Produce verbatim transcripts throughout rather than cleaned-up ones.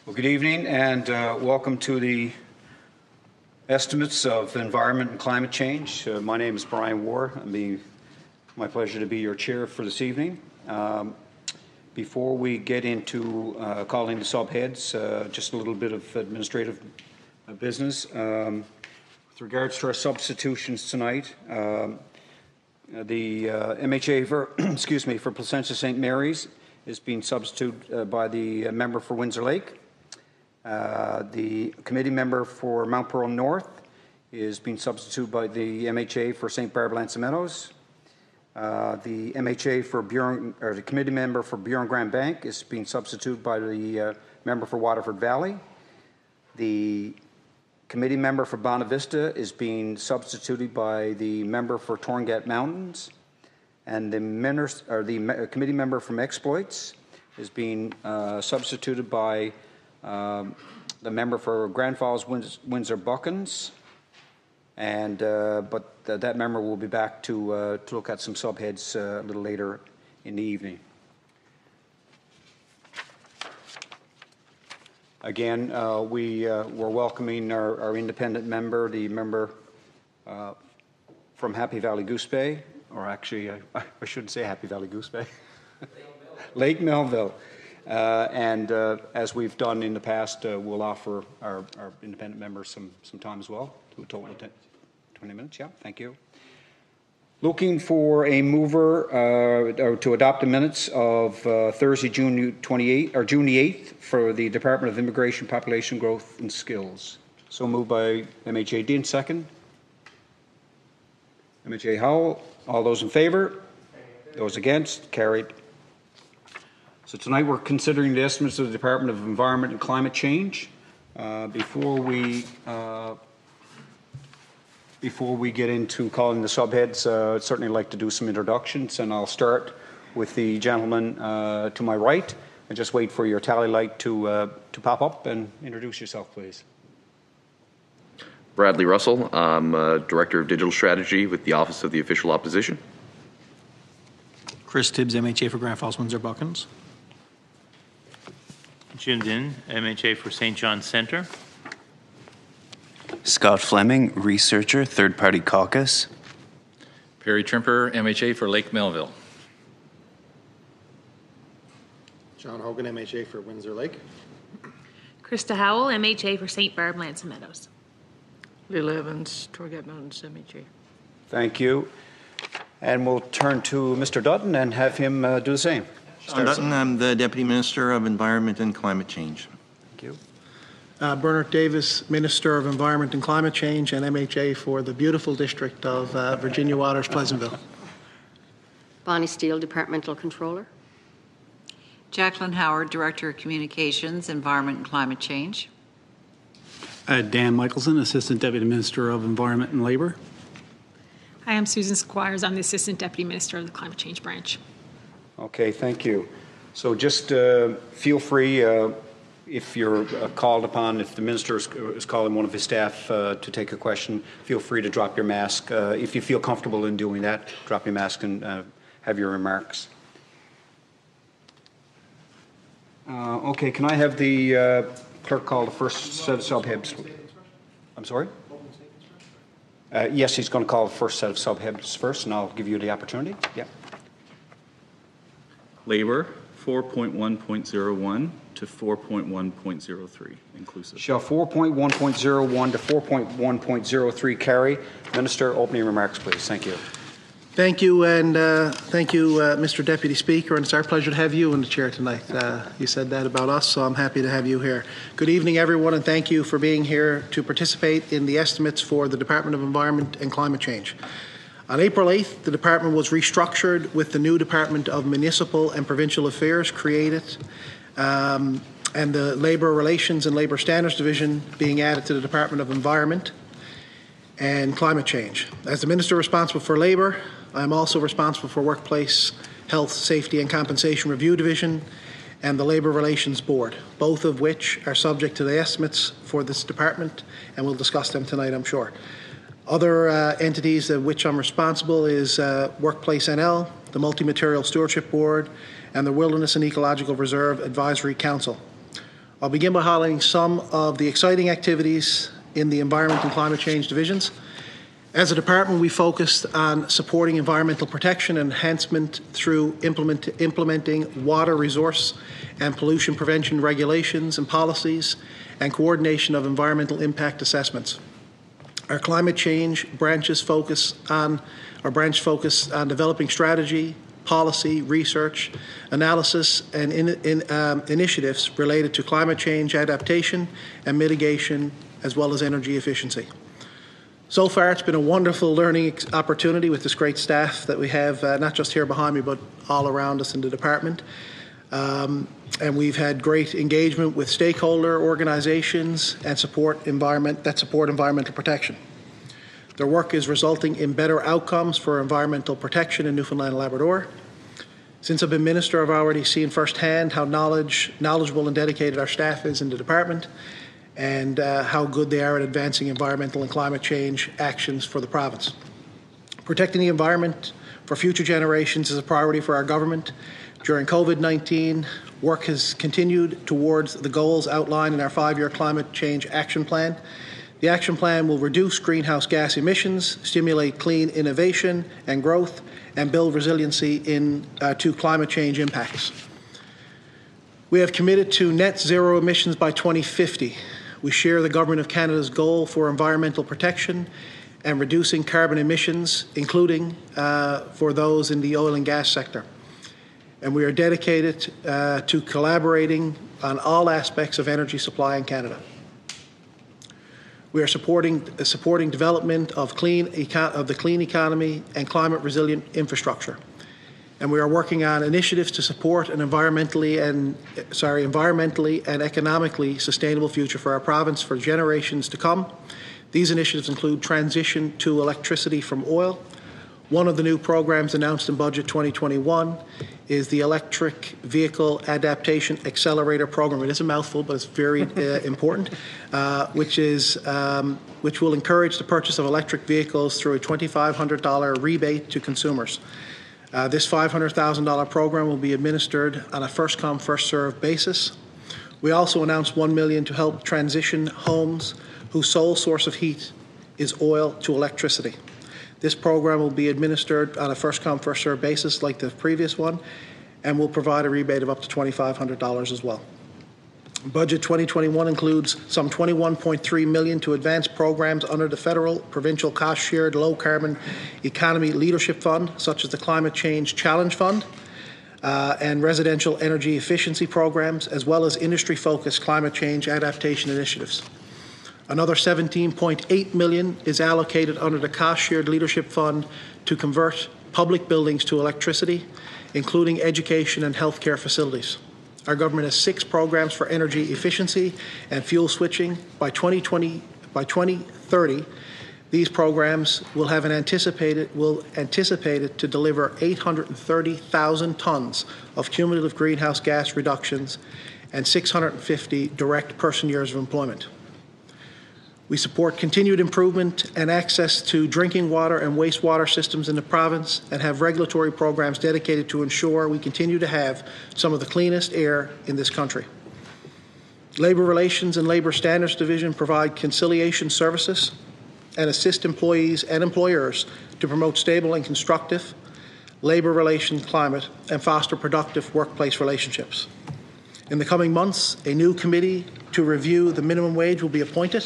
Well, good evening and uh, welcome to the estimates of environment and climate change. Uh, my name is Brian Ward. It'll be my pleasure to be your chair for this evening. Um, before we get into uh, calling the subheads, uh, just a little bit of administrative uh, business. Um, with regards to our substitutions tonight, um, the uh, M H A for, excuse me, for Placentia Saint Mary's is being substituted uh, by the uh, member for Windsor Lake. Uh, the committee member for Mount Pearl North is being substituted by the M H A for Saint Barb Lanson Meadows. Uh, the M H A for Buren, or the committee member for Buren Grand Bank is being substituted by the uh, member for Waterford Valley. The committee member for Bonavista is being substituted by the member for Torngat Mountains, and the, minister, or the me committee member from Exploits is being uh, substituted by Um, the member for Grand Falls Winds Windsor Buckens, and uh, but th that member will be back to uh, to look at some subheads uh, a little later in the evening. Again, uh, we uh, we're welcoming our, our independent member, the member uh, from Happy Valley Goose Bay, or actually, I, I shouldn't say Happy Valley Goose Bay, Lake Melville. Uh, and uh, as we've done in the past, uh, we'll offer our, our independent members some, some time as well, to a total of twenty minutes. Yeah, thank you. Looking for a mover uh, or to adopt the minutes of uh, Thursday, June twenty-eighth, or June the eighth for the Department of Immigration, Population Growth and Skills. So moved by M H A Dean, second. M H A Howell. All those in favour? Those against? Carried. So tonight we're considering the estimates of the Department of Environment and Climate Change. Uh, before we uh, before we get into calling the subheads, uh, I'd certainly like to do some introductions, and I'll start with the gentleman uh, to my right. And just wait for your tally light to uh, to pop up and introduce yourself, please. Bradley Russell. I'm uh, Director of Digital Strategy with the Office of the Official Opposition. Chris Tibbs, M H A for Grand Falls Windsor Buckens. Jim Din, M H A for Saint John Centre. Scott Fleming, Researcher, Third Party Caucus. Perry Trimper, M H A for Lake Melville. John Hogan, M H A for Windsor Lake. Krista Howell, M H A for Saint Barb Lanson Meadows. Lila Evans, Torgat Mountains, M H A. Thank you. And we'll turn to Mister Dutton and have him uh, do the same. Sean Dutton, I'm the Deputy Minister of Environment and Climate Change. Thank you. Uh, Bernard Davis, Minister of Environment and Climate Change and M H A for the beautiful district of uh, Virginia Waters, Pleasantville. Bonnie Steele, Departmental Controller. Jacqueline Howard, Director of Communications, Environment and Climate Change. Uh, Dan Michelson, Assistant Deputy Minister of Environment and Labor. Hi, I'm Susan Squires. I'm the Assistant Deputy Minister of the Climate Change Branch. Okay, thank you. So just uh, feel free, uh, if you're uh, called upon, if the minister is, is calling one of his staff uh, to take a question, feel free to drop your mask. Uh, if you feel comfortable in doing that, drop your mask and uh, have your remarks. Uh, okay, can I have the uh, clerk call the first set of subheads? I'm sorry? Uh, yes, he's going to call the first set of subheads first, and I'll give you the opportunity. Yeah. Labor, four point one point zero one to four point one point zero three, inclusive. Shall four point one point zero one to four point one point zero three carry? Minister, opening remarks, please. Thank you. Thank you, and uh, thank you, uh, Mister Deputy Speaker, and it's our pleasure to have you in the chair tonight. Uh, you said that about us, so I'm happy to have you here. Good evening, everyone, and thank you for being here to participate in the estimates for the Department of Environment and Climate Change. On April eighth, the department was restructured with the new Department of Municipal and Provincial Affairs created, um, and the Labour Relations and Labour Standards Division being added to the Department of Environment and Climate Change. As the Minister responsible for Labour, I am also responsible for Workplace, Health, Safety and Compensation Review Division and the Labour Relations Board, both of which are subject to the estimates for this department, and we'll discuss them tonight, I'm sure. Other uh, entities of which I'm responsible is uh, Workplace N L, the Multi-Material Stewardship Board, and the Wilderness and Ecological Reserve Advisory Council. I'll begin by highlighting some of the exciting activities in the Environment and Climate Change divisions. As a department, we focused on supporting environmental protection and enhancement through implement, implementing water resource and pollution prevention regulations and policies and coordination of environmental impact assessments. Our climate change branches focus on, our branch focus on developing strategy, policy, research, analysis, and in, in, um, initiatives related to climate change adaptation and mitigation, as well as energy efficiency. So far, it's been a wonderful learning opportunity with this great staff that we have, uh, not just here behind me, but all around us in the department. Um, and we've had great engagement with stakeholder organizations and support environment that support environmental protection. Their work is resulting in better outcomes for environmental protection in Newfoundland and Labrador. Since I've been minister, I've already seen firsthand how knowledge, knowledgeable and dedicated our staff is in the department, and uh, how good they are at advancing environmental and climate change actions for the province. Protecting the environment for future generations is a priority for our government. During COVID nineteen, work has continued towards the goals outlined in our five-year climate change action plan. The action plan will reduce greenhouse gas emissions, stimulate clean innovation and growth, and build resiliency in, uh, to climate change impacts. We have committed to net zero emissions by twenty fifty. We share the Government of Canada's goal for environmental protection and reducing carbon emissions, including uh, for those in the oil and gas sector. And we are dedicated uh, to collaborating on all aspects of energy supply in Canada. We are supporting, uh, supporting development of, clean eco of the clean economy and climate resilient infrastructure. And we are working on initiatives to support an environmentally and sorry, environmentally and economically sustainable future for our province for generations to come. These initiatives include transition to electricity from oil. One of the new programs announced in Budget twenty twenty-one is the Electric Vehicle Adaptation Accelerator Program. It is a mouthful, but it's very uh, important, uh, which is um, which will encourage the purchase of electric vehicles through a twenty-five hundred dollar rebate to consumers. Uh, this five hundred thousand dollar program will be administered on a first-come, first-served basis. We also announced one million dollars to help transition homes whose sole source of heat is oil to electricity. This program will be administered on a first-come, first-served basis like the previous one, and will provide a rebate of up to twenty-five hundred dollars as well. Budget twenty twenty-one includes some twenty-one point three million dollars to advance programs under the federal, provincial cost-shared low-carbon economy leadership fund, such as the Climate Change Challenge Fund uh, and residential energy efficiency programs, as well as industry-focused climate change adaptation initiatives. Another seventeen point eight million dollars is allocated under the cost-shared leadership fund to convert public buildings to electricity, including education and healthcare facilities. Our government has six programs for energy efficiency and fuel switching. By twenty twenty, by twenty thirty, these programs will have an anticipated will anticipated to deliver eight hundred thirty thousand tons of cumulative greenhouse gas reductions and six hundred fifty direct person years of employment. We support continued improvement and access to drinking water and wastewater systems in the province and have regulatory programs dedicated to ensure we continue to have some of the cleanest air in this country. Labour Relations and Labour Standards Division provide conciliation services and assist employees and employers to promote stable and constructive labour relations climate and foster productive workplace relationships. In the coming months, a new committee to review the minimum wage will be appointed.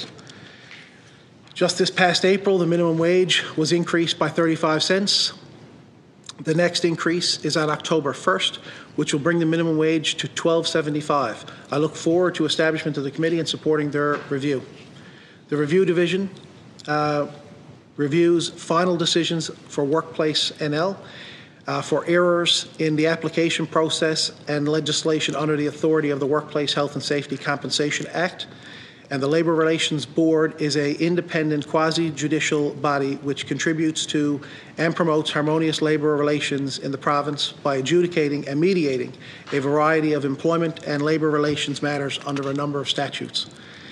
Just this past April, the minimum wage was increased by thirty-five cents. The next increase is on October first, which will bring the minimum wage to twelve seventy-five. I look forward to establishment of the committee and supporting their review. The review division uh, reviews final decisions for Workplace N L uh, for errors in the application process and legislation under the authority of the Workplace Health and Safety Compensation Act. And the Labour Relations Board is an independent quasi-judicial body which contributes to and promotes harmonious labour relations in the province by adjudicating and mediating a variety of employment and labour relations matters under a number of statutes.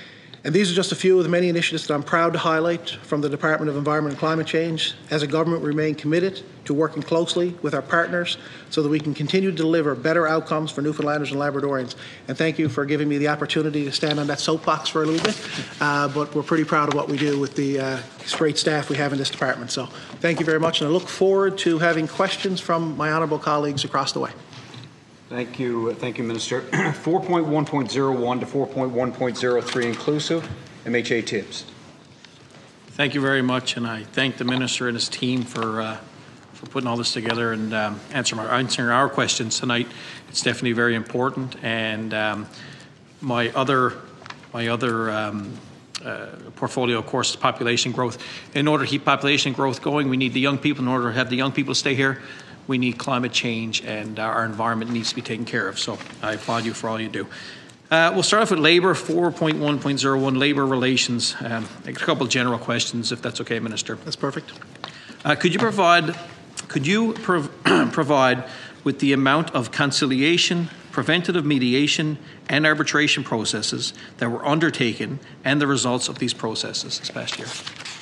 And these are just a few of the many initiatives that I'm proud to highlight from the Department of Environment and Climate Change. As a government, we remain committed to working closely with our partners so that we can continue to deliver better outcomes for Newfoundlanders and Labradorians. And thank you for giving me the opportunity to stand on that soapbox for a little bit. Uh, but we're pretty proud of what we do with the uh, great staff we have in this department. So thank you very much, and I look forward to having questions from my honourable colleagues across the way. Thank you, thank you, Minister. four point one point oh one to four point one point oh three inclusive, M H A Tibbs. Thank you very much, and I thank the Minister and his team for uh, for putting all this together and um, answering, our, answering our questions tonight. It's definitely very important, and um, my other my other um, uh, portfolio, of course, is population growth. In order to keep population growth going, we need the young people. In order to have the young people stay here, we need climate change, and our environment needs to be taken care of. So I applaud you for all you do. Uh, we'll start off with labour, four point one point oh one, labour relations. Um, a couple of general questions, if that's okay, Minister. That's perfect. Uh, could you provide, could you prov provide with the amount of conciliation, preventative mediation, and arbitration processes that were undertaken and the results of these processes this past year?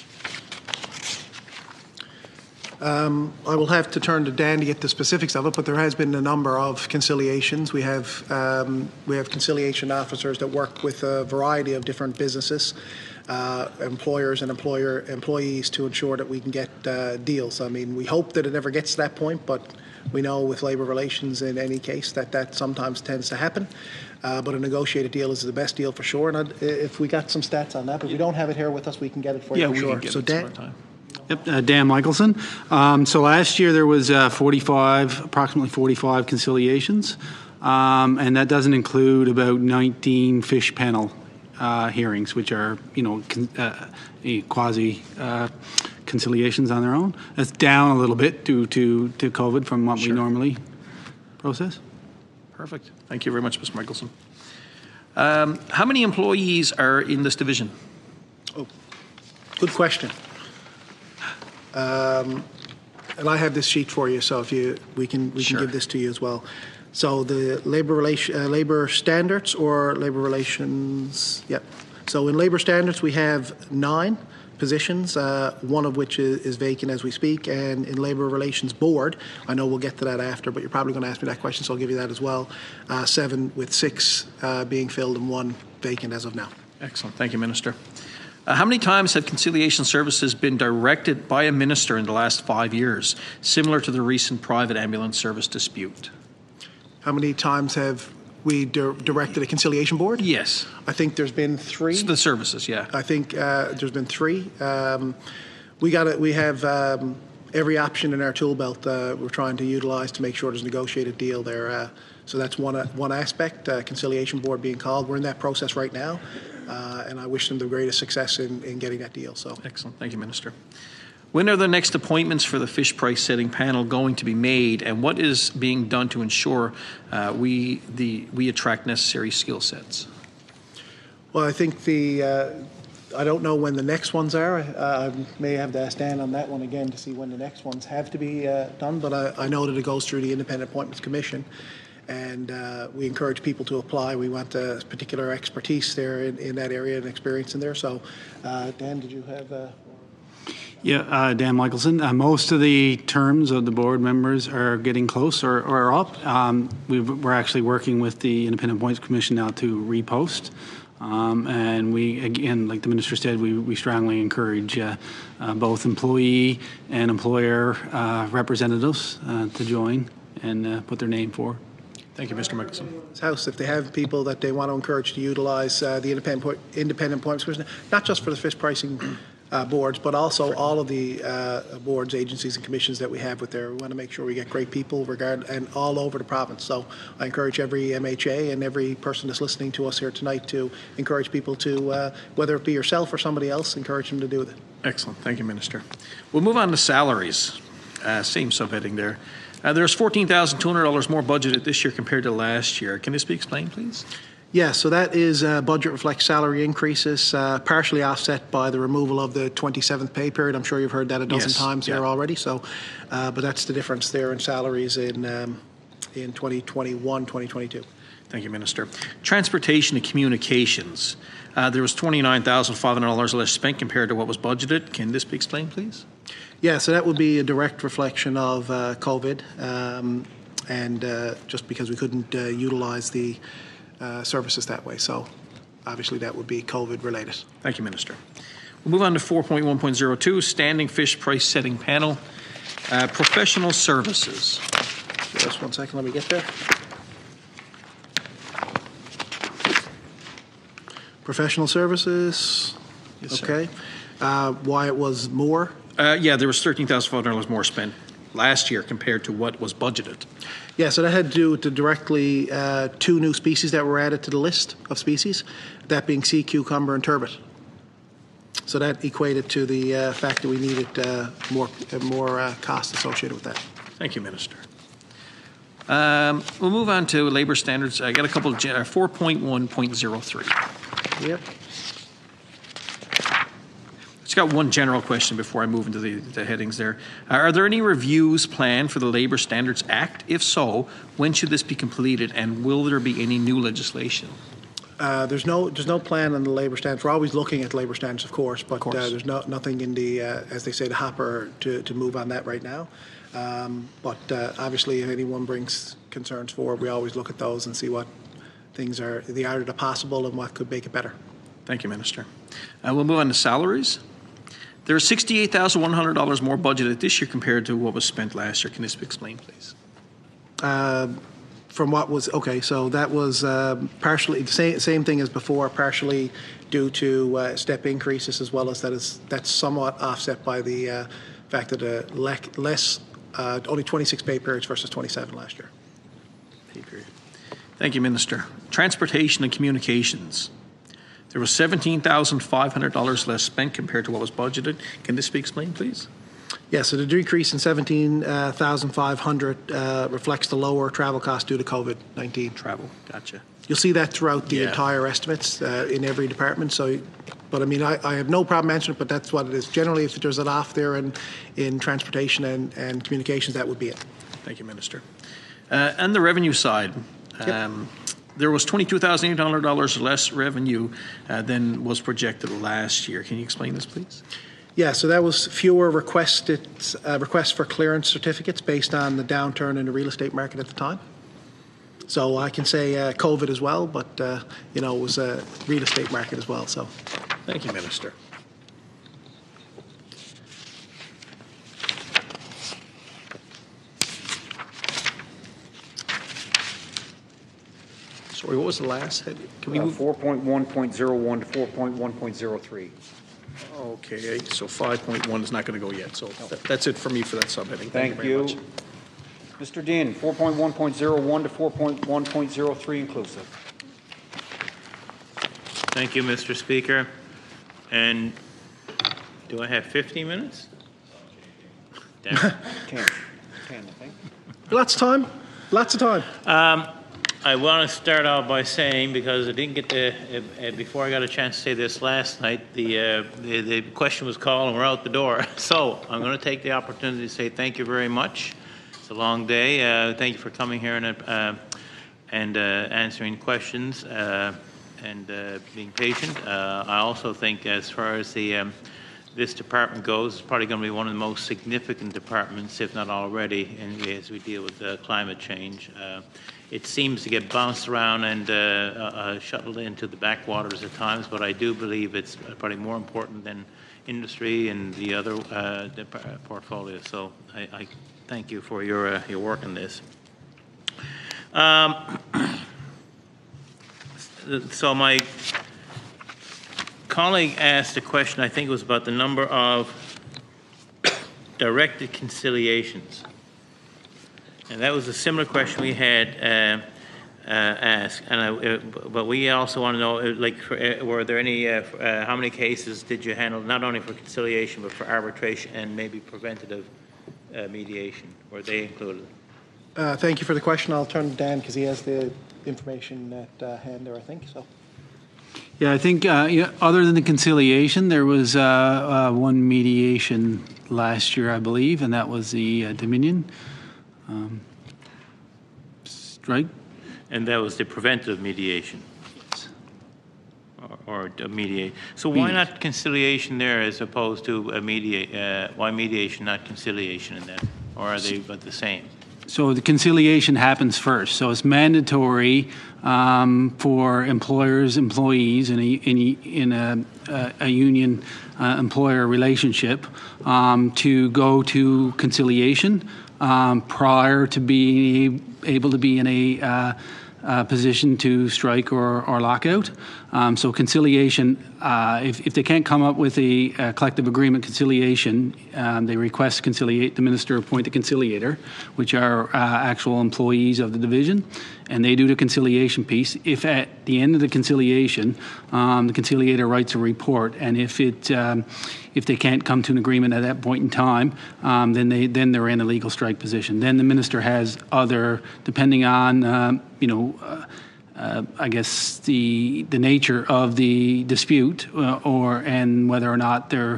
Um, I will have to turn to Dan to get the specifics of it, but there has been a number of conciliations. We have um, we have conciliation officers that work with a variety of different businesses, uh, employers and employer employees to ensure that we can get uh, deals. I mean, we hope that it never gets to that point, but we know with labour relations in any case that that sometimes tends to happen. Uh, but a negotiated deal is the best deal for sure. And I'd, if we got some stats on that, but if we don't have it here with us, we can get it for yeah, you for we sure. Can get so it Dan. time. Yep, uh, Dan Michelson. Um, so last year there was uh, forty-five, approximately forty-five conciliations, um, and that doesn't include about nineteen fish panel uh, hearings, which are, you know, con uh, quasi uh, conciliations on their own. That's down a little bit due to to COVID from what Sure. we normally process. Perfect. Thank you very much, Mister Michelson. Um, how many employees are in this division? Oh, good question. Um, and I have this sheet for you, so if you we can we Sure. can give this to you as well. So the labor relation uh, labor standards or labor relations. Yep. So in labor standards we have nine positions, uh, one of which is, is vacant as we speak, and in labor relations board, I know we'll get to that after, but you're probably going to ask me that question, so I'll give you that as well. Uh, seven with six uh, being filled and one vacant as of now. Excellent. Thank you, Minister. Uh, how many times have conciliation services been directed by a minister in the last five years, similar to the recent private ambulance service dispute? How many times have we di directed a conciliation board? Yes. I think there's been three. It's the services, yeah. I think uh, there's been three. Um, we got it. We have um, every option in our tool belt. Uh, we're trying to utilize to make sure there's a negotiated deal there. Uh, so that's one uh, one aspect. Uh, conciliation board being called. We're in that process right now. Uh, and I wish them the greatest success in, in getting that deal. So excellent. Thank you, Minister. When are the next appointments for the fish price setting panel going to be made, and what is being done to ensure uh, we the we attract necessary skill sets? Well, I think the uh, I don't know when the next ones are. Uh, I may have to ask Dan on that one again to see when the next ones have to be uh, done. But I, I know that it goes through the Independent Appointments Commission. And uh, we encourage people to apply. We want uh, particular expertise there in, in that area and experience in there. So, uh, Dan, did you have? Uh... Yeah, uh, Dan Michelson. Uh, most of the terms of the board members are getting close or, or up. Um, we've, we're actually working with the Independent Appointments Commission now to repost. Um, and we, again, like the Minister said, we, we strongly encourage uh, uh, both employee and employer uh, representatives uh, to join and uh, put their name forward. Thank you, Mister Michelson. House, if they have people that they want to encourage to utilize uh, the Independent, Independent Appointments Commission, not just for the fish pricing uh, boards, but also all of the uh, boards, agencies, and commissions that we have with there. We want to make sure we get great people regard and all over the province. So I encourage every M H A and every person that's listening to us here tonight to encourage people to, uh, whether it be yourself or somebody else, encourage them to do it. Excellent. Thank you, Minister. We'll move on to salaries. Uh, same subheading there. Uh, there's fourteen thousand two hundred dollars more budgeted this year compared to last year. Can this be explained, please? Yeah, so that is uh, budget reflects salary increases, uh, partially offset by the removal of the twenty-seventh pay period. I'm sure you've heard that a dozen yes. times yeah. here already. So, uh, but that's the difference there in salaries in um, in twenty twenty-one, twenty twenty-two. Thank you, Minister. Transportation and communications. Uh, there was twenty-nine thousand five hundred dollars less spent compared to what was budgeted. Can this be explained, please? Yeah, so that would be a direct reflection of uh, COVID, um, and uh, just because we couldn't uh, utilize the uh, services that way. So obviously that would be COVID related. Thank you, Minister. We'll move on to four point one point oh two, Standing Fish Price Setting Panel. Uh, professional services. Just one second, let me get there. Professional services. Yes, okay. Uh, why it was more? Uh, yeah, there was thirteen thousand five hundred dollars more spent last year compared to what was budgeted. Yeah, so that had to do with the directly uh, two new species that were added to the list of species, that being sea cucumber and turbot. So that equated to the uh, fact that we needed uh, more uh, more uh, cost associated with that. Thank you, Minister. Um, we'll move on to labour standards. I got a couple of uh, four point one point oh three. Yep. Just got one general question before I move into the, the headings there. Uh, are there any reviews planned for the Labour Standards Act? If so, when should this be completed, and will there be any new legislation? Uh, there's no there's no plan on the labour standards. We're always looking at labour standards, of course, but of course. Uh, there's no nothing in the uh, as they say the hopper to, to move on that right now. Um, but uh, obviously, if anyone brings concerns forward, we always look at those and see what things are the art of the possible and what could make it better. Thank you, Minister. Uh, we'll move on to salaries. There are sixty-eight thousand one hundred dollars more budgeted this year compared to what was spent last year. Can this be explained, please? Uh, from what was okay, so that was um, partially the same same thing as before, partially due to uh, step increases, as well as that is that's somewhat offset by the uh, fact that uh, le less uh, only twenty-six pay periods versus twenty-seven last year. Pay period. Thank you, Minister. Transportation and communications. There was seventeen thousand five hundred dollars less spent compared to what was budgeted. Can this be explained, please? Yeah, so the decrease in seventeen thousand five hundred dollars uh, reflects the lower travel costs due to COVID nineteen. Travel, gotcha. You'll see that throughout the yeah. entire estimates uh, in every department. So, but I mean, I, I have no problem answering it, but that's what it is. Generally, if there's an off there in, in transportation and, and communications, that would be it. Thank you, Minister. Uh, and the revenue side. Yep. Um, There was twenty-two thousand eight hundred dollars less revenue uh, than was projected last year. Can you explain this, please? Yeah, so that was fewer requested uh, requests for clearance certificates based on the downturn in the real estate market at the time. So I can say uh, COVID as well, but uh, you know it was a real estate market as well. So, thank you, Minister. Sorry, what was the last head? Can we Uh, move? four point one point oh one to four point one point oh three. Okay, so five point one is not going to go yet. So that, that's it for me for that subheading. Thank, Thank you very you. much. Mister Dean, four point one point oh one to four point one point oh three inclusive. Thank you, Mister Speaker. And do I have fifteen minutes? Damn. ten. ten, I think. lots of time. Lots of time. Um, I want to start out by saying, because I didn't get to, uh, uh, before I got a chance to say this last night, the, uh, the, the question was called and we're out the door. So I'm going to take the opportunity to say thank you very much. It's a long day. Uh, thank you for coming here and, uh, and uh, answering questions uh, and uh, being patient. Uh, I also think as far as the um, this department goes, it's probably going to be one of the most significant departments, if not already, in, as we deal with uh, climate change. Uh, it seems to get bounced around and uh, uh, shuttled into the backwaters at times, but I do believe it's probably more important than industry and the other uh, the portfolio. So I, I thank you for your uh, your work in this. Um, so my colleague asked a question, I think it was about the number of directed conciliations. And that was a similar question we had uh, uh, asked. And I, uh, but we also want to know, like, for, uh, were there any, uh, uh, how many cases did you handle, not only for conciliation, but for arbitration and maybe preventative uh, mediation? Were they included? Uh, thank you for the question. I'll turn to Dan because he has the information at uh, hand there, I think. So. Yeah, I think uh, yeah, other than the conciliation, there was uh, uh, one mediation last year, I believe, and that was the uh, Dominion. Um, right? And that was the preventative mediation. Yes. or, or mediate. So why not conciliation there as opposed to a mediate? Uh, why mediation, not conciliation in that? Or are they but the same? So the conciliation happens first. So it's mandatory um, for employers, employees in a, in a, in a, a, a union uh, employer relationship um, to go to conciliation um, prior to being able to be in a uh, uh, position to strike or, or lockout. Um, so conciliation, uh, if, if they can't come up with a, a collective agreement conciliation, um, they request conciliate, the minister appoint the conciliator, which are uh, actual employees of the division, and they do the conciliation piece. If at the end of the conciliation, um, the conciliator writes a report, and if it um, if they can't come to an agreement at that point in time, um, then they then they're in a legal strike position. Then the minister has other, depending on um, you know. Uh, Uh, I guess the the nature of the dispute, uh, or and whether or not they're,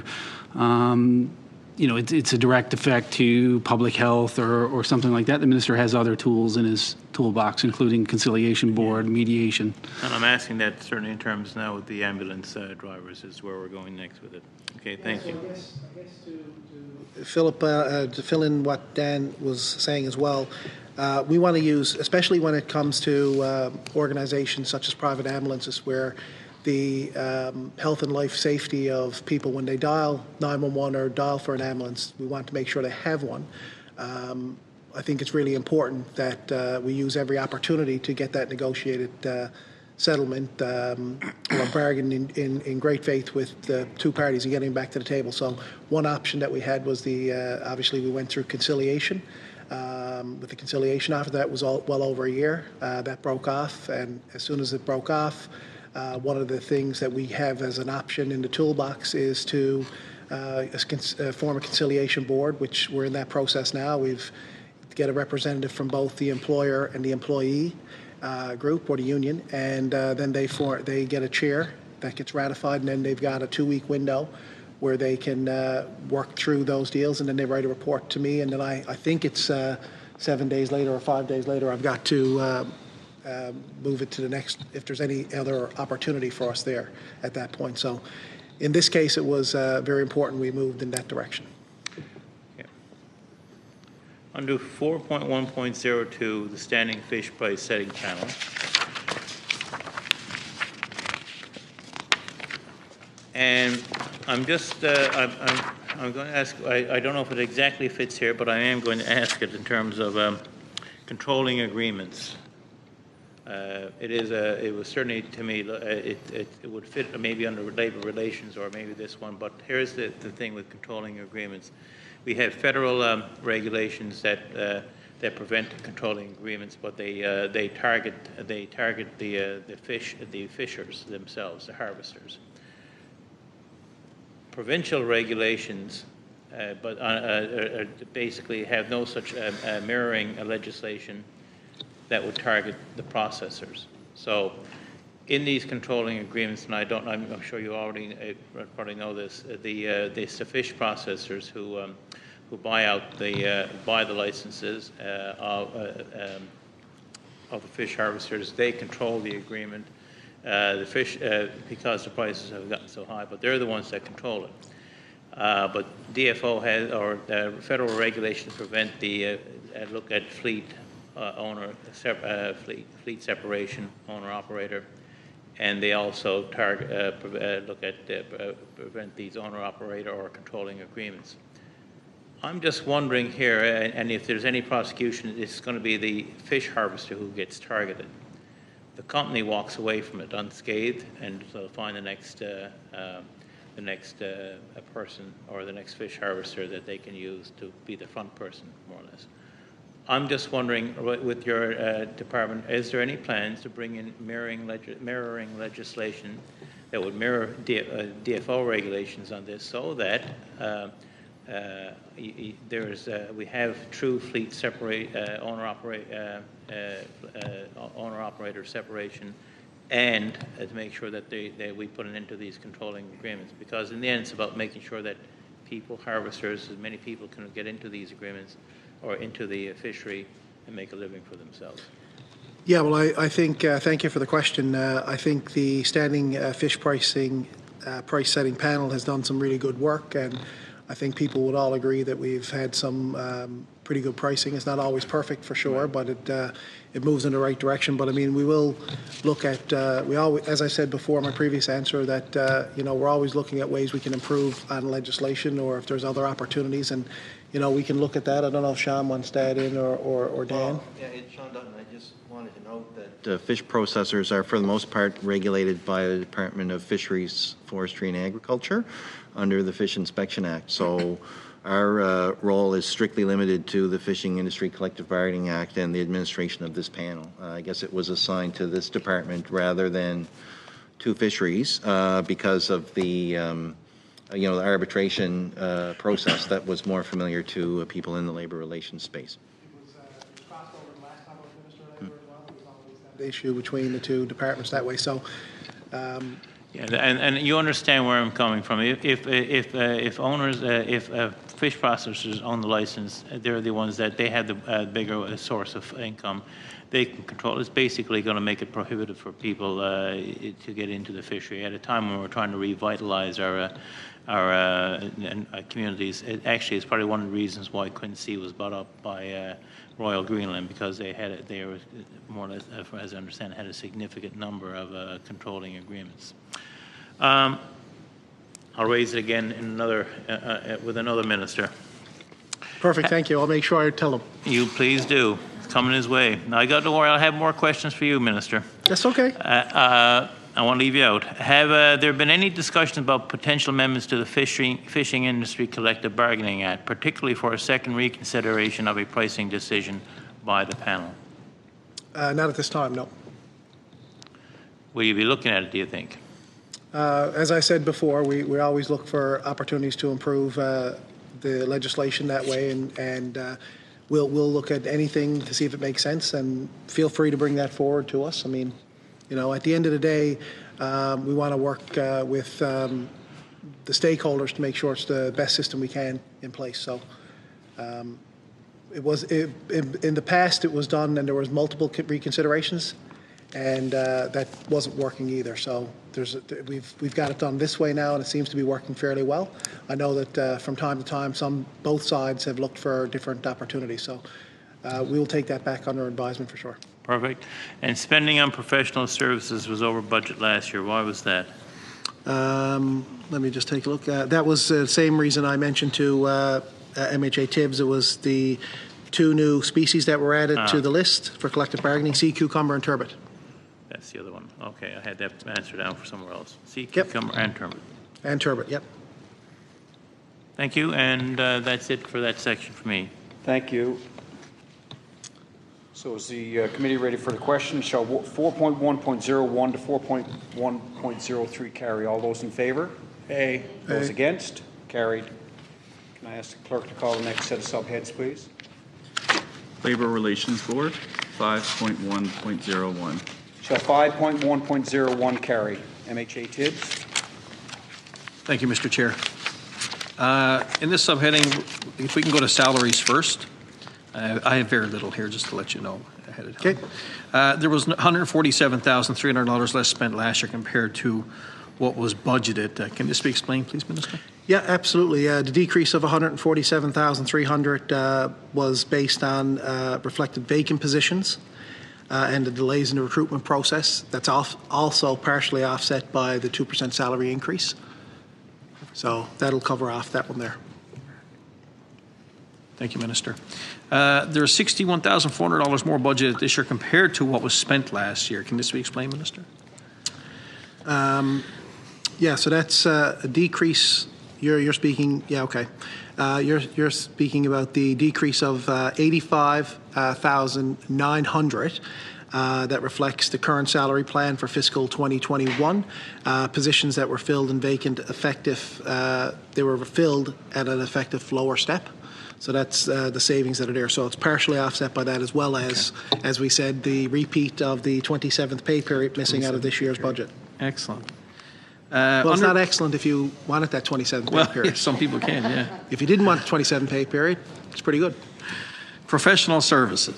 um, you know, it's, it's a direct effect to public health or, or something like that. The minister has other tools in his toolbox, including conciliation board, mediation. And I'm asking that certainly in terms now with the ambulance uh, drivers is where we're going next with it. Okay, thank yeah, so you. I guess, I guess to, to Philip, uh, uh, to fill in what Dan was saying as well. Uh, we want to use, especially when it comes to uh, organizations such as private ambulances, where the um, health and life safety of people when they dial nine one one or dial for an ambulance, we want to make sure they have one. Um, I think it's really important that uh, we use every opportunity to get that negotiated uh, settlement um, or bargain in, in, in great faith with the two parties and getting back to the table. So one option that we had was the, uh, obviously we went through conciliation. Um, with the conciliation after that was all, well over a year. Uh, that broke off, and as soon as it broke off, uh, one of the things that we have as an option in the toolbox is to uh, uh, form a conciliation board, which we're in that process now. We've get a representative from both the employer and the employee uh, group or the union, and uh, then they for they get a chair that gets ratified, and then they've got a two-week window where they can uh, work through those deals, and then they write a report to me, and then I, I think it's uh, seven days later or five days later, I've got to uh, uh, move it to the next, if there's any other opportunity for us there at that point. So in this case, it was uh, very important we moved in that direction. Okay. Under four point one point zero two, the standing fish price setting channel, and I'm just, uh, I'm, I'm, I'm going to ask, I, I don't know if it exactly fits here, but I am going to ask it in terms of um, controlling agreements. Uh, it is a, it was certainly to me, uh, it, it, it would fit maybe under labor relations or maybe this one, but here's the, the thing with controlling agreements. We have federal um, regulations that uh, that prevent controlling agreements, but they uh, they target they target the uh, the fish the fishers themselves, the harvesters. Provincial regulations, uh, but uh, uh, uh, basically have no such uh, uh, mirroring uh, legislation that would target the processors. So, in these controlling agreements, and I don't, I'm, I'm sure you already uh, probably know this, uh, the uh, the fish processors who um, who buy out the uh, buy the licenses uh, of, uh, um, of the fish harvesters, they control the agreement. Uh, the fish, uh, because the prices have gotten so high, but they're the ones that control it. Uh, but D F O has, or uh, federal regulations prevent the uh, uh, look at fleet uh, owner, uh, fleet fleet separation, owner operator, and they also target uh, pre- uh, look at uh, prevent these owner operator or controlling agreements. I'm just wondering here, and, and if there's any prosecution, it's going to be the fish harvester who gets targeted. The company walks away from it unscathed, and they'll find the next, uh, uh, the next uh, person or the next fish harvester that they can use to be the front person, more or less. I'm just wondering, with your uh, department, is there any plans to bring in mirroring, leg- mirroring legislation that would mirror D- uh, D F O regulations on this, so that uh, uh, y- y- there's uh, we have true fleet separate uh, owner operate. Uh, Uh, uh, owner-operator separation, and uh, to make sure that they, they, we put an end to these controlling agreements. Because in the end, it's about making sure that people, harvesters, as many people can get into these agreements or into the uh, fishery and make a living for themselves. Yeah, well, I, I think, uh, thank you for the question. Uh, I think the standing uh, fish pricing, uh, price setting panel has done some really good work, and I think people would all agree that we've had some um, pretty good pricing. It's not always perfect for sure, but it uh, it moves in the right direction. But I mean, we will look at, uh, we always, as I said before in my previous answer, that, uh, you know, we're always looking at ways we can improve on legislation or if there's other opportunities. And, you know, we can look at that. I don't know if Sean wants to add in or, or, or Dan. Well, yeah, it's Sean Dutton. I just wanted to note that uh, fish processors are, for the most part, regulated by the Department of Fisheries, Forestry, and Agriculture under the Fish Inspection Act. So our uh, role is strictly limited to the Fishing Industry Collective Bargaining Act and the administration of this panel. Uh, I guess it was assigned to this department rather than to fisheries uh, because of the um, you know, the arbitration uh, process that was more familiar to uh, people in the labor relations space. The issue between the two departments that way. So, um, yeah, and, and you understand where I'm coming from. If if if, uh, if owners, uh, if uh, fish processors own the license, they're the ones that they have the uh, bigger source of income. They can control. It's basically going to make it prohibitive for people uh, to get into the fishery at a time when we're trying to revitalize our. Uh, our uh, uh, communities. It actually is probably one of the reasons why Quincy was bought up by uh, Royal Greenland, because they had a, they were more or less, as I understand, had a significant number of uh, controlling agreements. Um, I'll raise it again in another uh, uh, with another minister. Perfect. Thank you. I'll make sure I tell them. You please do. It's coming his way. Now, I got to worry. I'll have more questions for you, Minister. That's okay. Uh, uh, I won't leave you out. Have uh, there been any discussion about potential amendments to the Fishing, Fishing Industry Collective Bargaining Act, particularly for a second reconsideration of a pricing decision by the panel? Uh, not at this time, no. Will you be looking at it, do you think? Uh, as I said before, we, we always look for opportunities to improve uh, the legislation that way, and, and uh, we'll, we'll look at anything to see if it makes sense, and feel free to bring that forward to us. I mean, you know, at the end of the day, um, we want to work uh, with um, the stakeholders to make sure it's the best system we can in place. So um, it was it, in, in the past, it was done, and there was multiple reconsiderations, and uh, that wasn't working either. So there's a, we've we've got it done this way now, and it seems to be working fairly well. I know that uh, from time to time, some both sides have looked for different opportunities. So uh, we will take that back under advisement for sure. Perfect. And spending on professional services was over budget last year. Why was that? Um, let me just take a look. Uh, that was the same reason I mentioned to uh, uh, M H A Tibbs. It was the two new species that were added Ah. to the list for collective bargaining: sea cucumber and turbot. That's the other one. Okay, I had that answer down for somewhere else. Sea Yep. cucumber and turbot. And turbot, yep. Thank you, and uh, that's it for that section for me. Thank you. So is the uh, committee ready for the question? Shall four point one point zero one to four point one point zero three carry? All those in favor? Aye. Those Aye. against? Carried. Can I ask the clerk to call the next set of subheads, please? Labor Relations Board, five point one point zero one. Shall five point one point zero one carry? M H A Tibbs? Thank you, Mister Chair. Uh, in this subheading, if we can go to salaries first. Uh, I have very little here, just to let you know ahead of time. Okay. Uh, there was one hundred forty-seven thousand three hundred dollars less spent last year compared to what was budgeted. Uh, can this be explained, please, Minister? Yeah, absolutely. Uh, the decrease of one hundred forty-seven thousand three hundred dollars uh, was based on uh, reflected vacant positions uh, and the delays in the recruitment process. That's off, also partially offset by the two percent salary increase. So that'll cover off that one there. Thank you, Minister. Uh, there's sixty-one thousand four hundred dollars more budgeted this year compared to what was spent last year. Can this be explained, Minister? Um, yeah, so that's uh, a decrease. You're, you're speaking, yeah, okay. Uh, you're, you're speaking about the decrease of uh, eighty-five thousand nine hundred dollars. Uh, that reflects the current salary plan for fiscal twenty twenty-one. Uh, positions that were filled and vacant effective, uh, they were filled at an effective lower step. So that's uh, the savings that are there. So it's partially offset by that, as well as, okay. as we said, the repeat of the twenty-seventh pay period missing out of this year's budget. Excellent. Uh, well, it's not excellent if you wanted that twenty-seventh pay well, period. Yeah, some people can, yeah. If you didn't want the twenty-seventh pay period, it's pretty good. Professional services.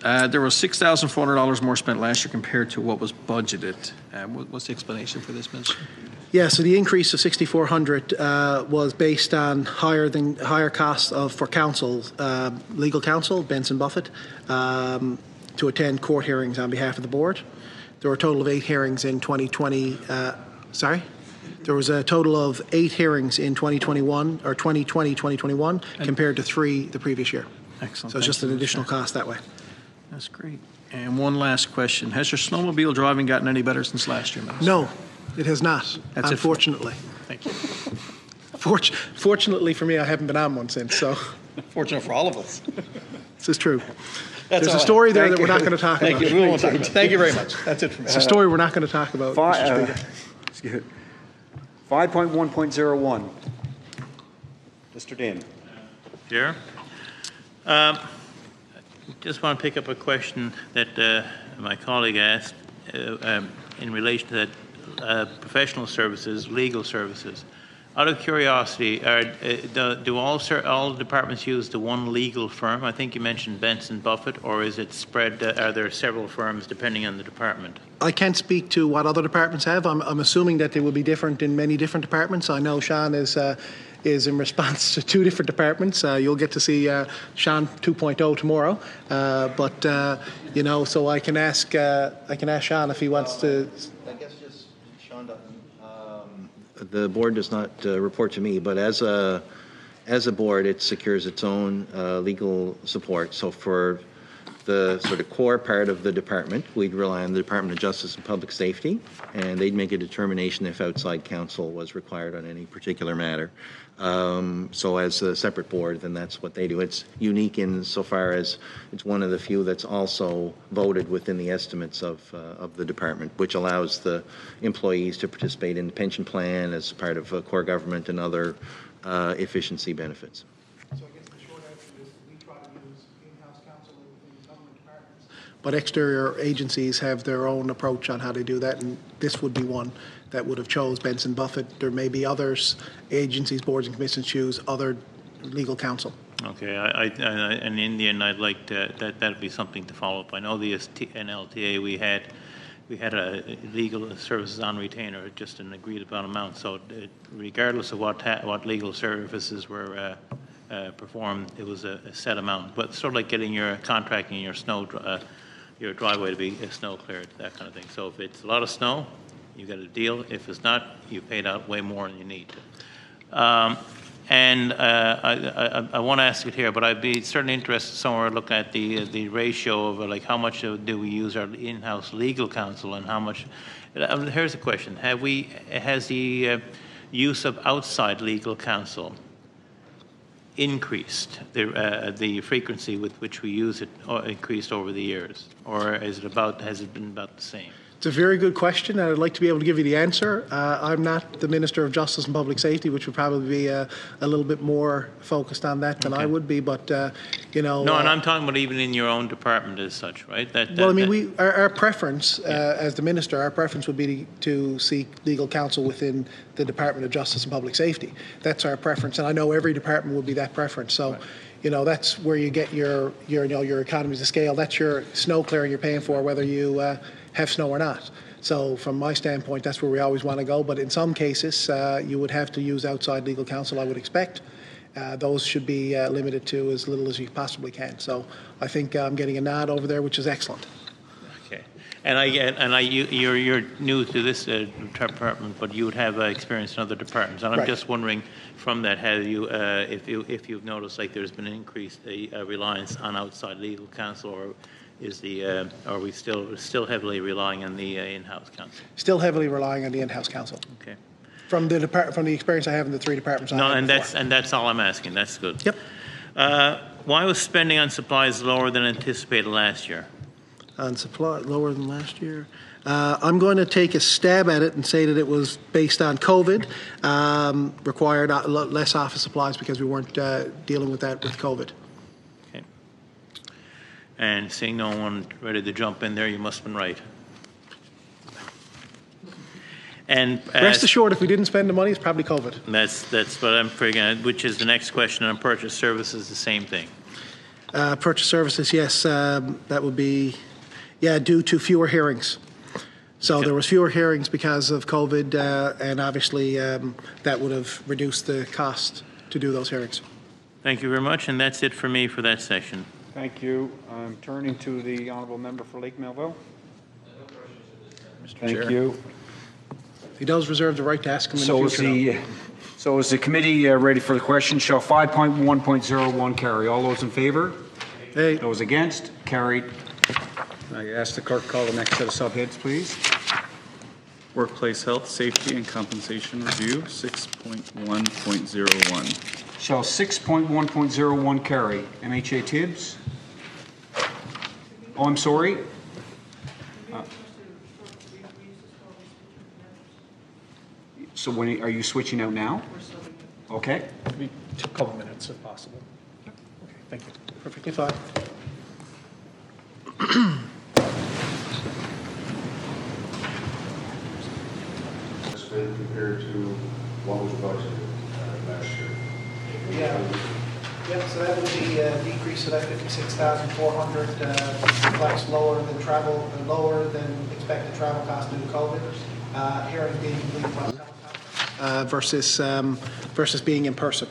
Uh, there was six thousand four hundred dollars more spent last year compared to what was budgeted. Uh, what, what's the explanation for this, Minister? Yeah, so the increase of sixty-four hundred uh, was based on higher than higher costs of for counsel, uh, legal counsel, Benson Buffett, um, to attend court hearings on behalf of the board. There were a total of eight hearings in twenty twenty. Uh, sorry, there was a total of eight hearings in twenty twenty-one or twenty twenty, twenty twenty-one compared to three the previous year. Excellent. So it's just Thank an you, additional Minister. cost that way. That's great. And one last question: has your snowmobile driving gotten any better since last year, Minister? No, it has not. That's unfortunately. It for Thank you. Fort- fortunately for me, I haven't been on one since. So, fortunate for all of us. This is true. That's There's all a story there Thank that we're you. not going to talk Thank about. you. We won't talk about it. Thank you very much. That's it for me. It's a story we're not going to talk about. Mister Speaker. Excuse me. five point one point oh one. Mister Dan. Chair. Um, just want to pick up a question that uh, my colleague asked uh, um, in relation to that uh, professional services, legal services. Out of curiosity, are, uh, do, do all all departments use the one legal firm? I think you mentioned Benson Buffett, or is it spread? Uh, are there several firms depending on the department? I can't speak to what other departments have. I'm, I'm assuming that they will be different in many different departments. I know Sean is uh, is in response to two different departments. Uh, you'll get to see uh, Sean two point oh tomorrow. Uh, but uh, you know, so I can ask uh, I can ask Sean if he wants to. I guess just Sean Dutton. The board does not uh, report to me, but as a as a board, it secures its own uh, legal support. So for the sort of core part of the department, we'd rely on the Department of Justice and Public Safety, and they'd make a determination if outside counsel was required on any particular matter. Um, so as a separate board, then that's what they do. It's unique insofar as it's one of the few that's also voted within the estimates of, uh, of the department, which allows the employees to participate in the pension plan as part of uh, core government and other uh, efficiency benefits. So I guess the short answer is we try to use in-house counsel within government departments. But exterior agencies have their own approach on how they do that, and this would be one that would have chose Benson Buffett. There may be others, agencies, boards, and commissions choose other legal counsel. Okay, I, I, I, and in the end, I'd like to, that that'd be something to follow up. I know the N L T A we had we had a legal services on retainer, just an agreed upon amount. So it, regardless of what ha what legal services were uh, uh, performed, it was a, a set amount. But sort of like getting your contracting your snow uh, your driveway to be snow cleared, that kind of thing. So if it's a lot of snow, you got a deal. If it's not, you paid out way more than you need to. Um, and uh, I, I, I want to ask it here, but I'd be certainly interested somewhere to look at the the ratio of uh, like how much do we use our in-house legal counsel and how much. Uh, here's a question: Have we has the uh, use of outside legal counsel increased the uh, the frequency with which we use it, or increased over the years, or is it about has it been about the same? It's a very good question, and I'd like to be able to give you the answer. Uh, I'm not the Minister of Justice and Public Safety, which would probably be uh, a little bit more focused on that than Okay. I would be, but, uh, you know... No, and uh, I'm talking about even in your own department as such, right? That, that, well, I mean, that- we our, our preference, uh, as the Minister, our preference would be to seek legal counsel within the Department of Justice and Public Safety. That's our preference, and I know every department would be that preference. So, right. you know, that's where you get your, your, you know, your economies of scale. That's your snow clearing you're paying for, whether you uh, have snow or not. So from my standpoint, that's where we always want to go. But in some cases, uh, you would have to use outside legal counsel, I would expect. Uh, those should be uh, limited to as little as you possibly can. So I think I'm getting a nod over there, which is excellent. Okay. And I and I you, you're you're new to this uh, department, but you would have uh, experience in other departments. And I'm Right. just wondering, from that, have you uh, if you if you've noticed like there's been an increased uh, reliance on outside legal counsel, or is the uh, are we still still heavily relying on the uh, in-house counsel? Still heavily relying on the in-house counsel. Okay. From the depart from the experience I have in the three departments. I No, had and before. that's and that's all I'm asking. That's good. Yep. Uh, why was spending on supplies lower than anticipated last year? On supply, lower than last year. Uh, I'm going to take a stab at it and say that it was based on COVID, um, required uh, less office supplies because we weren't uh, dealing with that with COVID. Okay. And seeing no one ready to jump in there, you must have been right. And Rest as- assured, if we didn't spend the money, it's probably COVID. That's that's what I'm figuring. Which is the next question on purchase services, the same thing. Uh, Purchase services, yes, um, that would be, yeah, due to fewer hearings. So there was fewer hearings because of COVID, uh, and obviously um, that would have reduced the cost to do those hearings. Thank you very much, and that's it for me for that session. Thank you. I'm turning to the honourable member for Lake Melville. Mister Thank Chair. you. He does reserve the right to ask him in So the is future. the, so is the committee uh, ready for the question? Shall five point one point oh one carry? All those in favour? Hey. Those against? Carried. I ask the clerk to call the next set of subheads, please. Workplace health, safety, and compensation review, six point one point oh one. Shall six point one point oh one carry? M H A Tibbs? Oh, I'm sorry. Uh, So when, are you switching out now? Okay. Maybe a couple minutes if possible. Okay, thank you. Perfectly fine. Compared to what was budgeted uh, last year. Yeah. Yeah, so that would be a decrease of that fifty-six thousand four hundred, uh, reflects lower than travel, uh, lower than expected travel costs due to COVID. Uh, hearing being completed by uh, versus um, versus being in person.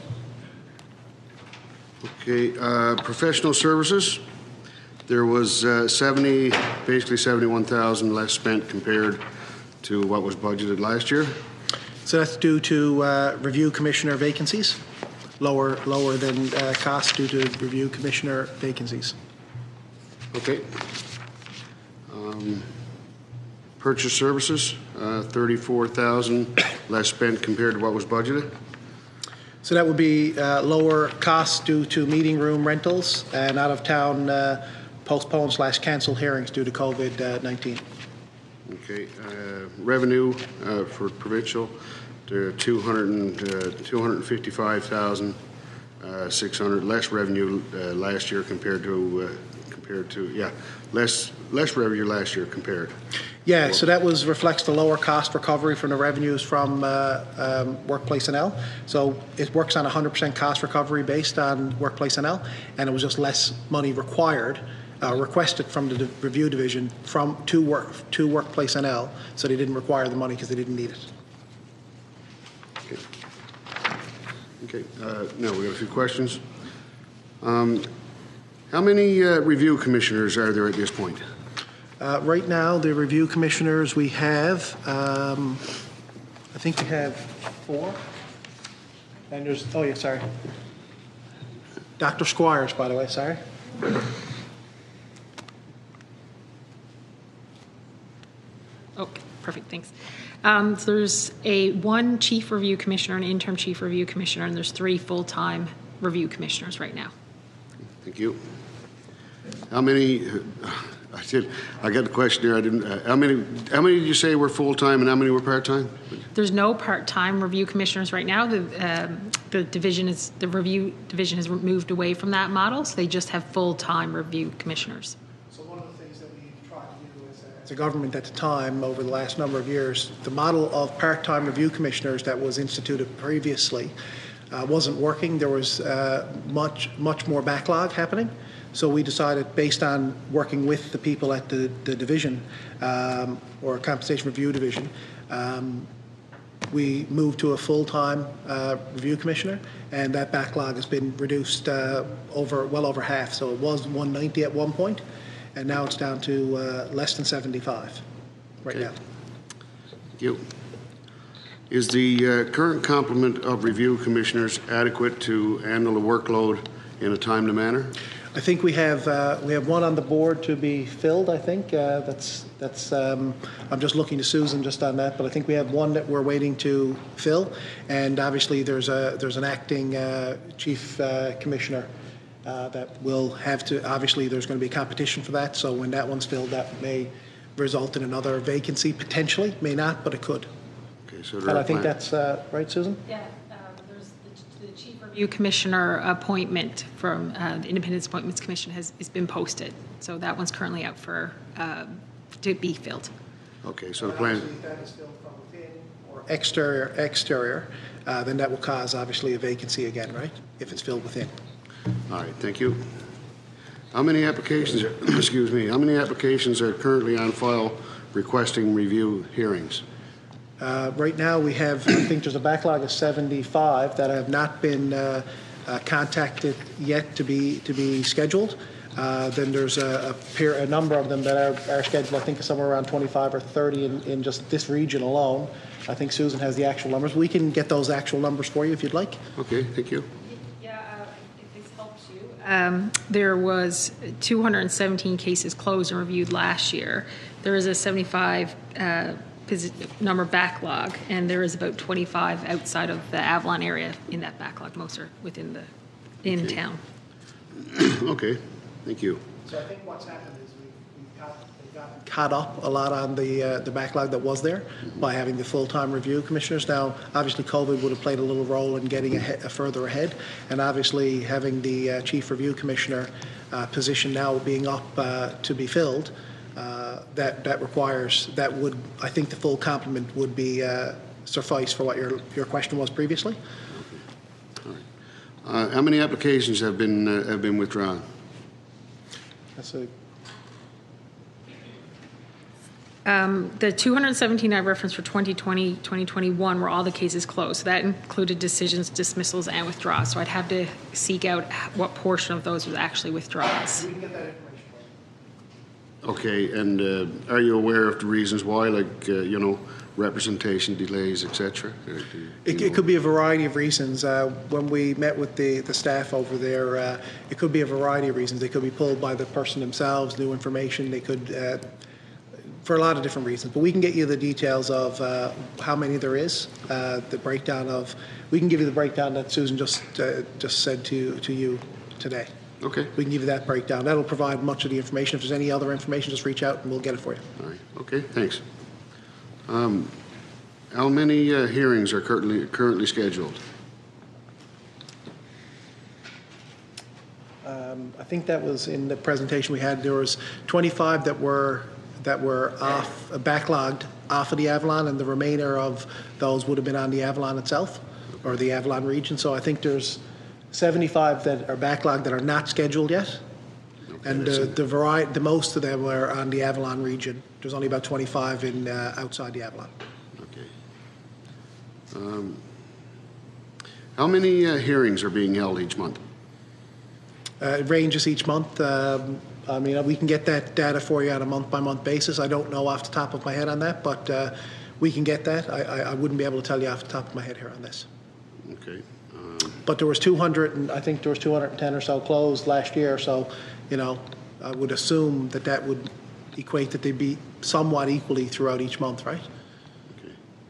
Okay, uh, professional services. There was uh, seventy, basically seventy-one thousand less spent compared to what was budgeted last year. So that's due to uh, review commissioner vacancies, lower lower than uh, costs due to review commissioner vacancies. Okay. Um, purchase services, uh, thirty-four thousand less spent compared to what was budgeted. So that would be uh, lower costs due to meeting room rentals and out of town uh, postponed slash cancelled hearings due to COVID nineteen. Okay, uh, revenue uh, for provincial to two hundred fifty-five thousand six hundred less revenue uh, last year compared to uh, compared to yeah less less revenue last year compared. Yeah, so that was reflects the lower cost recovery from the revenues from uh, um, Workplace N L. So it works on one hundred percent cost recovery based on Workplace N L, and it was just less money required. Uh, requested from the div- review division from to work to Workplace N L, so they didn't require the money because they didn't need it. Okay. Okay. Uh, now we got a few questions. Um, how many uh, review commissioners are there at this point? Uh, right now, the review commissioners we have, um, I think we have four. And there's oh yeah, sorry, Doctor Squires, by the way, sorry. Okay, perfect, thanks. Um, so there's a one chief review commissioner, an interim chief review commissioner, and there's three full-time review commissioners right now. Thank you. How many? I did. I got the question here. I didn't. Uh, how many? How many did you say were full time, and how many were part time? There's no part-time review commissioners right now. The um, the division is the review division has moved away from that model, so they just have full-time review commissioners. So one of the things that we tried to do as a, as a government at the time, over the last number of years, the model of part-time review commissioners that was instituted previously uh, wasn't working. There was uh, much much more backlog happening. So we decided, based on working with the people at the, the division um, or compensation review division, um, we moved to a full-time uh, review commissioner, and that backlog has been reduced uh, over well over half. So it was one ninety at one point, and now it's down to uh, less than seventy-five right Okay. now. Thank you. Is the uh, current complement of review commissioners adequate to handle the workload in a timely manner? I think we have uh, we have one on the board to be filled. I think uh, that's that's. Um, I'm just looking to Susan just on that, but I think we have one that we're waiting to fill, and obviously there's a there's an acting uh, chief uh, commissioner uh, that will have to. Obviously, there's going to be competition for that. So when that one's filled, that may result in another vacancy potentially. May not, but it could. Okay, so and I think that's uh, right, Susan. Yeah. The chief review commissioner appointment from uh, the Independence Appointments Commission has, has been posted. So that one's currently out for uh, to be filled. Okay, so the plan. If that is filled from within or exterior, exterior, uh, then that will cause obviously a vacancy again, right? If it's filled within. All right, thank you. How many applications, are, excuse me, how many applications are currently on file requesting review hearings? Uh, right now, we have, I think there's a backlog of seventy-five that have not been uh, uh, contacted yet to be to be scheduled. Uh, then there's a, a, pair, a number of them that are, are scheduled, I think somewhere around twenty-five or thirty in, in just this region alone. I think Susan has the actual numbers. We can get those actual numbers for you if you'd like. Okay, thank you. Yeah, uh, if this helps you. Um, there was two hundred seventeen cases closed and reviewed last year. There is a seventy-five uh, number backlog, and there is about twenty-five outside of the Avalon area in that backlog. Most are within the in okay. town. Okay, thank you. So I think what's happened is we've, we've, got, we've gotten caught up a lot on the uh, the backlog that was there mm-hmm. by having the full-time review commissioners. Now, obviously, COVID would have played a little role in getting ahead, further ahead, and obviously having the uh, chief review commissioner uh, position now being up uh, to be filled. Uh, that that requires that would I think the full complement would be uh, suffice for what your your question was previously. Okay. All right. Uh, how many applications have been uh, have been withdrawn? That's a Um, the two hundred seventeen I referenced for twenty twenty, twenty twenty-one were all the cases closed. So that included decisions, dismissals, and withdrawals. So I'd have to seek out what portion of those was actually withdrawals. We can get that information. Okay, and uh, are you aware of the reasons why, like, uh, you know, representation delays, et cetera? It, it could be a variety of reasons. Uh, when we met with the, the staff over there, uh, it could be a variety of reasons. They could be pulled by the person themselves, new information. They could, uh, for a lot of different reasons. But we can get you the details of uh, how many there is, uh, the breakdown of, we can give you the breakdown that Susan just, uh, just said to, to you today. Okay. We can give you that breakdown. That'll provide much of the information. If there's any other information, just reach out and we'll get it for you. All right. Okay. Thanks. Um, how many uh, hearings are currently currently scheduled? Um, I think that was in the presentation we had. There was twenty-five that were that were off uh, backlogged off of the Avalon, and the remainder of those would have been on the Avalon itself or the Avalon region. So I think there's seventy-five that are backlogged that are not scheduled yet, okay, and uh, the variety, the most of them are on the Avalon region. There's only about twenty-five in uh, outside the Avalon. Okay. Um, how many uh, hearings are being held each month? Uh, it ranges each month. Um, I mean, we can get that data for you on a month-by-month basis. I don't know off the top of my head on that, but uh, we can get that. I, I, I wouldn't be able to tell you off the top of my head here on this. Okay. But there was two hundred, and I think there was two hundred ten or so closed last year. So, you know, I would assume that that would equate that they'd be somewhat equally throughout each month, right? Okay.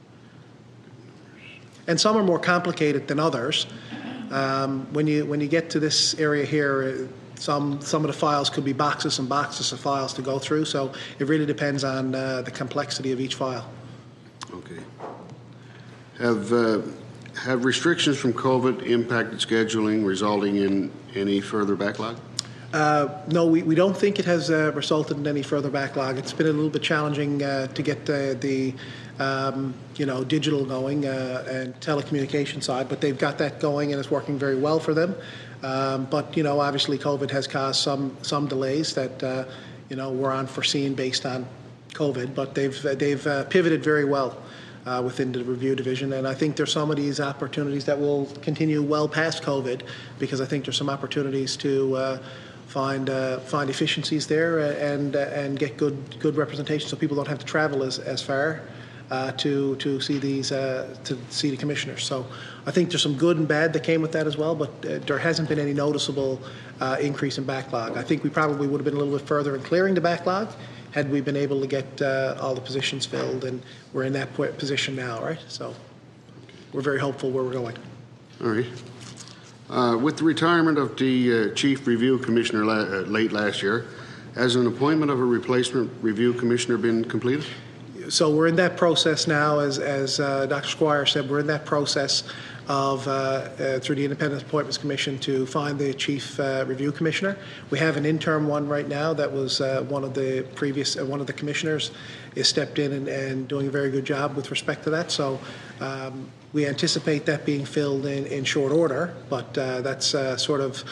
And some are more complicated than others. Um, when you when you get to this area here, some some of the files could be boxes and boxes of files to go through. So it really depends on uh, the complexity of each file. Okay. Have uh, Have restrictions from COVID impacted scheduling, resulting in any further backlog? Uh, no, we, we don't think it has uh, resulted in any further backlog. It's been a little bit challenging uh, to get uh, the um, you know digital going uh, and telecommunication side, but they've got that going and it's working very well for them. Um, but you know, obviously, COVID has caused some some delays that uh, you know were unforeseen based on COVID, but they've they've uh, pivoted very well. Uh, within the review division, and I think there's some of these opportunities that will continue well past COVID, because I think there's some opportunities to uh, find uh, find efficiencies there and uh, and get good good representation, so people don't have to travel as as far uh, to to see these uh, to see the commissioners. So I think there's some good and bad that came with that as well, but uh, there hasn't been any noticeable uh, increase in backlog. I think we probably would have been a little bit further in clearing the backlog had we been able to get uh, all the positions filled, and we're in that position now, right? So we're very hopeful where we're going. All right. Uh, with the retirement of the uh, Chief Review Commissioner la uh, late last year, has an appointment of a replacement review commissioner been completed? So we're in that process now, as, as uh, Doctor Squire said, we're in that process of, uh, uh, through the Independent Appointments Commission, to find the Chief uh, Review Commissioner. We have an interim one right now that was uh, one of the previous, uh, one of the commissioners is stepped in and, and doing a very good job with respect to that. So um, we anticipate that being filled in, in short order, but uh, that's uh, sort of,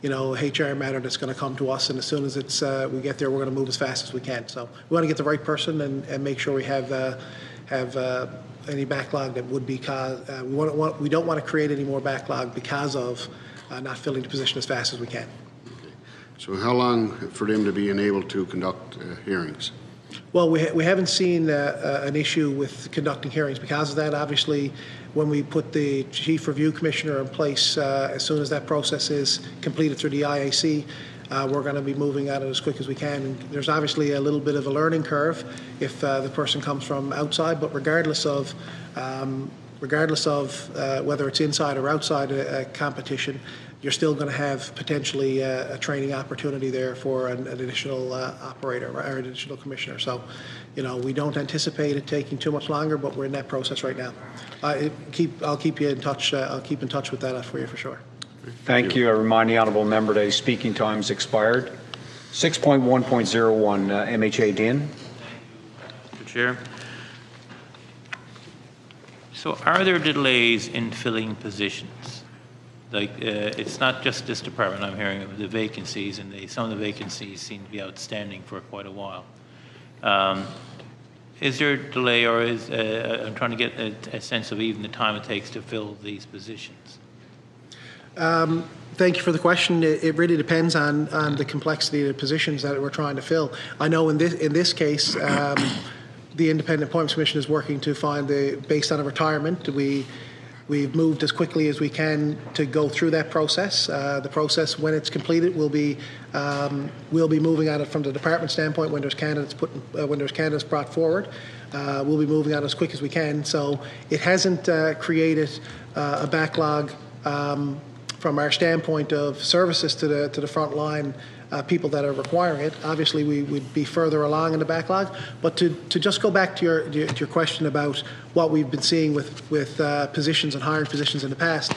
you know, H R matter that's going to come to us, and as soon as it's uh, we get there, we're going to move as fast as we can. So we want to get the right person and, and make sure we have uh, have uh, any backlog that would be caused. Uh, we want, want we don't want to create any more backlog because of uh, not filling the position as fast as we can. Okay. So how long for them to be able to conduct uh, hearings? Well, we, ha we haven't seen uh, uh, an issue with conducting hearings because of that. Obviously, when we put the Chief Review Commissioner in place, uh, as soon as that process is completed through the I A C, uh, we're going to be moving at it as quick as we can. And there's obviously a little bit of a learning curve if uh, the person comes from outside, but regardless of um, regardless of uh, whether it's inside or outside a, a competition, you're still going to have potentially uh, a training opportunity there for an, an additional uh, operator or an additional commissioner. So, you know, we don't anticipate it taking too much longer, but we're in that process right now. Uh, keep, I'll keep you in touch. Uh, I'll keep in touch with that for you for sure. Thank you. I remind the honourable member that his speaking time has expired. six point one point zero one, uh, M H A Din. Mister Chair. So are there delays in filling positions? Like, uh, it's not just this department I'm hearing of the vacancies, and they, some of the vacancies seem to be outstanding for quite a while. Um, is there a delay, or is, uh, I'm trying to get a, a sense of even the time it takes to fill these positions? Um, thank you for the question. It, it really depends on, on the complexity of the positions that we're trying to fill. I know in this, in this case, um, the Independent Appointments Commission is working to find the, based on a retirement, we We've moved as quickly as we can to go through that process. Uh, the process, when it's completed, will be um, we'll be moving on it from the department standpoint when there's candidates put uh, when there's candidates brought forward. Uh, we'll be moving on as quick as we can. So it hasn't uh, created uh, a backlog um, from our standpoint of services to the to the front line. Uh, people that are requiring it. Obviously, we would be further along in the backlog. But to, to just go back to your, to your question about what we've been seeing with, with uh, positions and hiring positions in the past,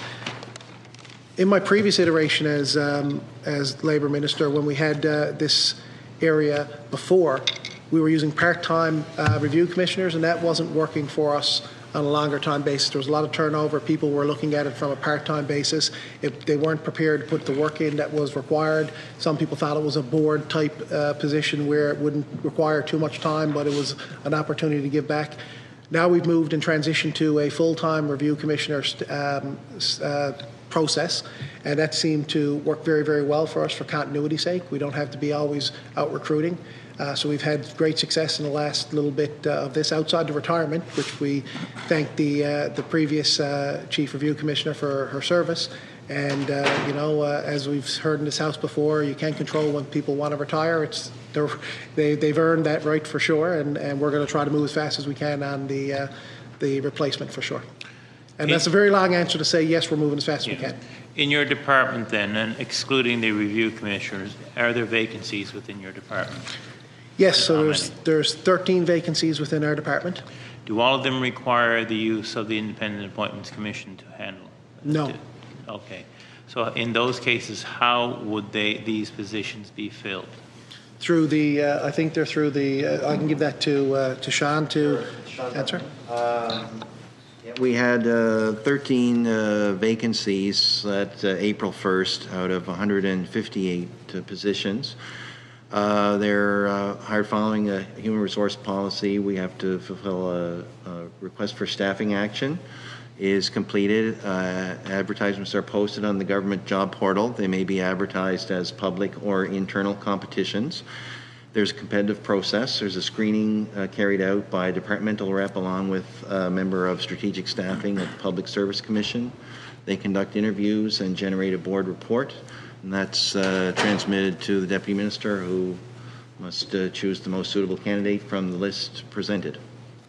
in my previous iteration as, um, as Labour Minister, when we had uh, this area before, we were using part-time uh, review commissioners, and that wasn't working for us on a longer time basis. There was a lot of turnover. People were looking at it from a part-time basis. If they weren't prepared to put the work in that was required. Some people thought it was a board type uh, position where it wouldn't require too much time, but it was an opportunity to give back. Now we've moved and transitioned to a full-time review commissioner um, uh, process, and that seemed to work very, very well for us for continuity's sake. We don't have to be always out recruiting. Uh, so we've had great success in the last little bit uh, of this outside the retirement, which we thank the uh, the previous uh, Chief Review Commissioner for her service. And uh, you know, uh, as we've heard in this House before, you can't control when people want to retire. It's they they've earned that right for sure, and, and we're going to try to move as fast as we can on the uh, the replacement for sure. And that's a very long answer to say yes, we're moving as fast as yeah. we can. In your department, then, and excluding the review commissioners, are there vacancies within your department? Yes, so there's, there's thirteen vacancies within our department. Do all of them require the use of the Independent Appointments Commission to handle? No. Okay. So in those cases, how would they these positions be filled? Through the, uh, I think they're through the, uh, I can give that to uh, to Sean to answer. Um, yeah, we had uh, thirteen uh, vacancies at uh, April first out of one hundred fifty-eight uh, positions. Uh, they're uh, hired following a human resource policy. We have to fulfill a, a request for staffing action is completed. Uh, advertisements are posted on the government job portal. They may be advertised as public or internal competitions. There's a competitive process. There's a screening uh, carried out by a departmental rep along with a member of strategic staffing of the Public Service Commission. They conduct interviews and generate a board report. And that's uh, transmitted to the Deputy Minister, who must uh, choose the most suitable candidate from the list presented.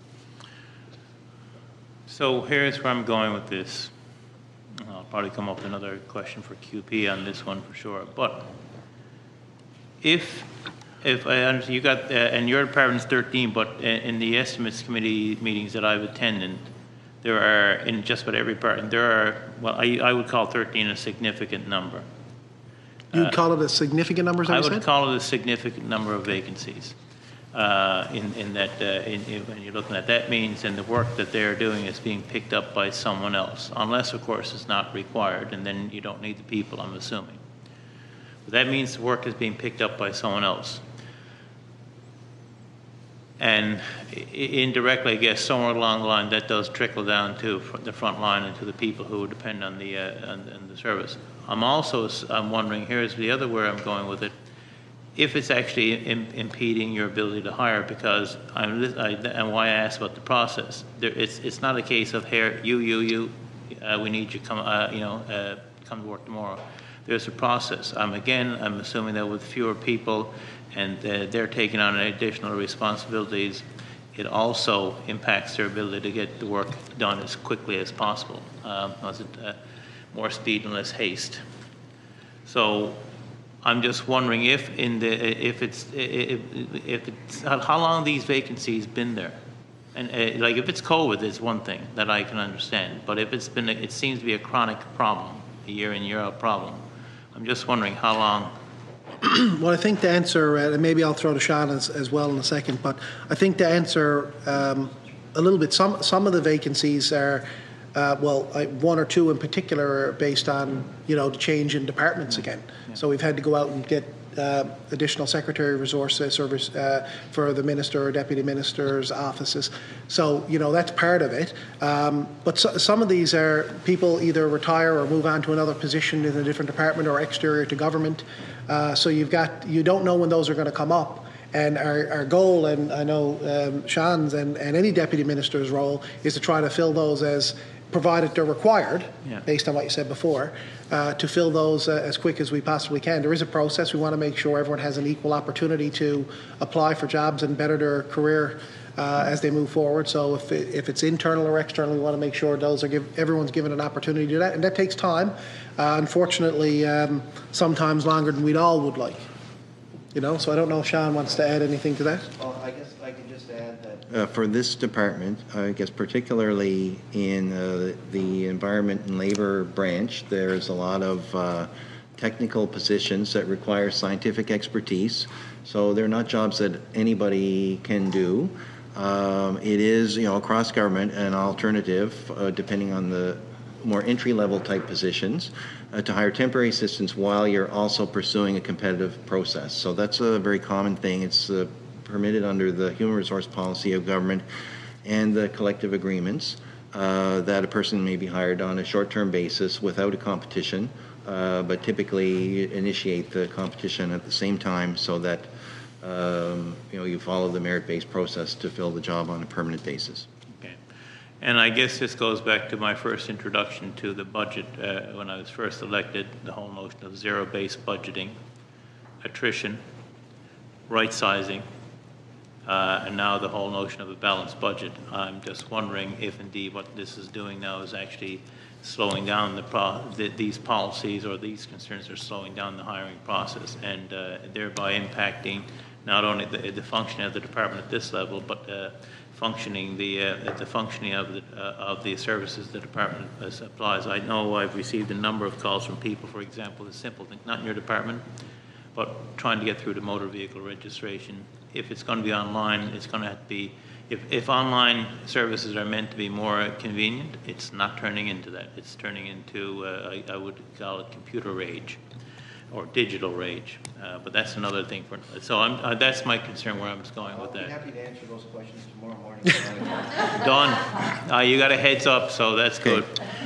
So here's where I'm going with this. I'll probably come up with another question for Q P on this one for sure. But if, if I understand, you got, uh, and your department's thirteen, but in the estimates committee meetings that I've attended, there are, in just about every part, there are, well, I, I would call thirteen a significant number. You'd uh, call it a significant number, is that I what you would said? call it a significant number of vacancies. Uh, in, in that, uh, in, in, when you're looking at that means, and the work that they're doing is being picked up by someone else, unless, of course, it's not required, and then you don't need the people, I'm assuming. But that means the work is being picked up by someone else. And indirectly, I guess, somewhere along the line, that does trickle down to the front line and to the people who depend on the, uh, on, on the service. I'm also I'm wondering, here's the other where I'm going with it, if it's actually im impeding your ability to hire, because I'm, I, and why I asked about the process. There, it's, it's not a case of, here, you, you, you, uh, we need you come, uh, you know, uh, come to work tomorrow. There's a process. Um, again, I'm assuming that with fewer people and uh, they're taking on additional responsibilities, it also impacts their ability to get the work done as quickly as possible. Um, was it uh, more speed and less haste? So I'm just wondering if in the if it's if, if it's how long these vacancies been there, and uh, like if it's COVID, it's one thing that I can understand, but if it's been, it seems to be a chronic problem, a year in year out problem. I'm just wondering how long. Well, I think the answer, uh, and maybe I'll throw to Sean as, as well in a second, but I think the answer um, a little bit. Some some of the vacancies are. Uh, well, I, one or two in particular are based on, you know, the change in departments again. Yeah. So we've had to go out and get uh, additional secretary resources service uh, for the minister or deputy minister's offices. So, you know, that's part of it. Um, but so, some of these are people either retire or move on to another position in a different department or exterior to government. Uh, so you've got, you don't know when those are going to come up. And our, our goal, and I know um, Sean's and, and any deputy minister's role, is to try to fill those as, provided they're required, yeah. based on what you said before, uh, to fill those uh, as quick as we possibly can. There is a process. We want to make sure everyone has an equal opportunity to apply for jobs and better their career uh, as they move forward. So if, it, if it's internal or external, we want to make sure those are give, everyone's given an opportunity to do that. And that takes time. Uh, unfortunately, um, sometimes longer than we'd all would like. You know, so I don't know if Sean wants to add anything to that. Well, I guess I can just add that uh, for this department, I guess particularly in uh, the environment and labor branch, there's a lot of uh, technical positions that require scientific expertise. So they're not jobs that anybody can do. Um, it is, you know, across government an alternative, uh, depending on the more entry-level type positions, uh, to hire temporary assistants while you're also pursuing a competitive process. So that's a very common thing. It's uh, permitted under the human resource policy of government and the collective agreements uh, that a person may be hired on a short-term basis without a competition, uh, but typically initiate the competition at the same time so that um, you know, you follow the merit-based process to fill the job on a permanent basis. And I guess this goes back to my first introduction to the budget uh, when I was first elected, the whole notion of zero-based budgeting, attrition, right-sizing, uh, and now the whole notion of a balanced budget. I'm just wondering if indeed what this is doing now is actually slowing down the, pro the these policies or these concerns are slowing down the hiring process and uh, thereby impacting not only the, the functioning of the department at this level, but uh, functioning the uh, the functioning of the uh, of the services the department uh, supplies. I know I've received a number of calls from people, for example, the simple thing, not in your department, but trying to get through to motor vehicle registration. If it's going to be online, it's going to have to be. If, if online services are meant to be more convenient, it's not turning into that. It's turning into uh, I, I would call it computer rage, or digital rage. Uh, but that's another thing. For so I'm, uh, that's my concern where I'm going with that. I'll be happy to answer those questions tomorrow morning. Don, uh, you got a heads up, so that's good.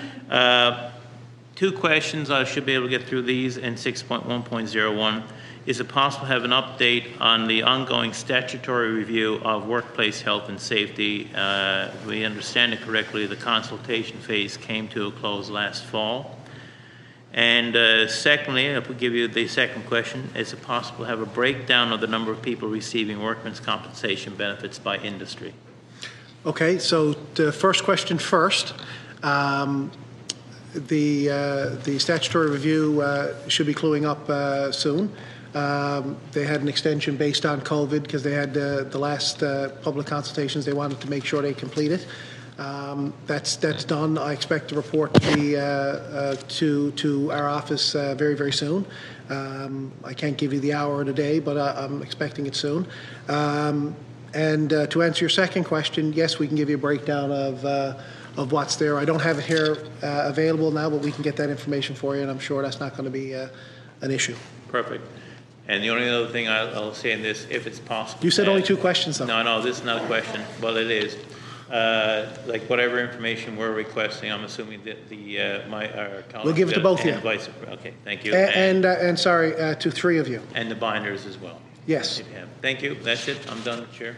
Uh, two questions. I should be able to get through these in six point one point oh one. Is it possible to have an update on the ongoing statutory review of workplace health and safety? Uh, if we understand it correctly, the consultation phase came to a close last fall. And uh, secondly, if we give you the second question, is it possible to have a breakdown of the number of people receiving workmen's compensation benefits by industry? Okay, so the first question first. Um, the, uh, the statutory review uh, should be cluing up uh, soon. Um, they had an extension based on COVID because they had uh, the last uh, public consultations. They wanted to make sure they complete it. Um, that's that's done. I expect the report to be uh, uh, to to our office uh, very very soon. Um, I can't give you the hour or the day, but I, I'm expecting it soon. Um, and uh, to answer your second question, yes, we can give you a breakdown of uh, of what's there. I don't have it here uh, available now, but we can get that information for you, and I'm sure that's not going to be uh, an issue. Perfect. And the only other thing I'll, I'll say in this, if it's possible. You said uh, only two questions, though. No, no, this is not a question. Well, it is. Uh, like whatever information we're requesting, I'm assuming that the, uh, my, our council. We'll give it to both of you. Vice, okay, thank you. And, and, uh, and sorry, uh, to three of you. And the binders as well. Yes. If you have. Thank you. That's it. I'm done, Chair.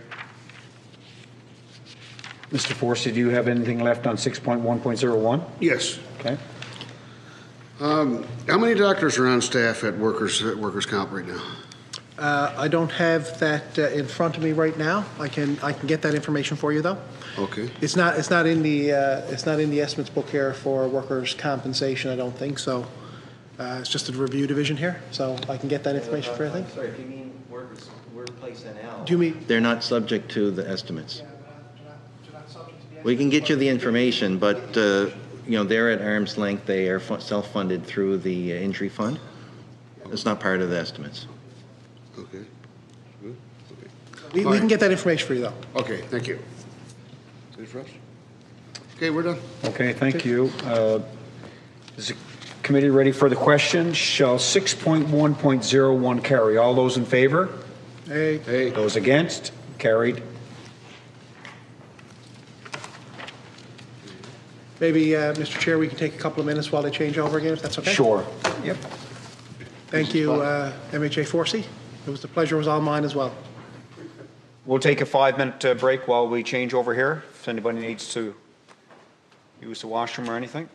Mister Forsey, do you have anything left on six point one point oh one? Yes. Okay. Um, how many doctors are on staff at workers at workers comp right now? Uh, I don't have that uh, in front of me right now. I can I can get that information for you though. Okay. It's not it's not in the uh, it's not in the estimates book here for workers' compensation. I don't think so. Uh, it's just a review division here, so I can get that information for you. I think. Sorry, if you mean workers, workplace N L. Do you mean? They're not subject to the estimates. We can get you the information, but uh, you know they're at arm's length. They are fu- self-funded through the uh, injury fund. It's not part of the estimates. Okay. Good. Okay. We, we can get that information for you though. Okay. Thank you. Is it for us? Okay, we're done. Okay, thank you. Uh, is the committee ready for the question? Shall six point one point oh one carry? All those in favor? Hey. Hey. Those against? Carried. Maybe, uh, Mister Chair, we can take a couple of minutes while they change over again, if that's okay? Sure. Yep. Thank you, uh, M H A Forsey. It was the pleasure was all mine as well. We'll take a five-minute uh, break while we change over here, if anybody needs to use the washroom or anything.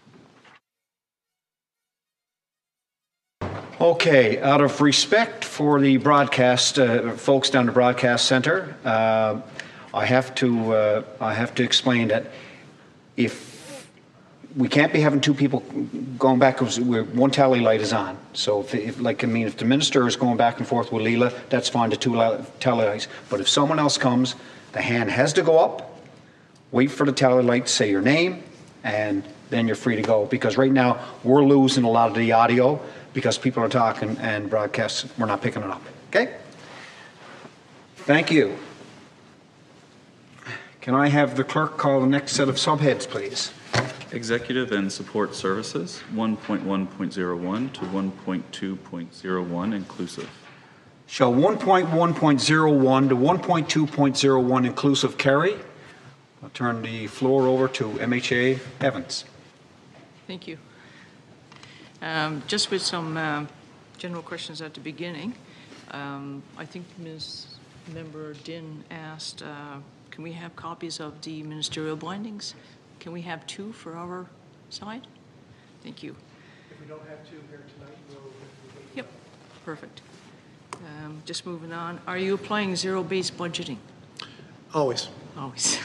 Okay, out of respect for the broadcast uh, folks down the broadcast center, uh, I have to uh, I have to explain that if we can't be having two people going back because one tally light is on. So, if, if like I mean, if the minister is going back and forth with Leela, that's fine. The two tally lights. But if someone else comes, the hand has to go up. Wait for the tally light to say your name, and then you're free to go. Because right now we're losing a lot of the audio because people are talking and broadcasts. We're not picking it up. Okay. Thank you. Can I have the clerk call the next set of subheads, please? Executive and Support Services, one point one point oh one to one point two point oh one inclusive. Shall one point one point oh one to one point two point oh one inclusive carry? I'll turn the floor over to M H A Evans. Thank you. Um, just with some uh, general questions at the beginning, um, I think Miz Member Din asked, uh, can we have copies of the ministerial bindings? Can we have two for our side? Thank you. If we don't have two here tonight, we'll... Yep, perfect. Um, just moving on. Are you applying zero-based budgeting? Always. Always.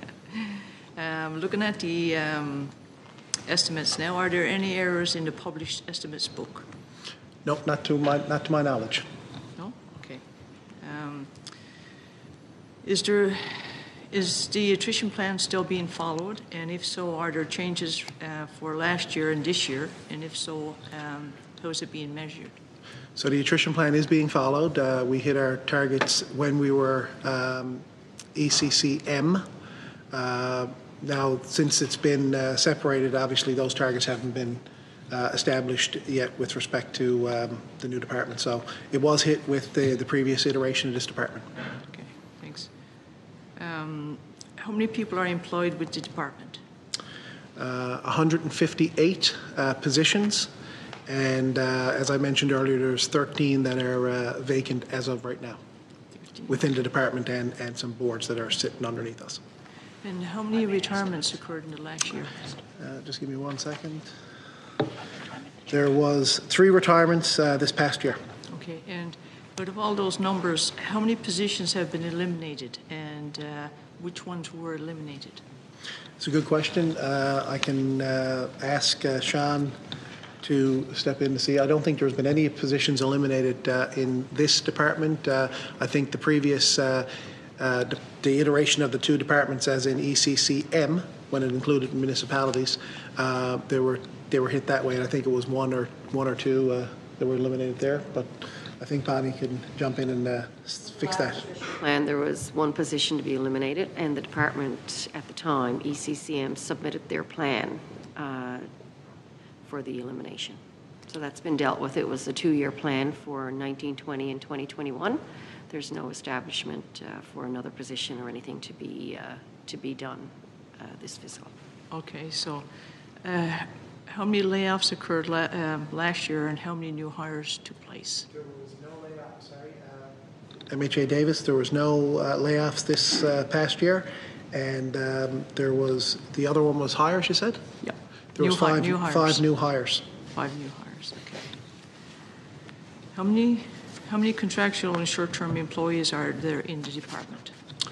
um, looking at the um, estimates now, are there any errors in the published estimates book? Nope, not to my, not to my knowledge. No? Okay. Um, is there... Is the attrition plan still being followed? And if so, are there changes uh, for last year and this year? And if so, um, how is it being measured? So the attrition plan is being followed. Uh, we hit our targets when we were um, E C C M. Uh, now, since it's been uh, separated, obviously those targets haven't been uh, established yet with respect to um, the new department. So it was hit with the, the previous iteration of this department. Okay, thanks. Um, how many people are employed with the department? Uh, one hundred fifty-eight uh, positions, and uh, as I mentioned earlier, there's thirteen that are uh, vacant as of right now within the department and, and some boards that are sitting underneath us. And how many retirements occurred in the last year? Uh, just give me one second. There was three retirements uh, this past year. Okay, and out of all those numbers, how many positions have been eliminated, and uh, which ones were eliminated? It's a good question. Uh, I can uh, ask uh, Sean to step in to see. I don't think there's been any positions eliminated uh, in this department. Uh, I think the previous, uh, uh, the, the iteration of the two departments, as in E C C M, when it included municipalities, uh, they were they were hit that way, and I think it was one or one or two uh, that were eliminated there. But I think Bonnie can jump in and uh, fix that. Plan, there was one position to be eliminated, and the department at the time, E C C M, submitted their plan uh, for the elimination. So that's been dealt with. It was a two-year plan for nineteen twenty and twenty twenty-one. There's no establishment uh, for another position or anything to be uh, to be done uh, this fiscal. Okay, so uh, how many layoffs occurred la um, last year, and how many new hires took place? There was no layoffs, sorry. Uh, M H A Davis, there was no uh, layoffs this uh, past year, and um, there was, the other one was hires, you said? Yeah. There New was hi- five new hires. five new hires. Five new hires, okay. How many, how many contractual and short-term employees are there in the department?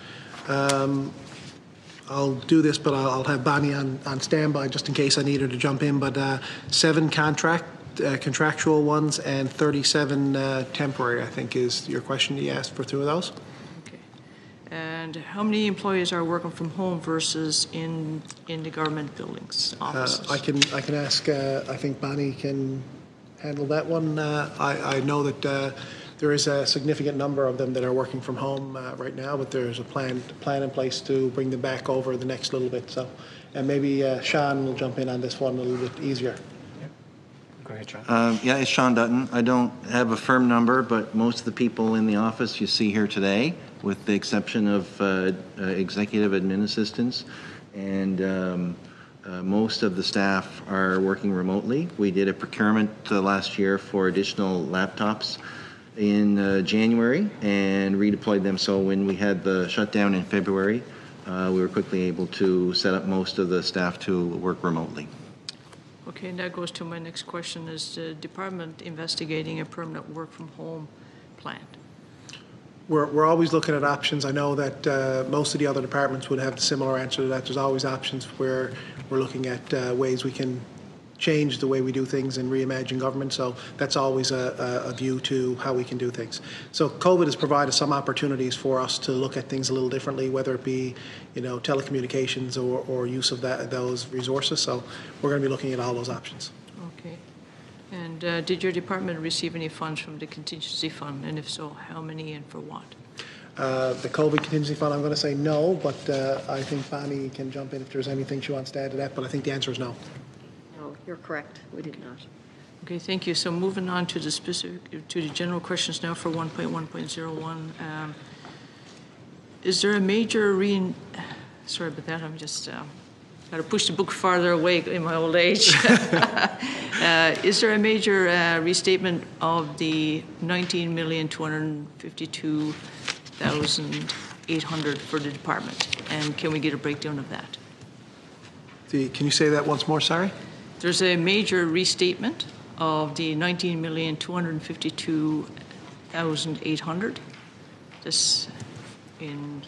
Um, I'll do this, but I'll, I'll have Bonnie on, on standby just in case I need her to jump in. But uh, seven contract uh, contractual ones and thirty-seven uh, temporary, I think, is your question you asked for two of those. Okay. And how many employees are working from home versus in in the government buildings, offices? Uh, I can I can ask. Uh, I think Bonnie can handle that one. Uh, I, I know that uh, there is a significant number of them that are working from home uh, right now, but there's a plan plan in place to bring them back over the next little bit. So, and maybe uh, Sean will jump in on this one a little bit easier. Go ahead, Sean. Uh, yeah, it's Sean Dutton. I don't have a firm number, but most of the people in the office you see here today, with the exception of uh, uh, executive admin assistants, and um, uh, most of the staff are working remotely. We did a procurement uh, last year for additional laptops in uh, January and redeployed them. So when we had the shutdown in February, uh, we were quickly able to set up most of the staff to work remotely. Okay, and that goes to my next question. Is the department investigating a permanent work from home plan? We're, we're always looking at options. I know that uh, most of the other departments would have the similar answer to that. There's always options where we're looking at uh, ways we can change the way we do things and reimagine government. So that's always a, a view to how we can do things. So COVID has provided some opportunities for us to look at things a little differently, whether it be, you know, telecommunications or, or use of that, those resources. So we're going to be looking at all those options. Okay. And uh, did your department receive any funds from the contingency fund? And if so, how many and for what? Uh, the COVID contingency fund, I'm going to say no, but uh, I think Bonnie can jump in if there's anything she wants to add to that, but I think the answer is no. No, you're correct. We did not. Okay, thank you. So moving on to the specific, to the general questions now for one point one point zero one. Um, is there a major re... Sorry about that. I'm just... Uh, got to push the book farther away in my old age. uh, is there a major uh, restatement of the nineteen million two hundred fifty-two thousand eight hundred for the department? And can we get a breakdown of that? The, can you say that once more, sorry? There's a major restatement of the nineteen million two hundred fifty-two thousand eight hundred. This in...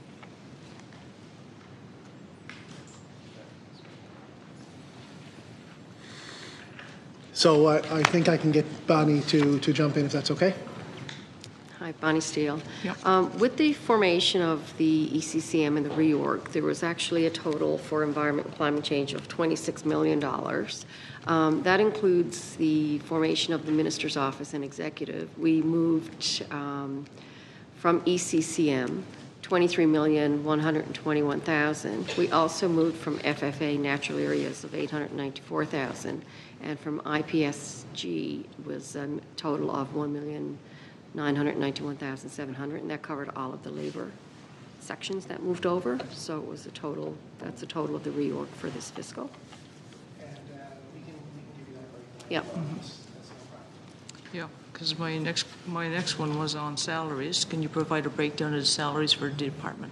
So uh, I think I can get Bonnie to, to jump in if that's okay. Hi, Bonnie Steele. Yep. Um, with the formation of the E C C M and the reorg, there was actually a total for environment and climate change of twenty-six million dollars. Um, that includes the formation of the minister's office and executive. We moved um, from E C C M twenty-three million one hundred twenty-one thousand dollars. We also moved from F F A natural areas of eight hundred ninety-four thousand dollars, and from I P S G was a total of one million nine hundred ninety-one thousand seven hundred dollars, and that covered all of the labor sections that moved over. So it was a total, that's a total of the reorg for this fiscal. And uh, we can, we can give you that Yep. breakdown. That's, that's no problem. Yeah, because my next, my next one was on salaries. Can you provide a breakdown of the salaries for the department?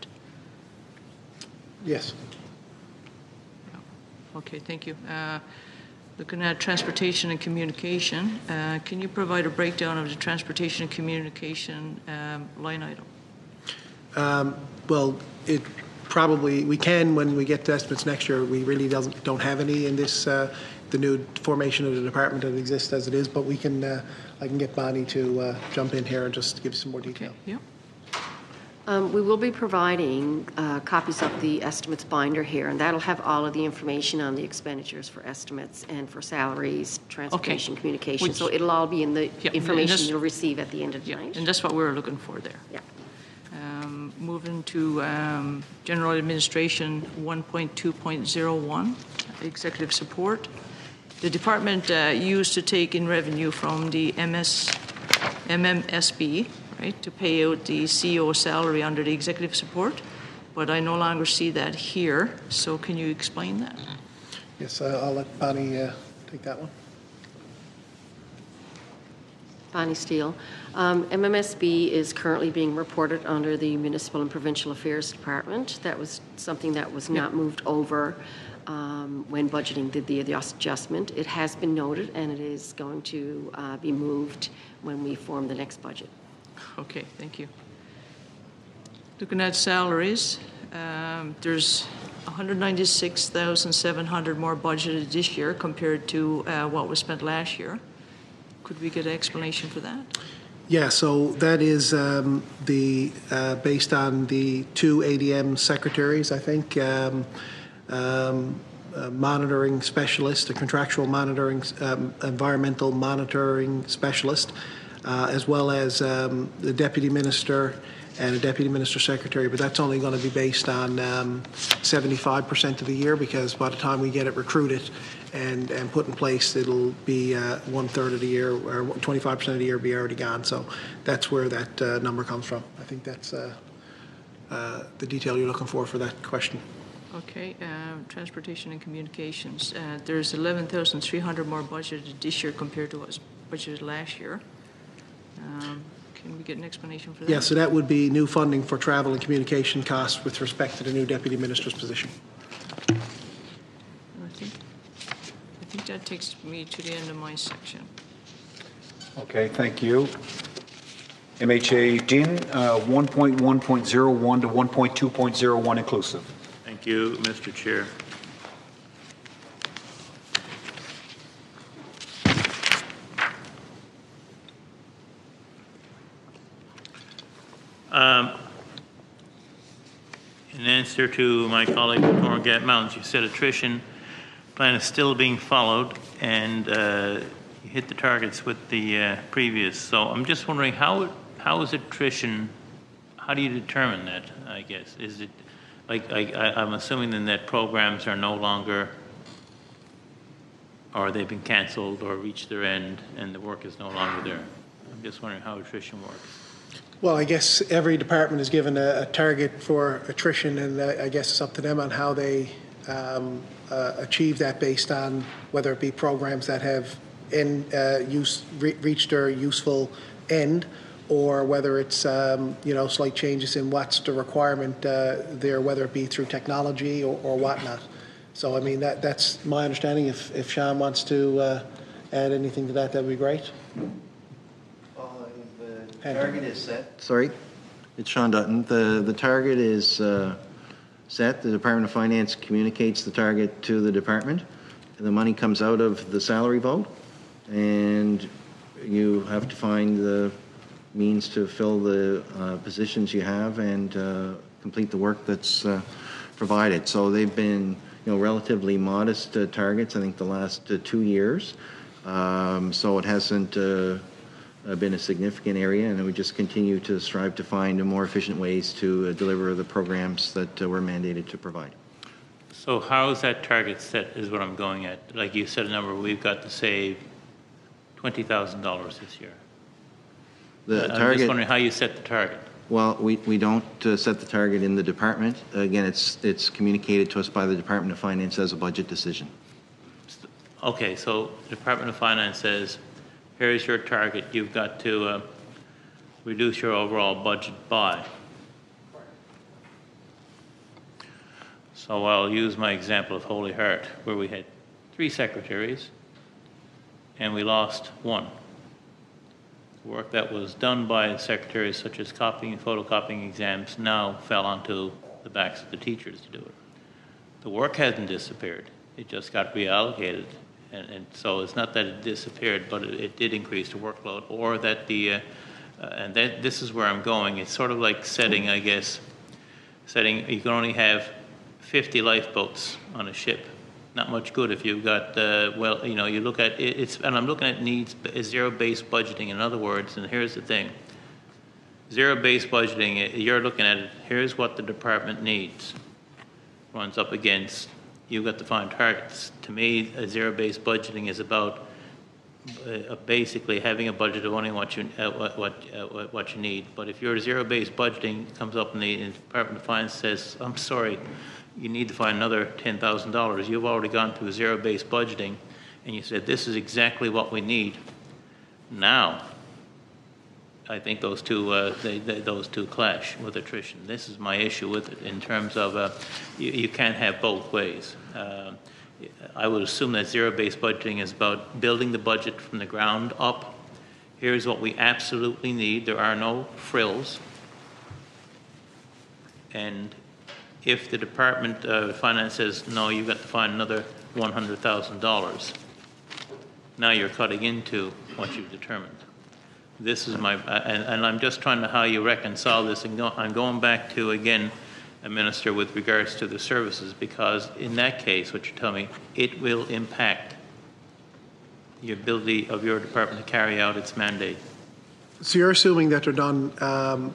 Yes. Okay, thank you. Uh, Looking at transportation and communication, uh, can you provide a breakdown of the transportation and communication um, line item? Um, well, it probably, we can when we get to estimates next year. We really doesn't, don't have any in this, uh, the new formation of the department that exists as it is, but we can, uh, I can get Bonnie to uh, jump in here and just give you some more detail. Okay, yeah. Um, we will be providing uh, copies of the estimates binder here, and that'll have all of the information on the expenditures for estimates and for salaries, transportation, Okay. communication. Which- So it'll all be in the Yeah, and information this- you'll receive at the end of Yeah, tonight. and that's what we were looking for there. Yeah. Um, moving to um, general administration one point two point zero one, executive support. the department uh, used to take in revenue from the M S, M M S B, right, to pay out the C E O salary under the executive support, but I no longer see that here. So can you explain that? Yes, uh, I'll let Bonnie uh, take that one. Bonnie Steele. Um, M M S B is currently being reported under the Municipal and Provincial Affairs Department. That was something that was not moved over um, when budgeting did the, the adjustment. It has been noted, and it is going to uh, be moved when we form the next budget. Okay, thank you. Looking at salaries, um, there's one hundred ninety-six thousand seven hundred more budgeted this year compared to uh, what was spent last year. Could we get an explanation for that? Yeah, so that is um, the uh, based on the two A D M secretaries, I think, um, um, a monitoring specialist, a contractual monitoring, um, environmental monitoring specialist, uh, as well as um, the deputy minister and a deputy minister secretary, but that's only going to be based on um, seventy-five percent of the year, because by the time we get it recruited and, and put in place, it'll be uh, one-third of the year, or twenty-five percent of the year be already gone. So that's where that uh, number comes from. I think that's uh, uh, the detail you're looking for for that question. Okay, uh, transportation and communications. Uh, there's eleven thousand three hundred more budgeted this year compared to what was budgeted last year. Um, Can we get an explanation for that? Yeah, so that would be new funding for travel and communication costs with respect to the new deputy minister's position. I think, I think that takes me to the end of my section. Okay, thank you. M H A Din, uh, one point one point zero one to one point two point zero one inclusive. Thank you, Mister Chair. Um, in answer to my colleague from Torngat Mountains, you said attrition plan is still being followed, and uh, you hit the targets with the uh, previous. So I'm just wondering how how is attrition? How do you determine that? I guess is it like I, I, I'm assuming then that programs are no longer, or they've been canceled or reached their end, and the work is no longer there. I'm just wondering how attrition works. Well, I guess every department is given a, a target for attrition, and uh, I guess it's up to them on how they um, uh, achieve that based on whether it be programs that have in, uh, use, re reached their useful end, or whether it's um, you know, slight changes in what's the requirement uh, there, whether it be through technology or, or whatnot. So, I mean, that, that's my understanding. If, if Sean wants to uh, add anything to that, that would be great. The target is set. Sorry, it's Sean Dutton. The, the target is uh, set. The Department of Finance communicates the target to the department. The money comes out of the salary vote, and you have to find the means to fill the uh, positions you have and uh, complete the work that's uh, provided. So they've been, you know, relatively modest uh, targets, I think, the last uh, two years. Um, so it hasn't uh, Uh, been a significant area, and we just continue to strive to find more efficient ways to uh, deliver the programs that uh, we're mandated to provide. So how is that target set is what I'm going at. Like you said a number, we've got to save twenty thousand dollars this year. The I'm target, just wondering how you set the target. Well, we, we don't uh, set the target in the department. Again, it's, it's communicated to us by the Department of Finance as a budget decision. Okay, so the Department of Finance says, here's your target. You've got to uh, reduce your overall budget by. So I'll use my example of Holy Heart, where we had three secretaries, and we lost one. The work that was done by secretaries, such as copying and photocopying exams, now fell onto the backs of the teachers to do it. The work hasn't disappeared. It just got reallocated. And, and so it's not that it disappeared, but it, it did increase the workload, or that the, uh, uh, and that, this is where I'm going. It's sort of like setting, I guess, setting, you can only have fifty lifeboats on a ship. Not much good if you've got, uh, well, you know, you look at, it, it's, and I'm looking at needs, zero-based budgeting, in other words, and here's the thing. Zero-based budgeting, you're looking at it, here's what the department needs. Runs up against you've got to find targets. To me, a zero-based budgeting is about uh, basically having a budget of only what you uh, what what, uh, what you need. But if your zero-based budgeting comes up and the Department of Finance says, "I'm sorry, you need to find another ten thousand dollars," you've already gone through zero-based budgeting, and you said, "This is exactly what we need." Now, I think those two uh, they, they, those two clash with attrition. This is my issue with it in terms of uh, you, you can't have both ways. Uh, I would assume that zero-based budgeting is about building the budget from the ground up. Here's what we absolutely need. There are no frills. And if the Department of Finance says, no, you've got to find another one hundred thousand dollars, now you're cutting into what you've determined. This is my, uh, and, and I'm just trying to how you reconcile this. And go, I'm going back to, again, a minister with regards to the services, because in that case, what you tell me, it will impact the ability of your department to carry out its mandate. So you're assuming that they're done um,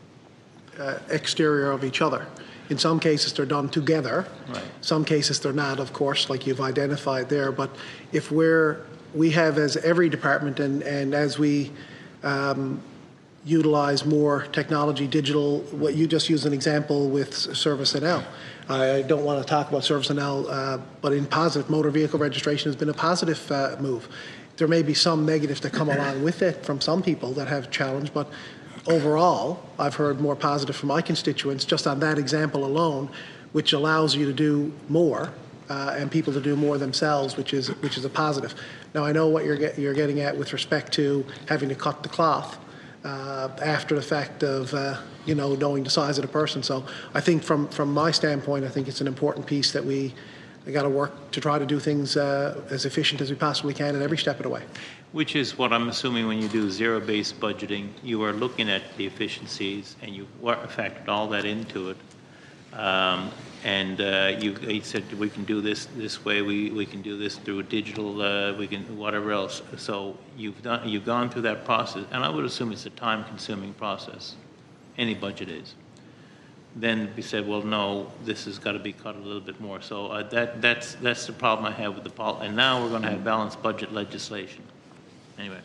uh, exterior of each other. In some cases, they're done together. Right. Some cases, they're not, of course, like you've identified there. But if we're, we have as every department, and, and as we um, utilize more technology, digital, what you just used an example with ServiceNL. I don't want to talk about ServiceNL, uh, but in positive, motor vehicle registration has been a positive uh, move. There may be some negatives that come along with it from some people that have challenged, but overall, I've heard more positive from my constituents just on that example alone, which allows you to do more uh, and people to do more themselves, which is which is a positive. Now, I know what you're get, you're getting at with respect to having to cut the cloth uh, after the fact of uh, you know knowing the size of the person. So I think from from my standpoint, I think it's an important piece that we. We got to work to try to do things uh, as efficient as we possibly can at every step of the way. Which is what I'm assuming when you do zero-based budgeting, you are looking at the efficiencies and you factored all that into it. Um, and uh, you, you said we can do this this way, we, we can do this through digital, uh, we can whatever else. So you've done you've gone through that process, and I would assume it's a time-consuming process. Any budget is. Then we said, well, no, this has got to be cut a little bit more. So uh, that that's that's the problem I have with the pol. And now we're going to have balanced budget legislation. Anyway,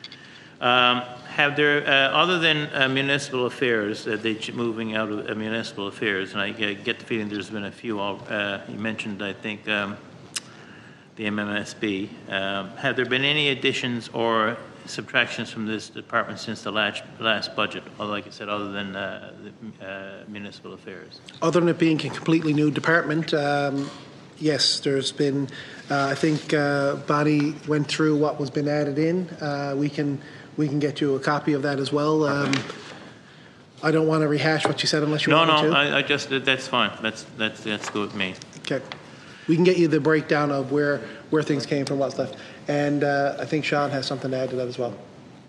um, have there uh, other than uh, municipal affairs, uh, they moving out of uh, municipal affairs, and I get the feeling there's been a few. Uh, you mentioned, I think, um, the M M S B. Um, have there been any additions or subtractions from this department since the last, last budget, or like I said, other than uh, the, uh, municipal affairs? Other than it being a completely new department, um, yes, there's been, uh, I think uh, Bonnie went through what was been added in. Uh, we can we can get you a copy of that as well. Um, I don't want to rehash what you said unless you no, want no, me to. No, no, I just, that's fine. That's, that's, that's good with me. Okay. We can get you the breakdown of where, where things came from, what's left. And uh, I think Sean has something to add to that as well.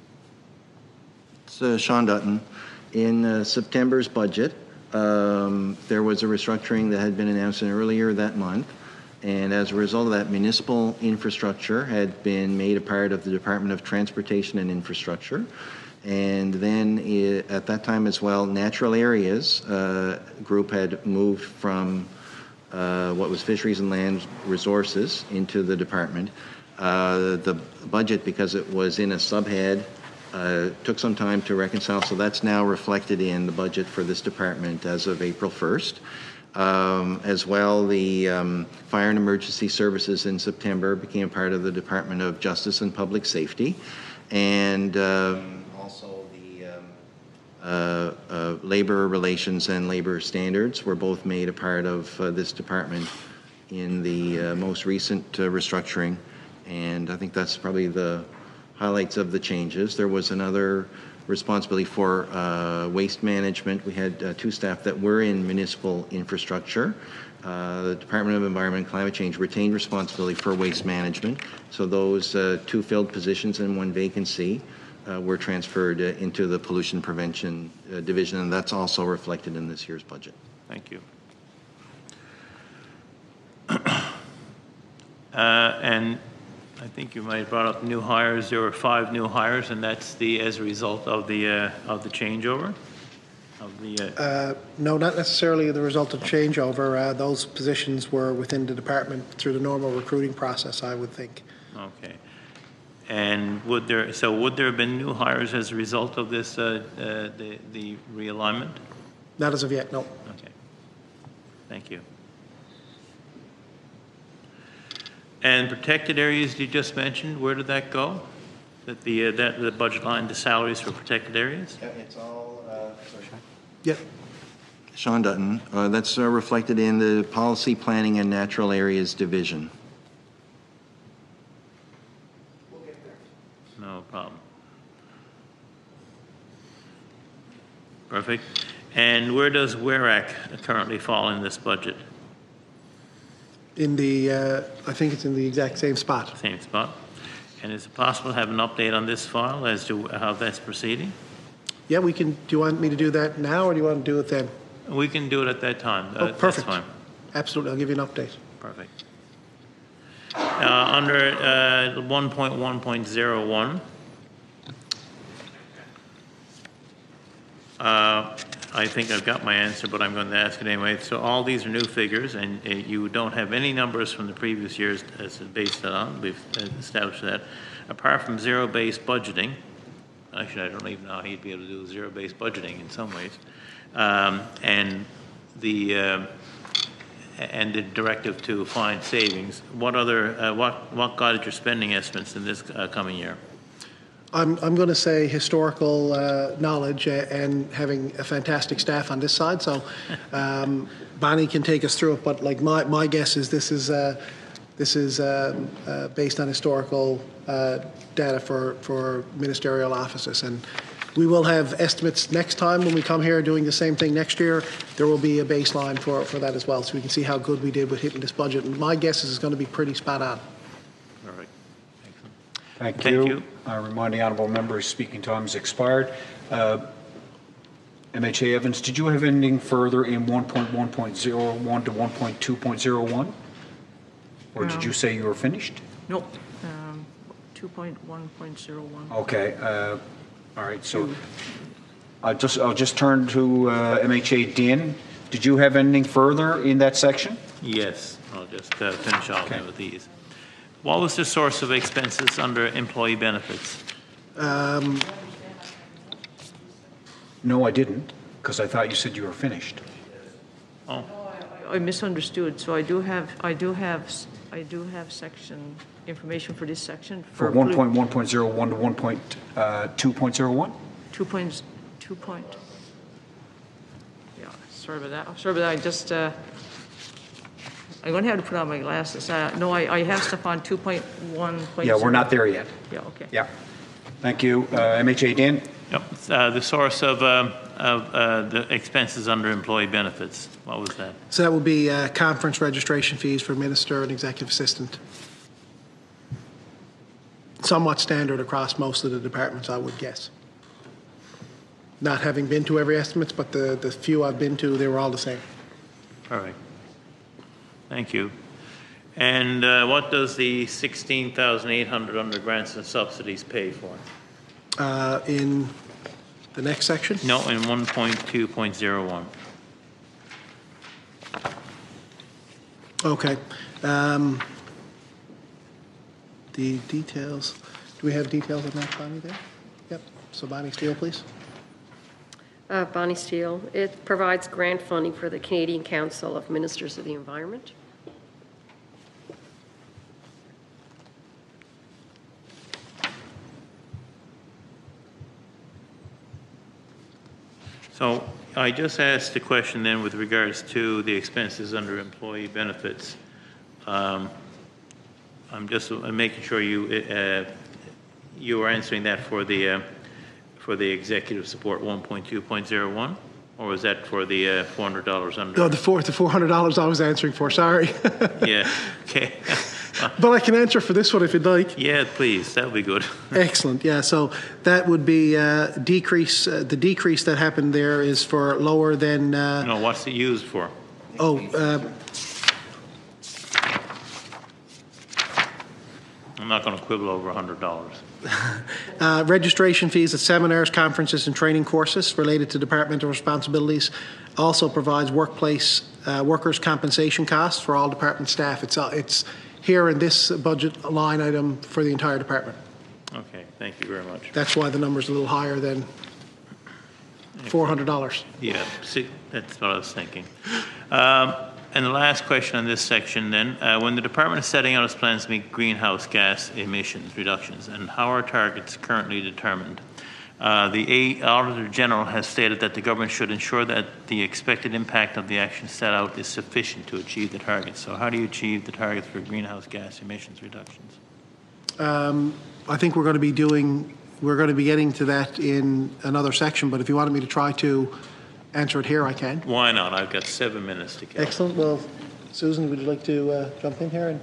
It's uh, Sean Dutton. In uh, September's budget, um, there was a restructuring that had been announced earlier that month. And as a result of that, municipal infrastructure had been made a part of the Department of Transportation and Infrastructure. And then it, at that time as well, Natural Areas uh, group had moved from uh, what was Fisheries and Land Resources into the department. Uh, the budget, because it was in a subhead, uh, took some time to reconcile, so that's now reflected in the budget for this department as of April first. Um, as well, the um, Fire and Emergency Services in September became part of the Department of Justice and Public Safety, and um, also the um, uh, uh, Labor Relations and Labor Standards were both made a part of uh, this department in the uh, most recent uh, restructuring. And I think that's probably the highlights of the changes. There was another responsibility for uh, waste management. We had uh, two staff that were in municipal infrastructure. Uh, the Department of Environment and Climate Change retained responsibility for waste management. So those uh, two filled positions and one vacancy uh, were transferred uh, into the Pollution Prevention uh, Division, and that's also reflected in this year's budget. Thank you. uh, and I think you might have brought up new hires. There were five new hires, and that's the as a result of the uh, of the changeover. of the, uh, Uh, No, not necessarily the result of changeover. Uh, Those positions were within the department through the normal recruiting process, I would think. okay. And would there, so would there have been new hires as a result of this, uh, uh, the, the realignment? Not as of yet, no. Okay. Thank you. And protected areas you just mentioned, where did that go? That the, uh, that, the budget line, the salaries for protected areas? Yeah, it's all, uh, Yep. Sean Dutton, uh, that's uh, reflected in the Policy Planning and Natural Areas Division. No problem. Perfect. And where does W E R A C currently fall in this budget? In the, uh, I think it's in the exact same spot. Same spot. And is it possible to have an update on this file as to how that's proceeding? Yeah, we can, do you want me to do that now, or do you want to do it then? We can do it at that time. Oh, Uh, perfect. That's fine. Absolutely, I'll give you an update. Perfect. Uh, under uh, one point one point zero one, uh, I think I've got my answer, but I'm going to ask it anyway. So all these are new figures, and uh, you don't have any numbers from the previous years as based that on. We've established that. Apart from zero-based budgeting, actually, I don't even know how you'd be able to do zero-based budgeting in some ways, um, and the uh, and the directive to find savings. What other uh, what what guided your spending estimates in this uh, coming year? I'm, I'm going to say historical uh, knowledge uh, and having a fantastic staff on this side. So um, Bonnie can take us through it, but like my, my guess is this is uh, this is um, uh, based on historical uh, data for, for ministerial offices. And we will have estimates next time when we come here doing the same thing next year. There will be a baseline for, for that as well, so we can see how good we did with hitting this budget. And my guess is it's going to be pretty spot on. All right. Thank Thank you. you. I remind the honourable members speaking time has expired. Uh, M H A Evans, did you have anything further in one point one point zero one to one point two point zero one? Or did Um, you say you were finished? Nope, um, two point one point zero one. Okay. Uh, all right. So I'll just I'll just turn to uh, M H A Din. Did you have anything further in that section? Yes, I'll just uh, finish off then with these. What was the source of expenses under employee benefits? Um, No, I didn't, because I thought you said you were finished. Oh, I misunderstood, so I do have, I do have, I do have section, information for this section. For blue- one point one point zero one to one point two point zero one? Two points, two point, yeah, sorry about that, sorry about that, I just, uh, I'm going to have to put on my glasses. Uh, no, I, I have stuff on two point one. Yeah, we're not there yet. Yeah, okay. Yeah. Thank you. Uh, M H A Dan? Yep. Uh, the source of, um, of uh, the expenses under employee benefits, what was that? So that would be uh, conference registration fees for minister and executive assistant. Somewhat standard across most of the departments, I would guess. Not having been to every estimates, but the, the few I've been to, they were all the same. All right. Thank you. And uh, what does the sixteen thousand eight hundred under grants and subsidies pay for? Uh, in the next section? No, in one point two point zero one. Okay. Um, the details, do we have details on that, Bonnie, there? Yep. So Bonnie Steele, please. Uh, Bonnie Steele. It provides grant funding for the Canadian Council of Ministers of the Environment. So I just asked a question then with regards to the expenses under employee benefits. Um, I'm just uh, making sure you uh, you were answering that for the uh, for the executive support one point two point zero one, or was that for the uh, four hundred dollars under? No, the four, the four hundred dollars I was answering for, sorry. Yeah, okay. But I can answer for this one if you'd like. Yeah, please, that would be good. Excellent. Yeah, so that would be uh, decrease. Uh, the decrease that happened there is for lower than. Uh, No, what's it used for? oh, uh, I'm not going to quibble over one hundred dollars. Uh, registration fees at seminars, conferences, and training courses related to departmental responsibilities. Also provides workplace uh, workers' compensation costs for all department staff. It's, uh, it's here in this budget line item for the entire department. Okay, thank you very much. That's why the number's a little higher than four hundred dollars. Yeah, see, that's what I was thinking. Um, and the last question on this section then, uh, when the department is setting out its plans to meet greenhouse gas emissions reductions, and how are targets currently determined? Uh, the A Auditor General has stated that the government should ensure that the expected impact of the action set out is sufficient to achieve the targets. So how do you achieve the targets for greenhouse gas emissions reductions? Um, I think we're going to be doing, we're going to be getting to that in another section, but if you wanted me to try to answer it here, I can. Why not? I've got seven minutes to kill. Excellent. Well, Susan, would you like to uh, jump in here? And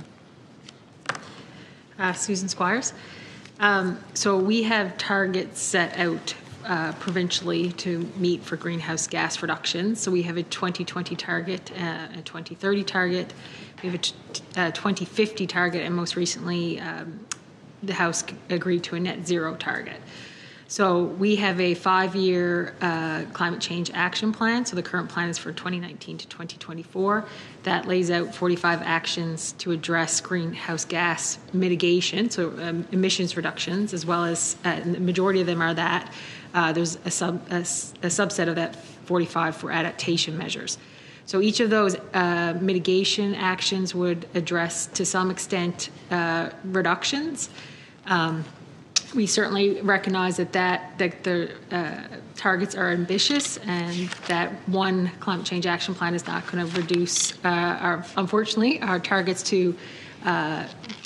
Uh, Susan Squires. Um, so we have targets set out uh, provincially to meet for greenhouse gas reductions. So we have a twenty twenty target, uh, a twenty thirty target, we have a t- uh, twenty fifty target, and most recently um, the House agreed to a net zero target. So we have a five-year uh, climate change action plan. So the current plan is for twenty nineteen to twenty twenty-four. That lays out forty-five actions to address greenhouse gas mitigation, so um, emissions reductions, as well as, uh, and the majority of them are that. Uh, there's a, sub, a, a subset of that forty-five for adaptation measures. So each of those uh, mitigation actions would address, to some extent, uh, reductions. Um, We certainly recognize that, that, that the uh, targets are ambitious, and that one climate change action plan is not going to reduce, uh, our, unfortunately, our targets to uh,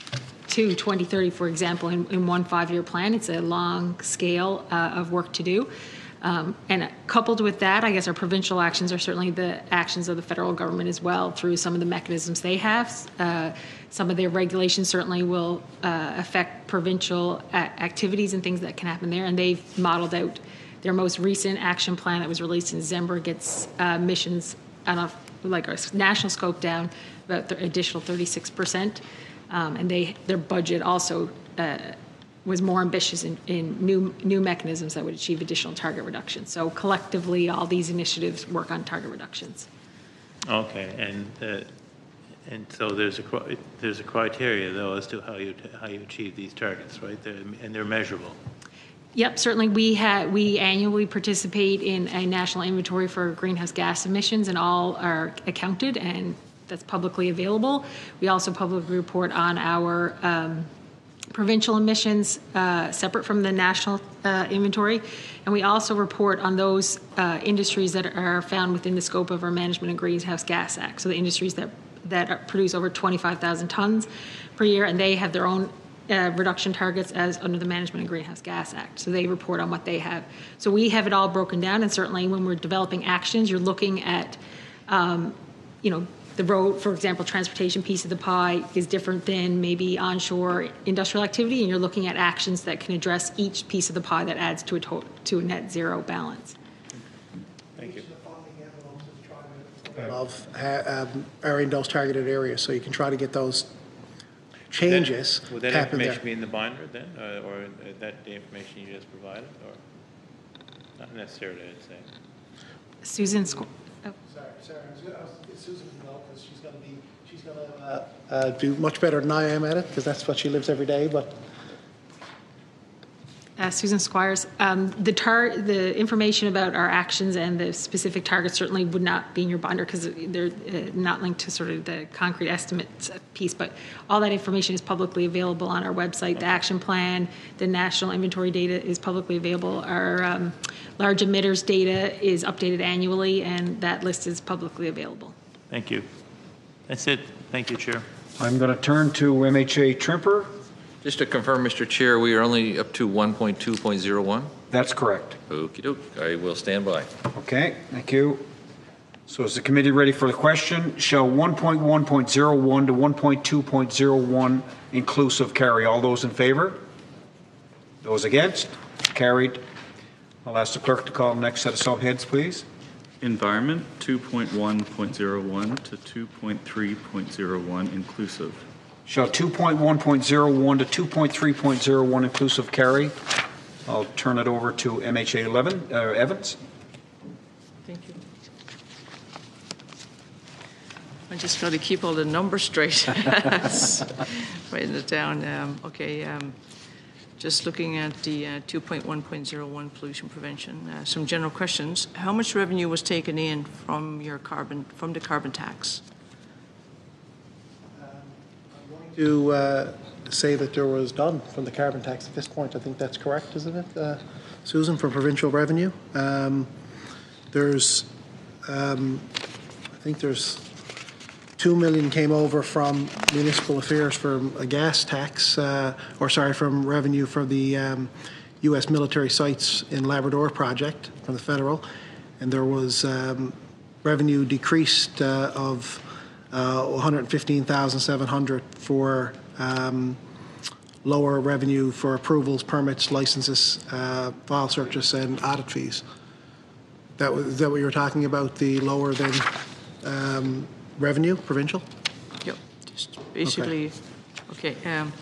to twenty thirty, for example, in, in one five-year plan. It's a long scale uh, of work to do. Um, and coupled with that, I guess our provincial actions are certainly the actions of the federal government as well, through some of the mechanisms they have. Uh, some of their regulations certainly will uh, affect provincial a- activities and things that can happen there. And they've modeled out their most recent action plan that was released in December, gets uh, emissions on a, like a national scope down about the additional thirty-six percent. Um, and they their budget also uh, was more ambitious in, in new new mechanisms that would achieve additional target reductions. So collectively, all these initiatives work on target reductions. Okay, and uh, and so there's a cri- there's a criteria though as to how you t- how you achieve these targets, right? They're, and they're measurable. Yep, certainly we have we annually participate in a national inventory for greenhouse gas emissions, and all are accounted, and that's publicly available. We also publicly report on our um, provincial emissions uh, separate from the national uh, inventory, and we also report on those uh, industries that are found within the scope of our Management of Greenhouse Gas Act. So the industries that that are, produce over twenty-five thousand tons per year, and they have their own uh, reduction targets as under the Management of Greenhouse Gas Act. So they report on what they have. So we have it all broken down, and certainly when we're developing actions, you're looking at, um, you know. The road, for example, transportation piece of the pie is different than maybe onshore industrial activity, and you're looking at actions that can address each piece of the pie that adds to a to, to a net zero balance. Thank you. Of uh, um, are in those targeted areas, so you can try to get those changes Then, would that happen information there. be in the binder then, uh, or uh, that the information you just provided, or not necessarily? I'd say. Susan. Squ- oh. Sorry, sorry. Susan can know because she's going to be she's going to uh, uh, do much better than I am at it, because that's what she lives every day. But Uh, Susan Squires, um, the tar- the information about our actions and the specific targets certainly would not be in your binder, because they're uh, not linked to sort of the concrete estimates piece, but all that information is publicly available on our website. The action plan, the national inventory data is publicly available. Our um, large emitters data is updated annually, and that list is publicly available. Thank you. That's it. Thank you, Chair. I'm going to turn to M H A Trimper. Just to confirm, Mister Chair, we are only up to one point two point zero one? That's correct. Okey doke. I will stand by. Okay, thank you. So is the committee ready for the question? Shall one point one point zero one to one point two point zero one inclusive carry? All those in favor? Those against? Carried. I'll ask the clerk to call the next set of subheads, please. Environment, two point one point zero one to two point three point zero one inclusive. Shall two point one point zero one to two point three point zero one inclusive carry? I'll turn it over to M H A eleven, uh, Evans. Thank you. I just got to keep all the numbers straight. Writing it down. Um, okay. Um, just looking at the uh, two point one point zero one pollution prevention. Uh, some general questions. How much revenue was taken in from your carbon from the carbon tax? To uh, say that there was none from the carbon tax at this point. I think that's correct, isn't it, uh, Susan, for provincial revenue? Um, there's, um, I think there's two million came over from municipal affairs from a gas tax, uh, or sorry, from revenue for the um, U S military sites in Labrador project from the federal, and there was um, revenue decreased uh, of Uh, one hundred fifteen thousand seven hundred for um, lower revenue for approvals, permits, licenses, uh, file searches, and audit fees. That was, is that what you were talking about, the lower than um, revenue, provincial? Yep, just basically, okay. okay um,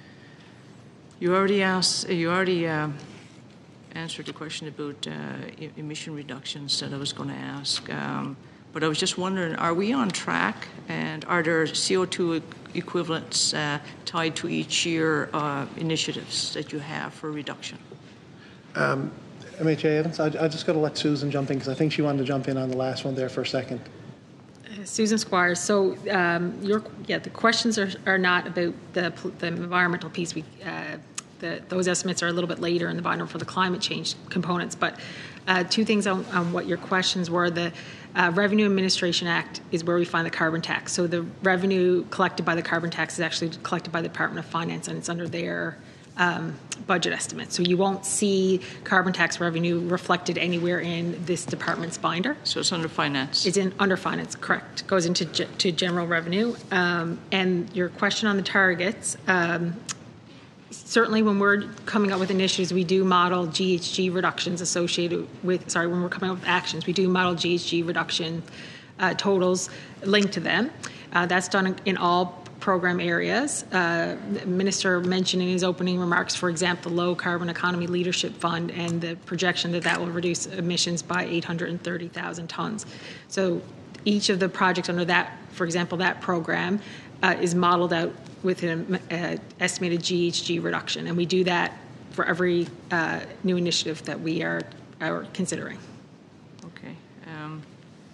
you already asked, you already um, answered the question about uh, emission reductions that I was going to ask. Um, But I was just wondering, are we on track, and are there C O two e- equivalents uh, tied to each year uh, initiatives that you have for reduction? Um, M H A Evans, I, I just got to let Susan jump in because I think she wanted to jump in on the last one there for a second. Uh, Susan Squires. So, um, your yeah, the questions are, are not about the the environmental piece. We uh, the, those estimates are a little bit later in the binder for the climate change components. But uh, two things on, on what your questions were. The Uh, Revenue Administration Act is where we find the carbon tax. So the revenue collected by the carbon tax is actually collected by the Department of Finance, and it's under their um, budget estimate. So you won't see carbon tax revenue reflected anywhere in this department's binder. So it's under finance? It's in under finance, correct. Goes into ge- to general revenue. Um, and your question on the targets, um, certainly when we're coming up with initiatives, we do model G H G reductions associated with, sorry, when we're coming up with actions, we do model G H G reduction uh, totals linked to them. Uh, that's done in, in all program areas. Uh, the Minister mentioned in his opening remarks, for example, the Low Carbon Economy Leadership Fund and the projection that that will reduce emissions by eight hundred thirty thousand tons. So each of the projects under that, for example, that program uh, is modeled out with an uh, estimated G H G reduction. And we do that for every uh, new initiative that we are, are considering. Okay. Um,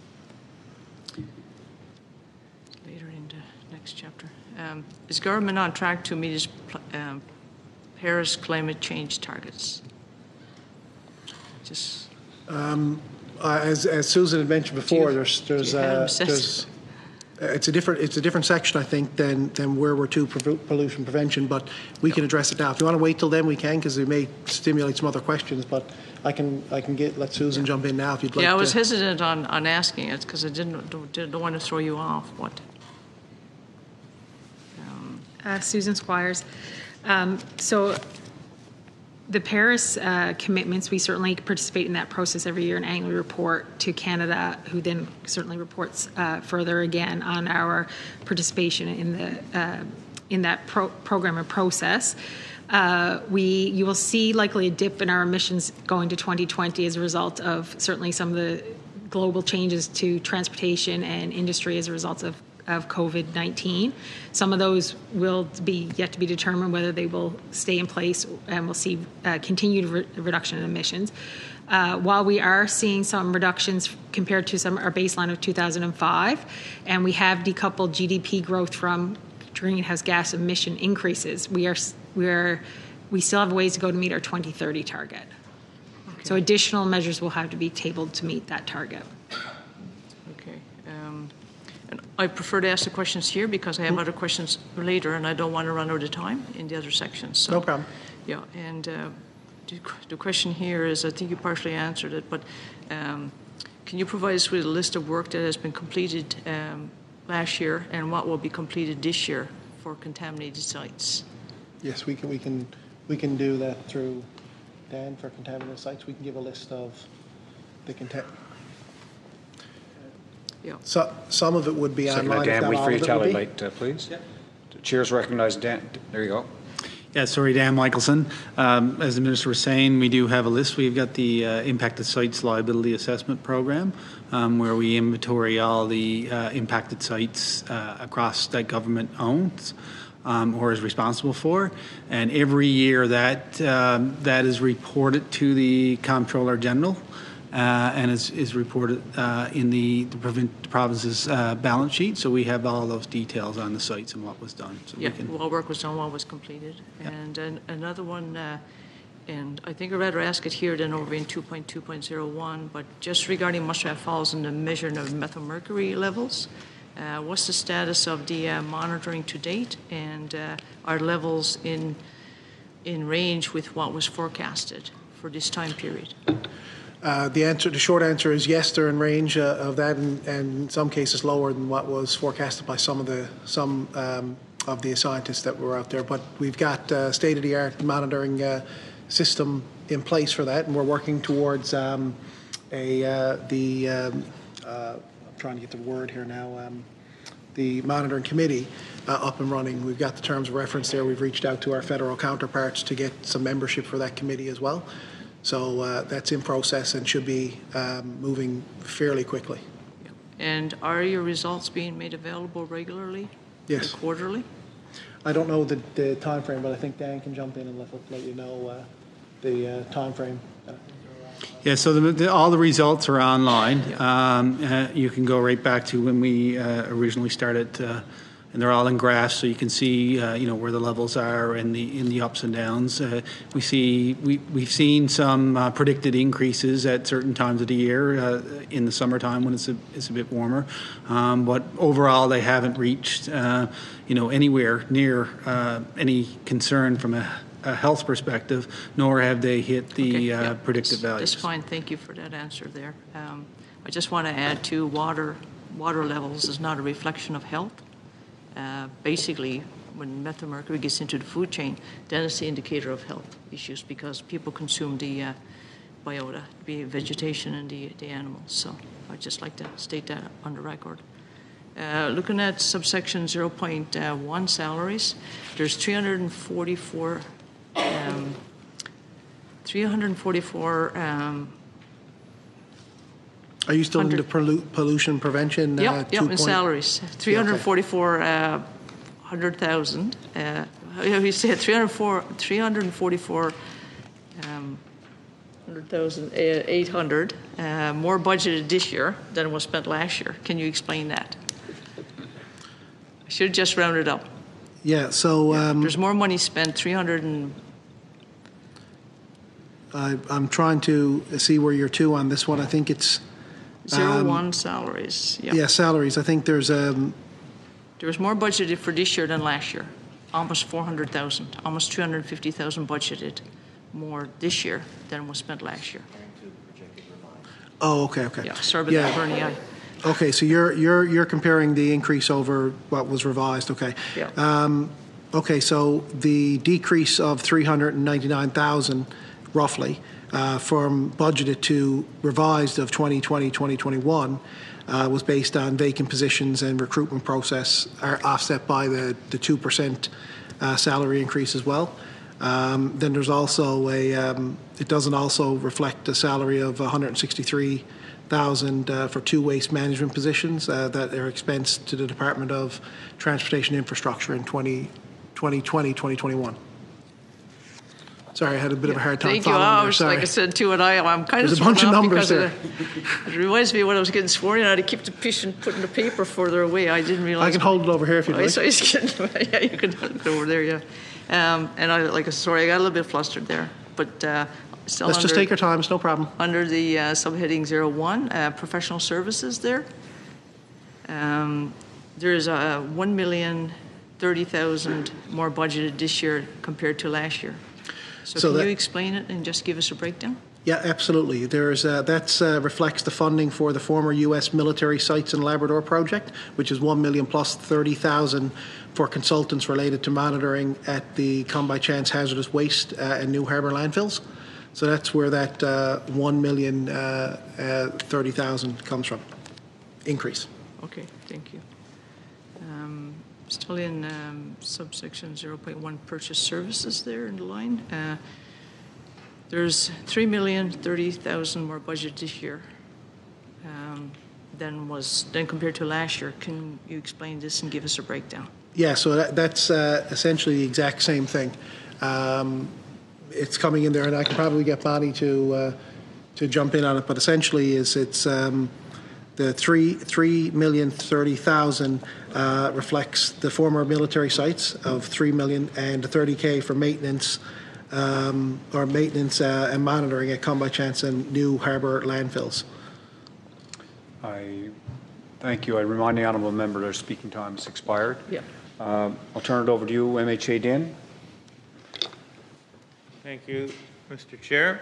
later in the next chapter. Um, is government on track to meet its um, Paris climate change targets? Just Um, uh, as, as Susan had mentioned before, you, there's, there's, uh, there's Uh, it's a different it's a different section, I think, than than where we're to pollution prevention. But we can address it now. If you want to wait till then, we can, because it may stimulate some other questions. But I can I can get let Susan jump in now if you'd like. Yeah, I was to. hesitant on, on asking it because I didn't don't, didn't want to throw you off. What? Um, uh, Susan Squires. Um, so. The Paris uh, commitments, we certainly participate in that process every year and annually report to Canada, who then certainly reports uh, further again on our participation in the uh, in that pro- program and process. Uh, we, you will see likely a dip in our emissions going to twenty twenty as a result of certainly some of the global changes to transportation and industry as a result of of COVID nineteen. Some of those will be yet to be determined whether they will stay in place, and we'll see uh, continued re- reduction in emissions. Uh, while we are seeing some reductions compared to some our baseline of two thousand five, and we have decoupled G D P growth from greenhouse gas emission increases, we are we are we still have a ways to go to meet our twenty thirty target. Okay. So additional measures will have to be tabled to meet that target. Okay. Um, and I prefer to ask the questions here because I have mm. other questions later, and I don't want to run out of time in the other sections. So, no problem. Yeah, and uh, the, the question here is, I think you partially answered it, but um, can you provide us with a list of work that has been completed um, last year and what will be completed this year for contaminated sites? Yes, we can. We can. We can do that through Dan for contaminated sites. We can give a list of the content. Yeah. So some of it would be Second online. Dan, wait for your tally light, uh, please. Yeah. Chair's recognized. Dan, there you go. Yeah, sorry, Dan Michelson. Um, as the Minister was saying, we do have a list. We've got the uh, Impacted Sites Liability Assessment Program, um, where we inventory all the uh, impacted sites uh, across that government owns um, or is responsible for. And every year that um, that is reported to the Comptroller General. Uh, and is, is reported uh, in the, the, provin- the province's uh, balance sheet. So we have all those details on the sites and what was done. So Yeah, we can, what work was done, what was completed. Yeah. And an, another one, uh, and I think I'd rather ask it here than over in two point two point oh one, but just regarding Muskrat Falls and the measuring of methylmercury levels, uh, what's the status of the uh, monitoring to date, and uh, are levels in, in range with what was forecasted for this time period? Uh, the answer, the short answer is yes, they're in range uh, of that, and, and in some cases lower than what was forecasted by some of the some um, of the scientists that were out there. But we've got uh, state-of-the-art monitoring uh, system in place for that, and we're working towards um, a uh, the um, uh, I'm trying to get the word here now. Um, the monitoring committee uh, up and running. We've got the terms of reference there. We've reached out to our federal counterparts to get some membership for that committee as well. So uh, that's in process and should be um, moving fairly quickly. And are your results being made available regularly? Yes. Or quarterly? I don't know the, the time frame, but I think Dan can jump in and let, let you know uh, the uh, time frame. Yeah, so the, the, all the results are online. Um, uh, you can go right back to when we uh, originally started, uh, and they're all in graphs, so you can see, uh, you know, where the levels are and the in the ups and downs. Uh, we see we we've seen some uh, predicted increases at certain times of the year uh, in the summertime when it's a it's a bit warmer, um, but overall they haven't reached, uh, you know, anywhere near uh, any concern from a a health perspective, nor have they hit the Okay, uh, yeah, predicted that's, values. That's fine. Thank you for that answer there. Um, I just want to add to water water levels is not a reflection of health. Uh, basically, when methylmercury gets into the food chain, then it's the indicator of health issues because people consume the uh, biota, the vegetation and the, the animals. So I'd just like to state that on the record. Uh, looking at subsection zero point one salaries, there's three hundred forty-four Um, three hundred forty-four. Um, Are you still into pollu- pollution prevention? Yep, uh, yep, two in point salaries. three hundred forty-four uh, hundred thousand. Uh, you said three hundred four, three hundred forty-four um, hundred thousand, uh, eight hundred uh, more budgeted this year than was spent last year. Can you explain that? I should have just rounded up. Yeah. So um, there's more money spent. Three hundred and. I, I'm trying to see where you're to on this one. I think it's Zero um, one salaries. Yep. Yeah, salaries. I think there's um, There was more budgeted for this year than last year. Almost four hundred thousand, almost two hundred fifty thousand budgeted more this year than was spent last year. Oh, okay, okay. Yeah, sorry about yeah. that, Bernie. I, Okay, so you're you're you're comparing the increase over what was revised. Okay. Yeah. Um, okay, so the decrease of three hundred ninety-nine thousand, roughly, uh, from budgeted to revised of twenty twenty, twenty twenty-one, uh, was based on vacant positions and recruitment process, are offset by the the two percent uh, salary increase as well. Um, then there's also a. Um, it doesn't also reflect a salary of one hundred sixty-three thousand uh, for two waste management positions uh, that are expensed to the Department of Transportation Infrastructure in twenty twenty, twenty twenty-one. Sorry, I had a bit of a hard time thank you. following I there. was, Sorry. like I said, too, and I, I'm kind There's of a bunch of thrown off numbers because there. of the, it reminds me of when I was getting sworn in, I had to keep the pushing, putting the paper further away. I didn't realize. I can hold it over here if you'd I like. saw you getting, yeah, you can hold it over there, yeah. Um, and I, like, sorry, I got a little bit flustered there, but uh, still Let's under, just take your time. It's no problem. Under the uh, subheading zero one, uh, professional services there, um, there's uh, one million thirty thousand more budgeted this year compared to last year. So, So can that- you explain it and just give us a breakdown? Yeah, absolutely. There's uh, that uh, reflects the funding for the former U S military sites in Labrador project, which is one million plus thirty thousand for consultants related to monitoring at the Come By Chance hazardous waste uh, and New Harbour landfills. So that's where that uh, one million uh, uh, thirty thousand comes from. Increase. Okay, thank you. Um, still in um, subsection zero point one purchase services there in the line. Uh, there's three million thirty thousand more budget this year um, than was than compared to last year. Can you explain this and give us a breakdown? Yeah, so that, that's uh, essentially the exact same thing. Um, it's coming in there, and I can probably get Bonnie to uh, to jump in on it. But essentially, is it's um, the three three million thirty thousand uh, reflects the former military sites of three million and the thirty k for maintenance um, or maintenance uh, and monitoring at Come By Chance and new harbour landfills. I thank you. I remind the honourable member their speaking time has expired. Yeah. Uh, I'll turn it over to you, M H A Dan. Thank you, Mister Chair.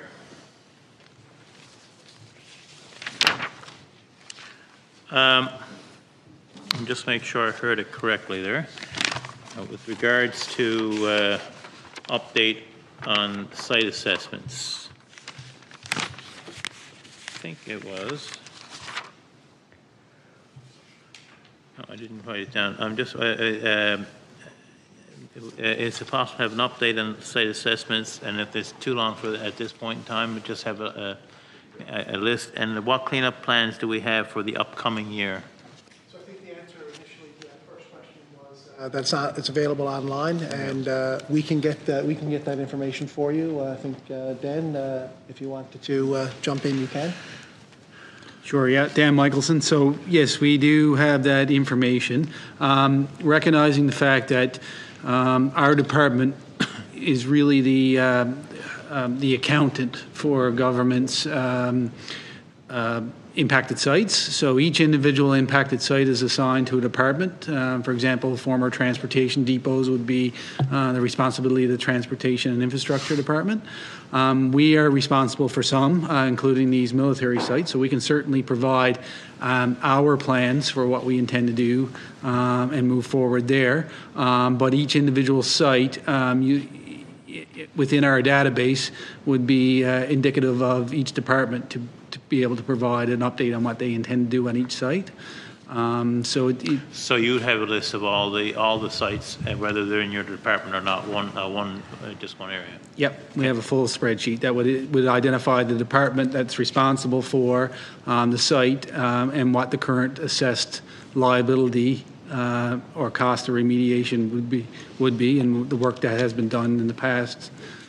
Um, just make sure I heard it correctly there. Uh, with regards to uh, update on site assessments, I think it was. No, I didn't write it down. I'm just. Uh, uh, um, Is it possible to have an update on site assessments, and if it's too long for at this point in time, just have a, a, a list? And what cleanup plans do we have for the upcoming year? So I think the answer initially to that first question was uh, that's not, it's available online, and uh, we can get that we can get that information for you. Uh, I think uh, Dan, uh, if you wanted to uh, jump in, you can. Sure, yeah, Dan Michelson. So yes, we do have that information, um, recognizing the fact that Um, our department is really the uh, um, the accountant for government's um, uh, impacted sites. So each individual impacted site is assigned to a department. Uh, for example, former transportation depots would be uh, the responsibility of the Transportation and Infrastructure Department. Um, we are responsible for some, uh, including these military sites, so we can certainly provide um, our plans for what we intend to do um, and move forward there. Um, but each individual site, um, you, within our database, would be uh, indicative of each department to, to be able to provide an update on what they intend to do on each site. Um, so, it, it, so you'd have a list of all the all the sites, uh, whether they're in your department or not, one uh, one uh, just one area. Yep, we have a full spreadsheet that would would identify the department that's responsible for um, the site um, and what the current assessed liability uh, or cost of remediation would be would be, and the work that has been done in the past.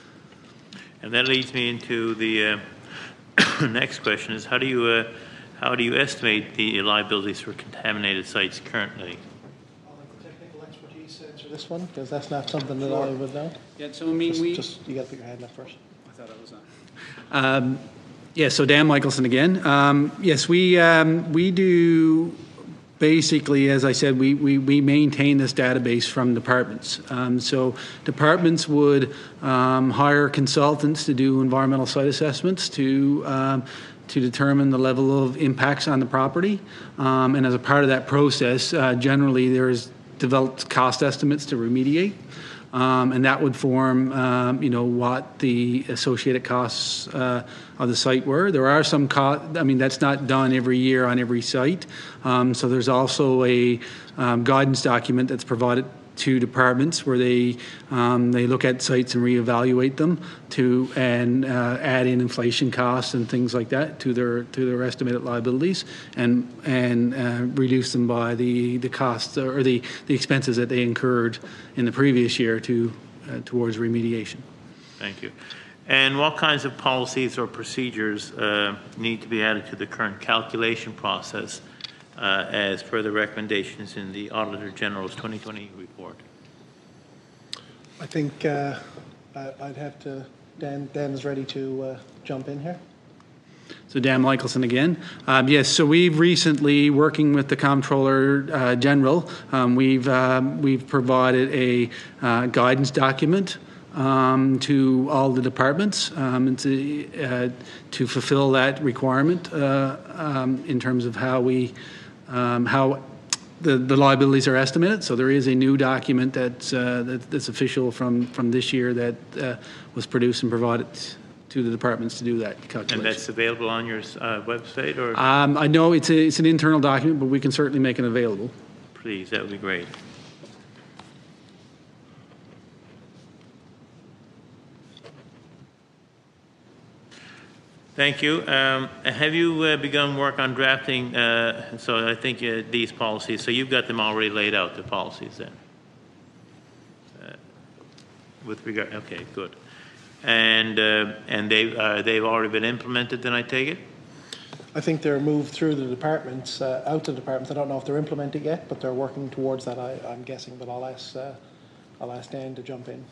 And that leads me into the uh, next question: is how do you uh, how do you estimate the liabilities for contaminated sites currently? I'll let the technical expertise answer this one, because that's not something that I would know. Yeah, so I mean, just, we just you got to put your hand up first. I thought I was on. Um, yeah, so Dan Michelson again. Um, yes, we um, we do. Basically, as I said, we, we, we maintain this database from departments. Um, so departments would um, hire consultants to do environmental site assessments to um, to determine the level of impacts on the property. Um, and as a part of that process, uh, generally there's developed cost estimates to remediate. Um, and that would form, um, you know, what the associated costs uh, of the site were. There are some costs, I mean, that's not done every year on every site. Um, so there's also a um, guidance document that's provided to departments where they um, they look at sites and reevaluate them to and uh, add in inflation costs and things like that to their to their estimated liabilities and and uh, reduce them by the the costs or the the expenses that they incurred in the previous year to uh, towards remediation. Thank you. And what kinds of policies or procedures uh, need to be added to the current calculation process Uh, as per the recommendations in the Auditor General's twenty twenty report? I think uh, I, I'd have to, Dan, Dan is ready to uh, jump in here. So Dan Michelson again. Um, yes, so we've recently, working with the Comptroller uh, General, um, we've, um, we've provided a uh, guidance document Um, to all the departments um, and to, uh, to fulfill that requirement uh, um, in terms of how we um, how the, the liabilities are estimated. So there is a new document that's uh, that, that's official from from this year that uh, was produced and provided to the departments to do that calculation. And that's available on your uh, website, or? Um, I know it's a, it's an internal document, but we can certainly make it available. Please, that would be great. Thank you. Um, have you uh, begun work on drafting, uh, so I think uh, these policies, so you've got them already laid out, the policies then? Uh, with regard, okay, good. And uh, and they, uh, they've already been implemented then, I take it? I think they're moved through the departments, uh, out to the departments. I don't know if they're implemented yet, but they're working towards that, I, I'm guessing, but I'll ask, uh, I'll ask Dan to jump in.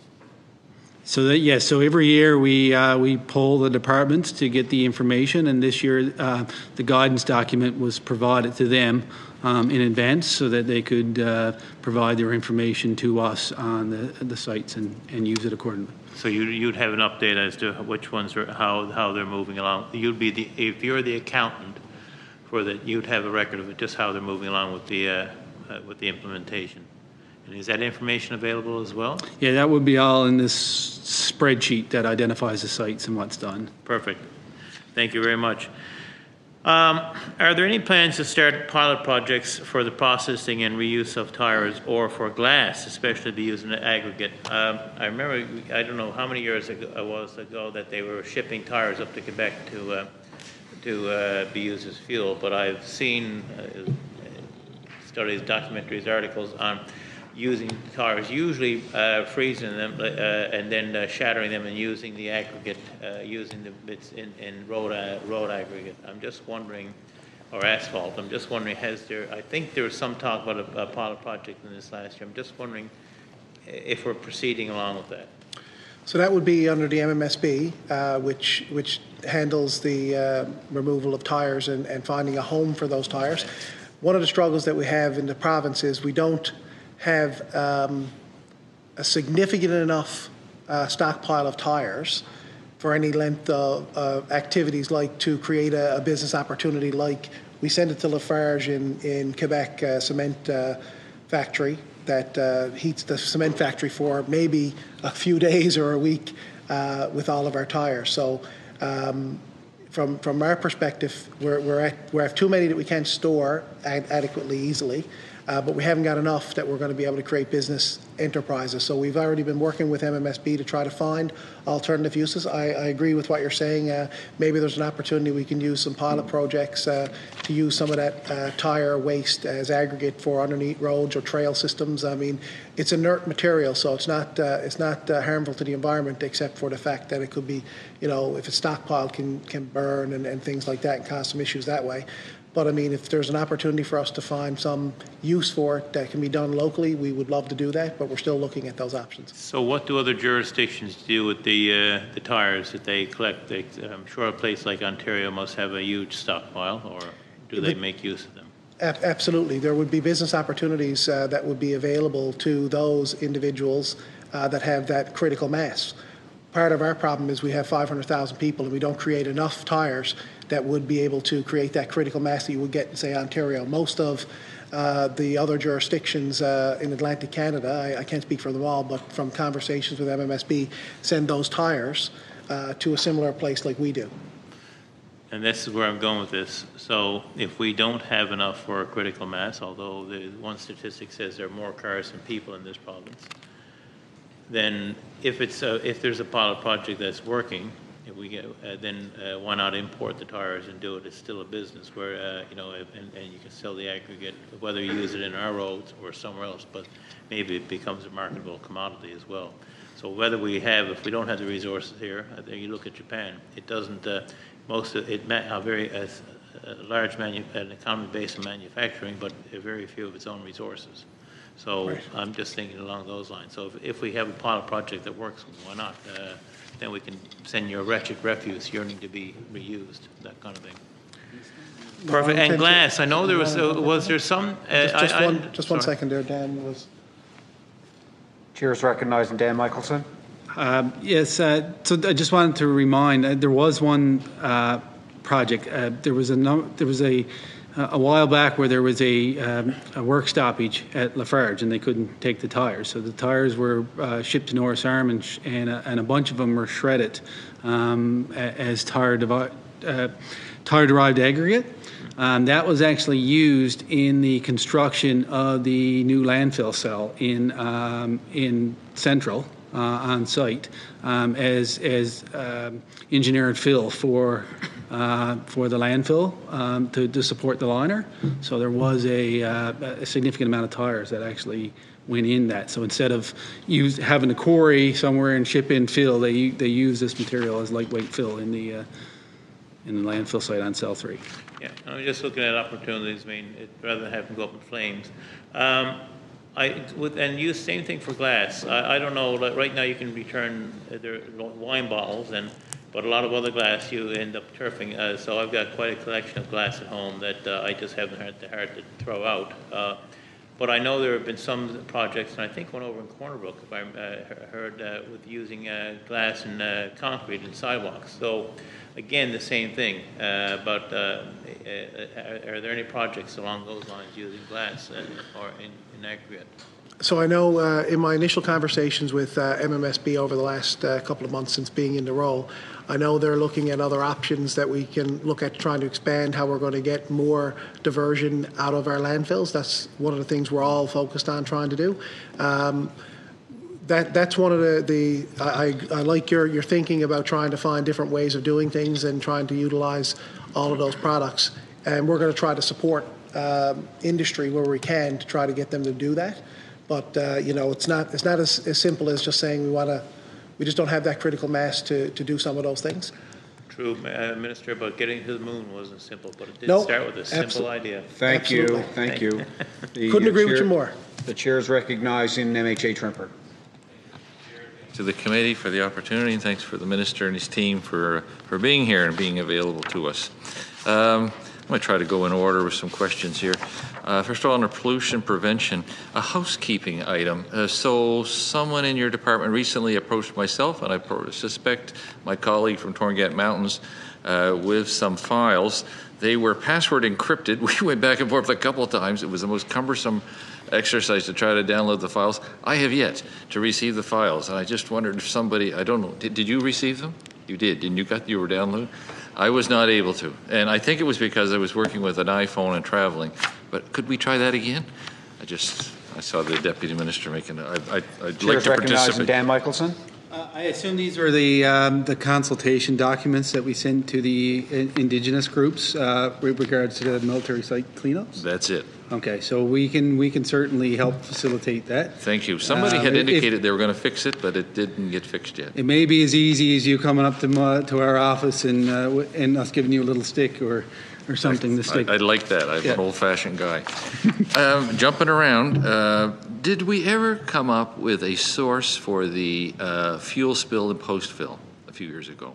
So that, yes, so every year we uh, we poll the departments to get the information, and this year uh, the guidance document was provided to them um, in advance so that they could uh, provide their information to us on the, the sites and, and use it accordingly. So you, you'd have an update as to which ones are, how, how they're moving along. You'd be the, if you're the accountant for that, you'd have a record of it, just how they're moving along with the, uh, uh, with the implementation. And is that information available as well? Yeah, that would be all in this spreadsheet that identifies the sites and what's done. Perfect. Thank you very much. Um, are there any plans to start pilot projects for the processing and reuse of tires or for glass, especially be using the aggregate? Um, I remember, I don't know how many years ago it was ago that they were shipping tires up to Quebec to uh, to uh, be used as fuel, but I've seen uh, studies, documentaries, articles on using tires, usually uh, freezing them uh, and then uh, shattering them and using the aggregate, uh, using the bits in, in road uh, road aggregate. I'm just wondering, or asphalt. I'm just wondering, has there? I think there was some talk about a, a pilot project in this last year. I'm just wondering if we're proceeding along with that. So that would be under the M M S B, uh, which which handles the uh, removal of tires and, and finding a home for those tires. One of the struggles that we have in the province is we don't have um, a significant enough uh, stockpile of tires for any length of uh, activities, like to create a, a business opportunity, like we send it to Lafarge in, in Quebec uh, cement uh, factory that uh, heats the cement factory for maybe a few days or a week uh, with all of our tires. So um, from from our perspective, we're, we're at, we have too many that we can't store ad adequately easily. Uh, but we haven't got enough that we're going to be able to create business enterprises. So we've already been working with M M S B to try to find alternative uses. I, I agree with what you're saying. Uh, maybe there's an opportunity we can use some pilot projects uh, to use some of that uh, tire waste as aggregate for underneath roads or trail systems. I mean, it's inert material, so it's not uh, it's not uh, harmful to the environment, except for the fact that it could be, you know, if it's stockpiled, can can burn and, and things like that and cause some issues that way. But I mean, if there's an opportunity for us to find some use for it that can be done locally, we would love to do that, but we're still looking at those options. So what do other jurisdictions do with the uh, the tires that they collect? They, I'm sure a place like Ontario must have a huge stockpile, or do they make use of them? Absolutely. There would be business opportunities uh, that would be available to those individuals uh, that have that critical mass. Part of our problem is we have five hundred thousand people and we don't create enough tires that would be able to create that critical mass that you would get in, say, Ontario. Most of uh, the other jurisdictions uh, in Atlantic Canada, I, I can't speak for them all, but from conversations with M M S B, send those tires uh, to a similar place like we do. And this is where I'm going with this. So if we don't have enough for a critical mass, although the one statistic says there are more cars than people in this province, then if it's a, if there's a pilot project that's working, if we get, uh, then uh, why not import the tires and do it? It's still a business where uh, you know, and, and you can sell the aggregate, whether you use it in our roads or somewhere else. But maybe it becomes a marketable commodity as well. So whether we have, if we don't have the resources here, uh, you look at Japan. It doesn't. Uh, most of it, a very uh, a large manu an economy based on manufacturing, but very few of its own resources. So right. I'm just thinking along those lines. So if, if we have a pilot project that works, why not? Uh, then we can send your wretched refuse yearning to be reused, that kind of thing. Perfect. And glass, I know there was, uh, was there some? Uh, just just I, one, I, just one second there, Dan. Was Chair is recognizing Dan Michelson. Uh, yes, uh, so I just wanted to remind, uh, there was one uh, project. Uh, there was a no, there was a a while back where there was a, um, a work stoppage at Lafarge and they couldn't take the tires. So the tires were uh, shipped to Norris Arm and, sh and, uh, and a bunch of them were shredded um, as tire, uh, tire derived aggregate. Um, that was actually used in the construction of the new landfill cell in, um, in Central. uh, on site um, as as um, engineer and fill for uh, for the landfill um, to, to support the liner. So there was a, uh, a significant amount of tires that actually went in that. So instead of use, having a quarry somewhere and ship in fill, they they use this material as lightweight fill in the uh, in the landfill site on cell three. Yeah, I'm just looking at opportunities. I mean, it, rather than have them go up in flames. Um, I would, and use same thing for glass. I, I don't know. Like right now, you can return uh, their wine bottles, and but a lot of other glass you end up turfing. Uh, so I've got quite a collection of glass at home that uh, I just haven't had the heart to throw out. Uh, but I know there have been some projects, and I think one over in Corner Brook, if I uh, heard, uh, with using uh, glass and uh, concrete in sidewalks. So. Again, the same thing, uh, but uh, are, are there any projects along those lines using glass uh, or in, in aggregate? So I know uh, in my initial conversations with uh, M M S B over the last uh, couple of months since being in the role, I know they're looking at other options that we can look at trying to expand how we're going to get more diversion out of our landfills. That's one of the things we're all focused on trying to do. Um, That that's one of the, the I, I like your, your thinking about trying to find different ways of doing things and trying to utilize all of those products. And we're going to try to support um, industry where we can to try to get them to do that. But uh, you know, it's not it's not as, as simple as just saying we want to. We just don't have that critical mass to, to do some of those things. True, uh, Minister, but getting to the moon wasn't simple, but it did Nope. start with a simple Absol- idea. Thank Absolutely. you. Thank you. The Couldn't agree with chair- you more. The chair is recognizing M H A Trimper. To the committee for the opportunity, and thanks for the minister and his team for for being here and being available to us. Um, I'm going to try to go in order with some questions here. Uh, first of all, under pollution prevention, a housekeeping item. Uh, so someone in your department recently approached myself, and I pro- suspect my colleague from Torngat Mountains, uh, with some files. They were password encrypted. We went back and forth a couple of times. It was the most cumbersome exercise to try to download the files. I have yet to receive the files, and I just wondered if somebody, I don't know, did, did you receive them? You did, and you got, you were downloaded? I was not able to, and I think it was because I was working with an iPhone and traveling, but could we try that again? I just, I saw the deputy minister making, I, I, I'd Chair like is to recognizing participate. Dan Michelson. Uh, I assume these are the um, the consultation documents that we sent to the in- indigenous groups uh, with regards to the military site cleanups. That's it. Okay, so we can we can certainly help facilitate that. Thank you. Somebody Um, had if- indicated they were going to fix it, but it didn't get fixed yet. It may be as easy as you coming up to my, to our office and uh, w- and us giving you a little stick or or something to stick. I, I'd like that. I'm Yeah. an old-fashioned guy. um, jumping around, uh, did we ever come up with a source for the uh, fuel spill and post-fill a few years ago?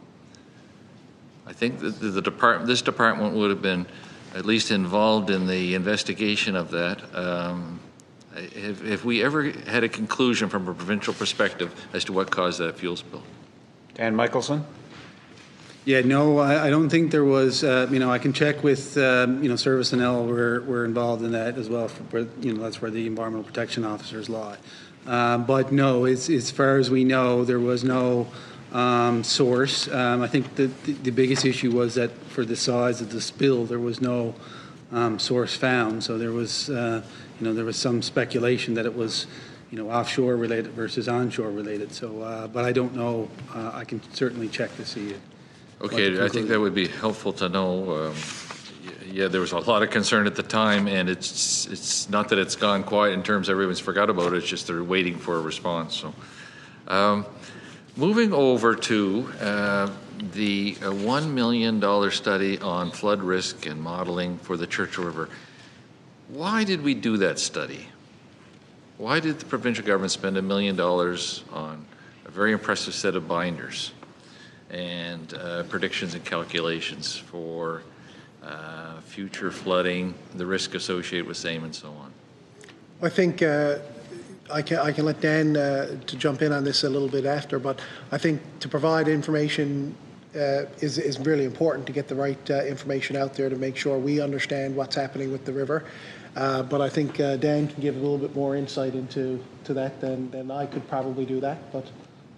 I think that the, the department, this department would have been at least involved in the investigation of that. Um, have, have we ever had a conclusion from a provincial perspective as to what caused that fuel spill? Dan Michelson. Yeah, no, I, I don't think there was. Uh, you know, I can check with um, you know Service and L. We're we're involved in that as well. For, where, you know, that's where the environmental protection officers lie. Um, but no, it's, as far as we know, there was no um, source. Um, I think the, the the biggest issue was that for the size of the spill, there was no um, source found. So there was uh, you know there was some speculation that it was you know offshore related versus onshore related. So, uh, but I don't know. Uh, I can certainly check to see it. Okay, I think that would be helpful to know. Um, yeah, there was a lot of concern at the time, and it's it's not that it's gone quiet in terms of everyone's forgot about it. It's just they're waiting for a response. So, um, moving over to uh, the uh, one million dollar study on flood risk and modeling for the Churchill River. Why did we do that study? Why did the provincial government spend a million dollars on a very impressive set of binders and uh, predictions and calculations for uh, future flooding, the risk associated with same, and so on? I think uh, I can I can let Dan uh, to jump in on this a little bit after, but I think to provide information uh, is is really important to get the right uh, information out there to make sure we understand what's happening with the river. Uh, but I think uh, Dan can give a little bit more insight into to that than, than I could probably do that. But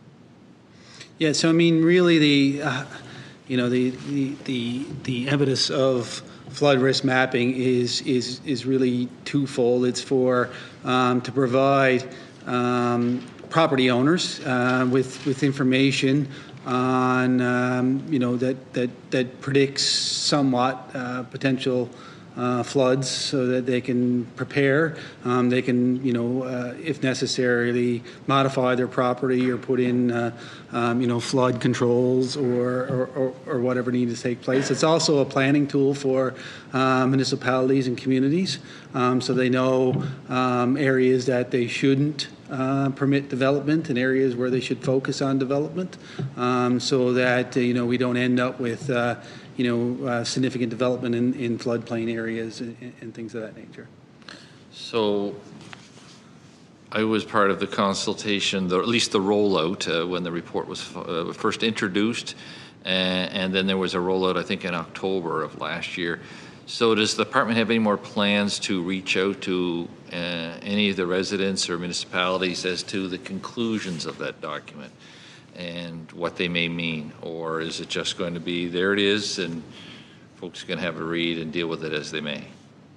yeah, so I mean, really, the uh, you know the, the the the evidence of flood risk mapping is is is really twofold. It's for um, to provide um, property owners uh, with with information on um, you know that that that predicts somewhat uh, potential uh, floods, so that they can prepare. Um, they can you know uh, if necessarily modify their property or put in uh, um, you know flood controls or or, or or whatever needs to take place. It's also a planning tool for uh, municipalities and communities, um, so they know um, areas that they shouldn't Uh, permit development and areas where they should focus on development, um, so that uh, you know we don't end up with uh, you know uh, significant development in, in floodplain areas and, and things of that nature. So I was part of the consultation, the, at least the rollout uh, when the report was uh, first introduced, and, and then there was a rollout I think in October of last year. So does the department have any more plans to reach out to uh, any of the residents or municipalities as to the conclusions of that document and what they may mean? Or is it just going to be, there it is, and folks are going to have a read and deal with it as they may?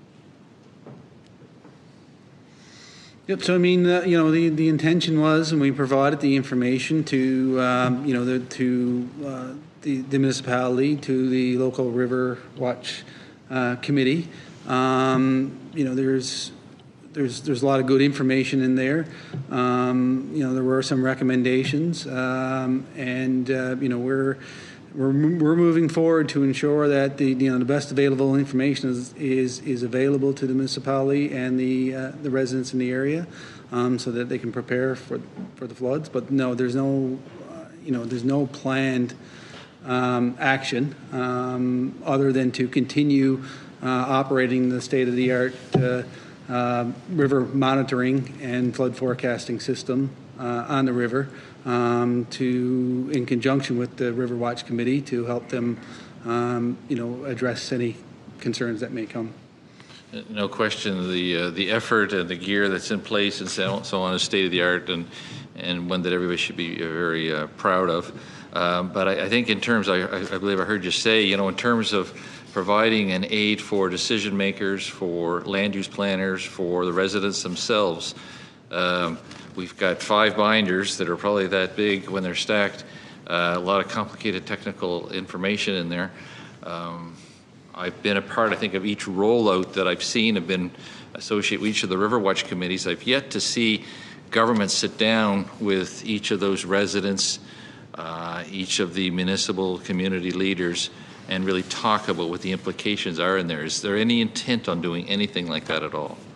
Yep. So I mean, uh, you know, the, the intention was, and we provided the information to, um, you know, the, to uh, the, the municipality, to the local River Watch Uh, committee. Um, you know, there's there's there's a lot of good information in there. Um, you know, there were some recommendations, um, and uh, you know, we're we're we're moving forward to ensure that the you know the best available information is is, is available to the municipality and the uh, the residents in the area, um, so that they can prepare for for the floods. But no, there's no uh, you know there's no planned Um, action um, other than to continue uh, operating the state-of-the-art uh, uh, river monitoring and flood forecasting system uh, on the river, um, to in conjunction with the River Watch Committee to help them um, you know address any concerns that may come. No question, the uh, the effort and the gear that's in place and so, so on is state-of-the-art, and and one that everybody should be very uh, proud of. Um, but I, I think in terms, I, I believe I heard you say, you know, in terms of providing an aid for decision makers, for land use planners, for the residents themselves, um, we've got five binders that are probably that big when they're stacked, uh, a lot of complicated technical information in there. Um, I've been a part, I think, of each rollout that I've seen. I've been associated with each of the River Watch committees. I've yet to see government sit down with each of those residents, uh, each of the municipal community leaders, and really talk about what the implications are in there. Is there any intent on doing anything like that at all?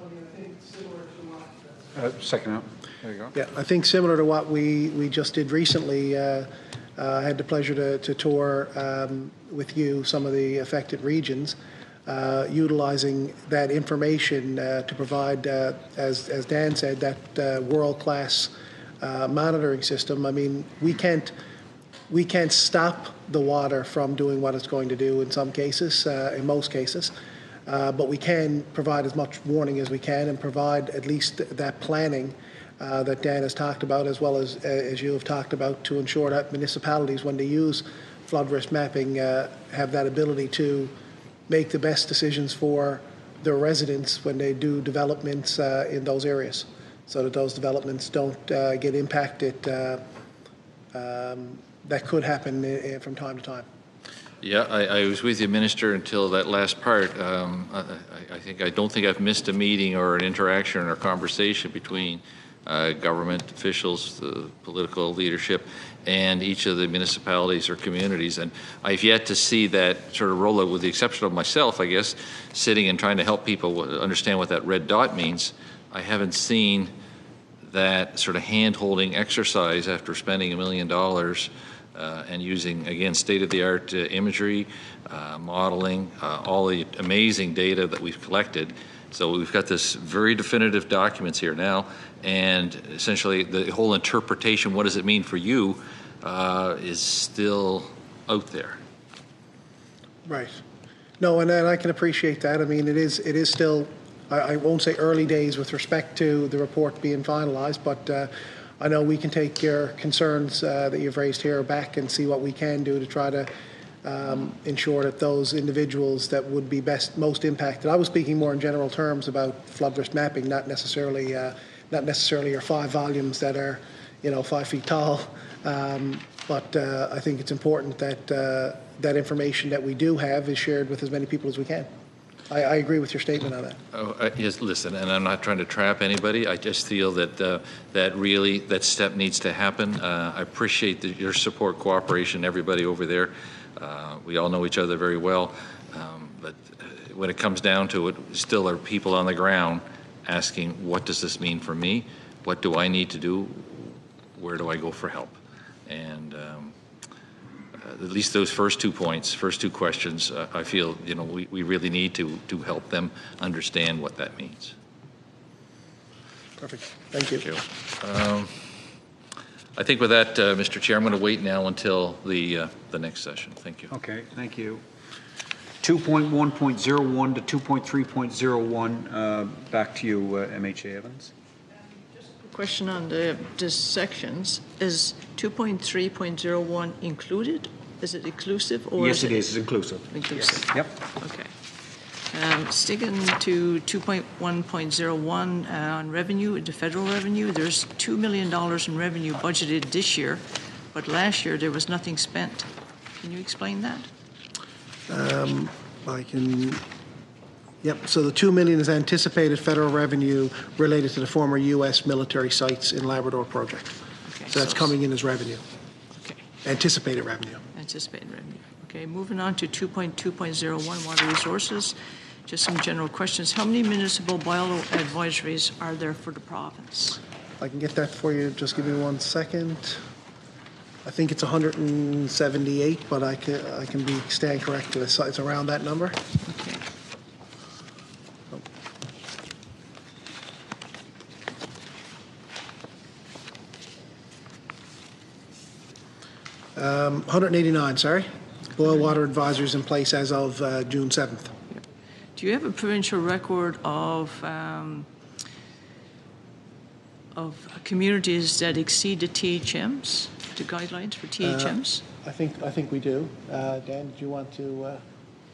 Uh, second up. There you go. Yeah, I think similar to what we, we just did recently. Uh, uh, I had the pleasure to, to tour um, with you some of the affected regions, uh, utilizing that information uh, to provide, uh, as, as Dan said, that uh, world-class uh, monitoring system. I mean, we can't, we can't stop the water from doing what it's going to do in some cases, uh, in most cases. Uh, but we can provide as much warning as we can and provide at least that planning uh, that Dan has talked about, as well as uh, as you have talked about, to ensure that municipalities, when they use flood risk mapping, uh, have that ability to make the best decisions for their residents when they do developments uh, in those areas, so that those developments don't uh, get impacted. Uh, um, that could happen uh, from time to time. Yeah, I, I was with you, Minister, until that last part. Um, I, I think I don't think I've missed a meeting or an interaction or conversation between uh, government officials, the political leadership, and each of the municipalities or communities. And I've yet to see that sort of rollout, with the exception of myself, I guess, sitting and trying to help people understand what that red dot means. I haven't seen that sort of hand-holding exercise after spending a million dollars Uh, and using, again, state-of-the-art uh, imagery, uh, modeling, uh, all the amazing data that we've collected. So we've got this very definitive documents here now, and essentially the whole interpretation, what does it mean for you, uh, is still out there. Right. No, and, and I can appreciate that. I mean, it is it is still, I, I won't say early days with respect to the report being finalized, but uh, I know we can take your concerns uh, that you've raised here back and see what we can do to try to um, ensure that those individuals that would be best most impacted. I was speaking more in general terms about flood risk mapping, not necessarily uh, not necessarily your five volumes that are, you know, five feet tall. Um, but uh, I think it's important that uh, that information that we do have is shared with as many people as we can. I, I agree with your statement on that. Oh, uh, yes, listen, and I'm not trying to trap anybody. I just feel that uh, that really that step needs to happen. Uh, I appreciate the, your support, cooperation, everybody over there. Uh, we all know each other very well, um, but when it comes down to it, still are people on the ground asking, "What does this mean for me? What do I need to do? Where do I go for help?" And um, uh, at least those first two points, first two questions, uh, I feel, you know, we, we really need to, to help them understand what that means. Perfect. Thank you. Thank you. Um, I think with that, uh, Mister Chair, I'm going to wait now until the, uh, the next session. Thank you. Okay, thank you. two point one point zero one to two point three point zero one, uh, back to you, uh, M H A Evans. Question on the, the sections. Is two point three point zero one included? Is it inclusive? Or Yes, is it is. It's inclusive. Inclusive. Yes. Yep. Okay. Um, sticking to two point one point zero one uh, on revenue, the federal revenue, there's two million dollars in revenue budgeted this year, but last year there was nothing spent. Can you explain that? Um, I can. Yep. So the two million is anticipated federal revenue related to the former U S military sites in Labrador project. Okay, so that's so coming in as revenue. Okay. Anticipated revenue. Anticipated revenue. Okay. Moving on to two point two point zero one, water resources. Just some general questions. How many municipal boil advisories are there for the province? I can get that for you. Just give me one second. I think it's one hundred seventy-eight, but I can I can be stand corrected. It's, it's around that number. Okay. Um, one hundred eighty-nine, sorry. Boil water advisories in place as of uh, June seventh. Do you have a provincial record of um, of communities that exceed the T H Ms, the guidelines for T H Ms? Uh, I think I think we do. Uh, Dan, did you want to? Uh...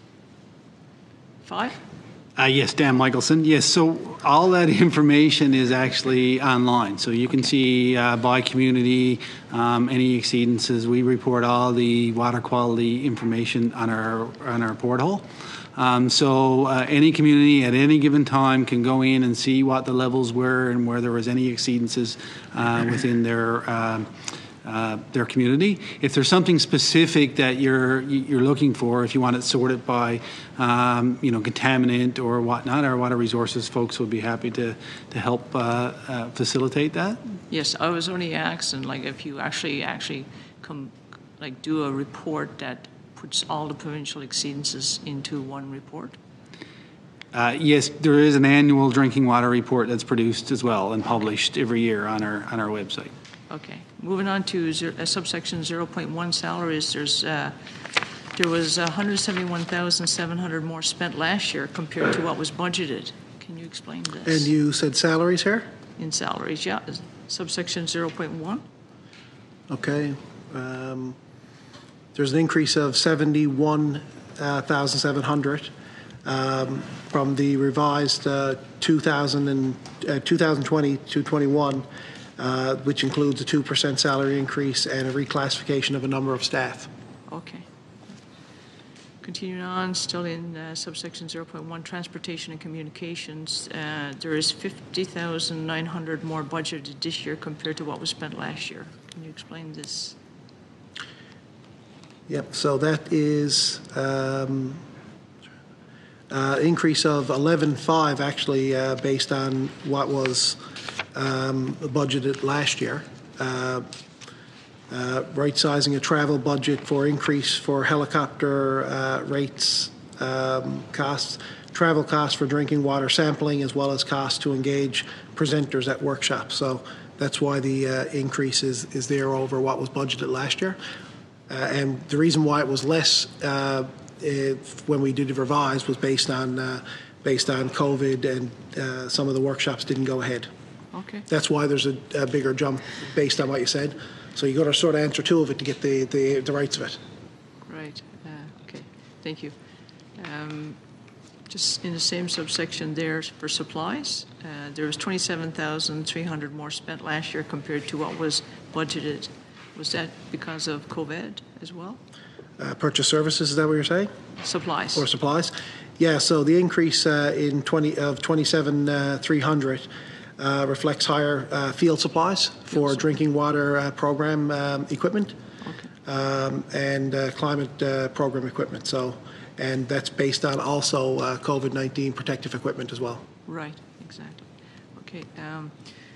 Five. Uh, yes, Dan Michelson. Yes, so all that information is actually online. So you can see uh, by community, um, any exceedances. We report all the water quality information on our on our portal. Um, so uh, any community at any given time can go in and see what the levels were and where there was any exceedances uh, within their um, uh, their community. If there's something specific that you're you're looking for, if you want it sorted by um, you know contaminant or whatnot, our water resources folks would be happy to to help uh, uh, facilitate that. Yes, I was only asking, like, if you actually actually come, like, do a report that puts all the provincial exceedances into one report. Uh, yes, there is an annual drinking water report that's produced as well and published every year on our on our website. Okay. Moving on to zero, uh, subsection zero point one salaries, there's uh, there was one hundred seventy-one thousand seven hundred more spent last year compared to what was budgeted. Can you explain this? And you said salaries here? In salaries, yeah. Subsection zero point one. Okay. Um, there's an increase of seventy-one thousand seven hundred um, from the revised uh, two thousand and, uh, twenty twenty to twenty-one. Uh, which includes a two percent salary increase and a reclassification of a number of staff. Okay. Continuing on, still in uh, subsection zero point one, transportation and communications, uh, there is fifty thousand nine hundred more budgeted this year compared to what was spent last year. Can you explain this? Yep, so that is um, uh, increase of eleven point five actually uh, based on what was Um, budgeted last year. Uh, uh, right-sizing a travel budget for increase for helicopter uh, rates, um, costs, travel costs for drinking water sampling, as well as costs to engage presenters at workshops. So that's why the uh, increase is, is there over what was budgeted last year. Uh, and the reason why it was less uh, if, when we did the revised was based on uh, based on COVID and uh, some of the workshops didn't go ahead. Okay. That's why there's a, a bigger jump based on what you said. So you got to sort of answer two of it to get the, the, the rights of it. Right. Uh, okay. Thank you. Um, just in the same subsection there for supplies, uh, there was twenty-seven thousand three hundred more spent last year compared to what was budgeted. Was that because of COVID as well? Uh, purchase services, is that what you're saying? Supplies. Or supplies? Yeah, so the increase uh, in twenty of twenty-seven thousand three hundred uh, reflects higher uh, field supplies for drinking water uh, program um, equipment um, and uh, climate uh, program equipment. So, and that's based on also uh, COVID nineteen protective equipment as well. Right, exactly. Okay. Um,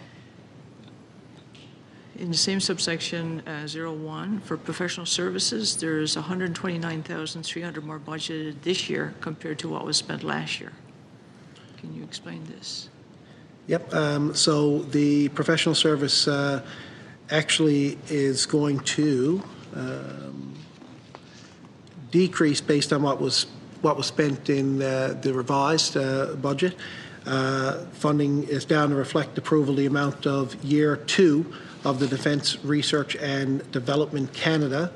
in the same subsection uh, zero one, for professional services, there's one hundred twenty-nine thousand three hundred more budgeted this year compared to what was spent last year. Can you explain this? Yep. Um, so the professional service uh, actually is going to um, decrease based on what was what was spent in uh, the revised uh, budget. Uh, funding is down to reflect approval the amount of year two of the Defence Research and Development Canada,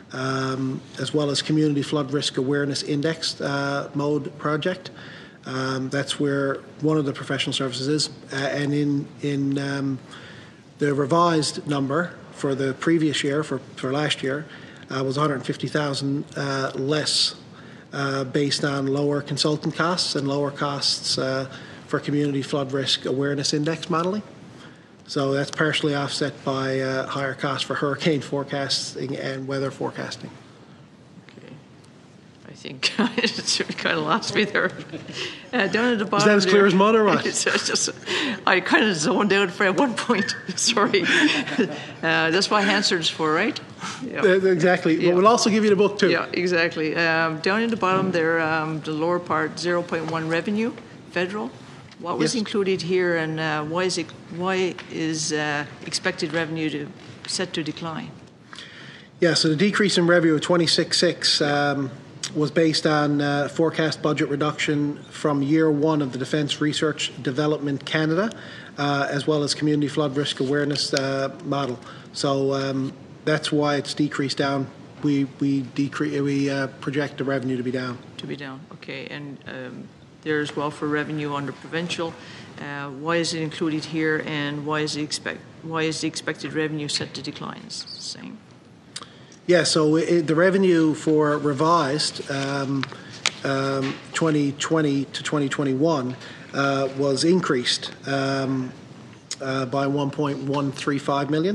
um, as well as Community Flood Risk Awareness Index uh, mode project. Um, that's where one of the professional services is. Uh, and in, in um, the revised number for the previous year, for, for last year, uh, was one hundred fifty thousand uh, less uh, based on lower consultant costs and lower costs uh, for Community Flood Risk Awareness Index modeling. So that's partially offset by uh, higher costs for hurricane forecasting and weather forecasting. Okay. I think it's kind of lost me there. Uh, down at the bottom. Is that as clear there, as mud or what? It's just, I kind of zoned out for at one point. Sorry. Uh, that's what Hansard's for, right? Yeah. Uh, exactly. Yeah. But we'll also give you the book too. Yeah, exactly. Um, down in the bottom there, um, the lower part, zero point one revenue, federal. What was yes. included here, and uh, why is it, why is uh, expected revenue to, set to decline? Yeah, so the decrease in revenue of twenty-six point six um, was based on uh, forecast budget reduction from year one of the Defence Research Development Canada, uh, as well as Community Flood Risk Awareness uh, model. So um, that's why it's decreased down. We we decrease we uh, project the revenue to be down. To be down, okay, and. Um, There as well for revenue under provincial. Uh, why is it included here, and why is the expect why is the expected revenue set to decline? It's the same. Yeah, so it, the revenue for revised um, um, twenty twenty to twenty twenty-one uh, was increased um, uh, by one point one three five million,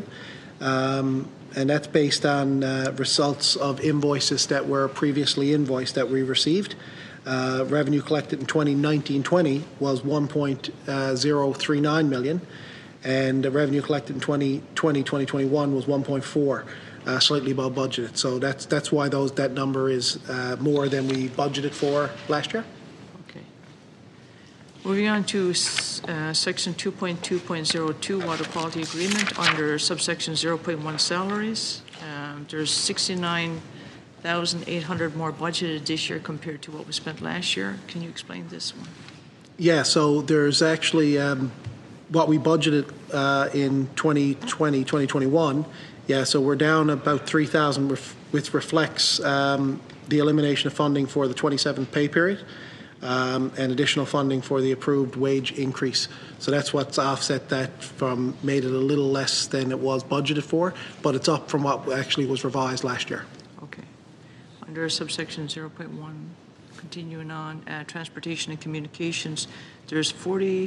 um, and that's based on uh, results of invoices that were previously invoiced that we received. Uh, revenue collected in twenty nineteen twenty was one point zero three nine million, and the revenue collected in twenty twenty to twenty twenty-one was one point four, uh, slightly above budgeted. So that's that's why those that number is uh, more than we budgeted for last year. Okay. Moving on to uh, section two point two point zero two, water quality agreement, under subsection zero point one, salaries. Um, there's sixty-nine thousand eight hundred more budgeted this year compared to what was spent last year. Can you explain this one? Yeah, so there's actually um, what we budgeted uh, in twenty twenty, twenty twenty-one. Yeah, so we're down about three thousand, ref- which reflects um, the elimination of funding for the twenty-seventh pay period um, and additional funding for the approved wage increase. So that's what's offset that from, made it a little less than it was budgeted for, but it's up from what actually was revised last year. Under subsection zero point one, continuing on, uh, transportation and communications, there's forty,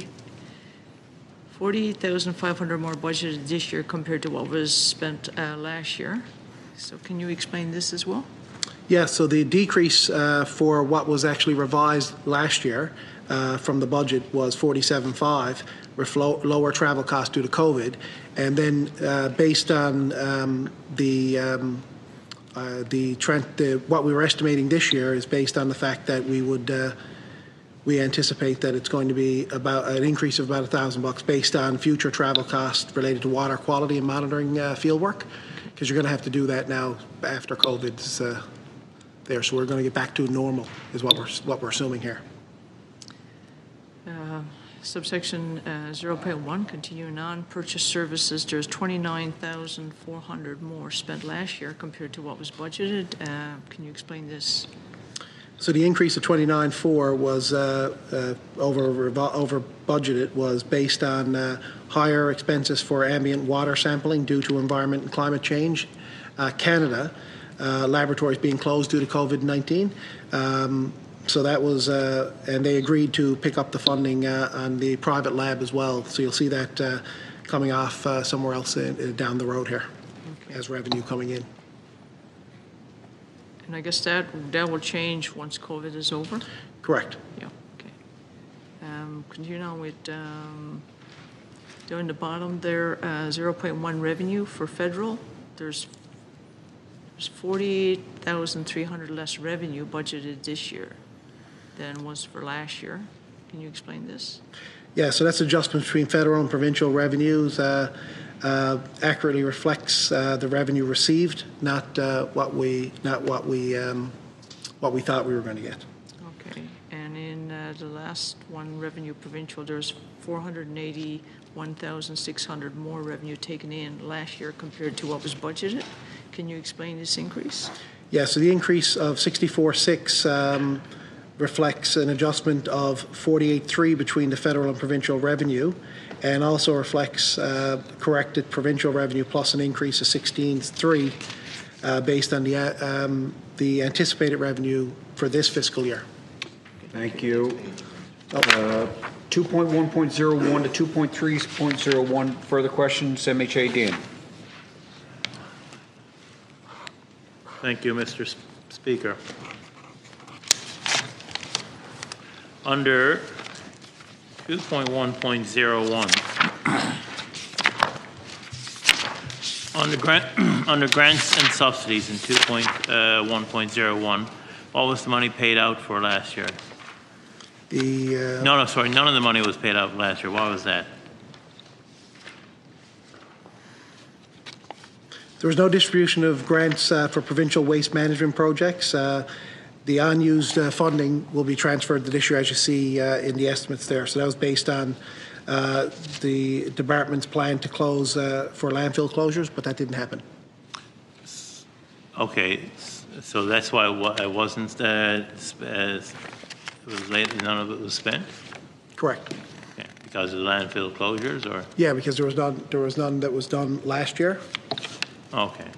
forty-eight thousand five hundred more budgeted this year compared to what was spent uh, last year. So can you explain this as well? Yeah, so the decrease uh, for what was actually revised last year uh, from the budget was forty-seven point five, reflo- lower travel costs due to COVID, and then uh, based on um, the um, Uh, the trend, the, what we were estimating this year is based on the fact that we would, uh, we anticipate that it's going to be about an increase of about a thousand bucks based on future travel costs related to water quality and monitoring uh, field work, because you're going to have to do that now after COVID's uh, there. So we're going to get back to normal, is what we're what we're assuming here. Uh, subsection uh, zero point one, continuing on, purchase services, there's twenty-nine thousand four hundred more spent last year compared to what was budgeted. Uh, can you explain this? So the increase of twenty-nine four was uh, uh, over over budgeted was based on uh, higher expenses for ambient water sampling due to environment and climate change. Uh, Canada uh, laboratories being closed due to COVID nineteen. Um, so that was, uh, and they agreed to pick up the funding uh, on the private lab as well. So you'll see that uh, coming off uh, somewhere else in, in, down the road here okay. as revenue coming in. And I guess that that will change once COVID is over? Correct. Yeah, okay. Um, continue on with, um, down the bottom there, uh, zero point one revenue for federal. There's, there's forty-eight thousand three hundred less revenue budgeted this year than was for last year. Can you explain this? Yeah, so that's adjustment between federal and provincial revenues. Uh, Uh, accurately reflects uh, the revenue received, not uh, what we not what we um, what we thought we were going to get. Okay, and in uh, the last one, revenue provincial, there's four hundred eighty-one thousand six hundred more revenue taken in last year compared to what was budgeted. Can you explain this increase? Yeah, so the increase of sixty-four six um, reflects an adjustment of forty-eight three between the federal and provincial revenue, and also reflects uh, corrected provincial revenue plus an increase of sixteen three uh, based on the uh, um, the anticipated revenue for this fiscal year. Thank you. Uh, two point one point zero one to two point three point zero one. Further questions, M H A Dan. Thank you, Mister Speaker. Under two point one point zero one, under, grant, under grants and subsidies in two point one point zero one, what was the money paid out for last year? The uh, no, no, sorry, none of the money was paid out last year. What was that? There was no distribution of grants uh, for provincial waste management projects. Uh, The unused uh, funding will be transferred to this year, as you see uh, in the estimates there. So that was based on uh, the department's plan to close uh, for landfill closures, but that didn't happen. Okay, so that's why it wasn't, uh, it was late, none of it was spent? Correct. Okay. Because of the landfill closures, or? Yeah, because there was none, there was none that was done last year. Okay.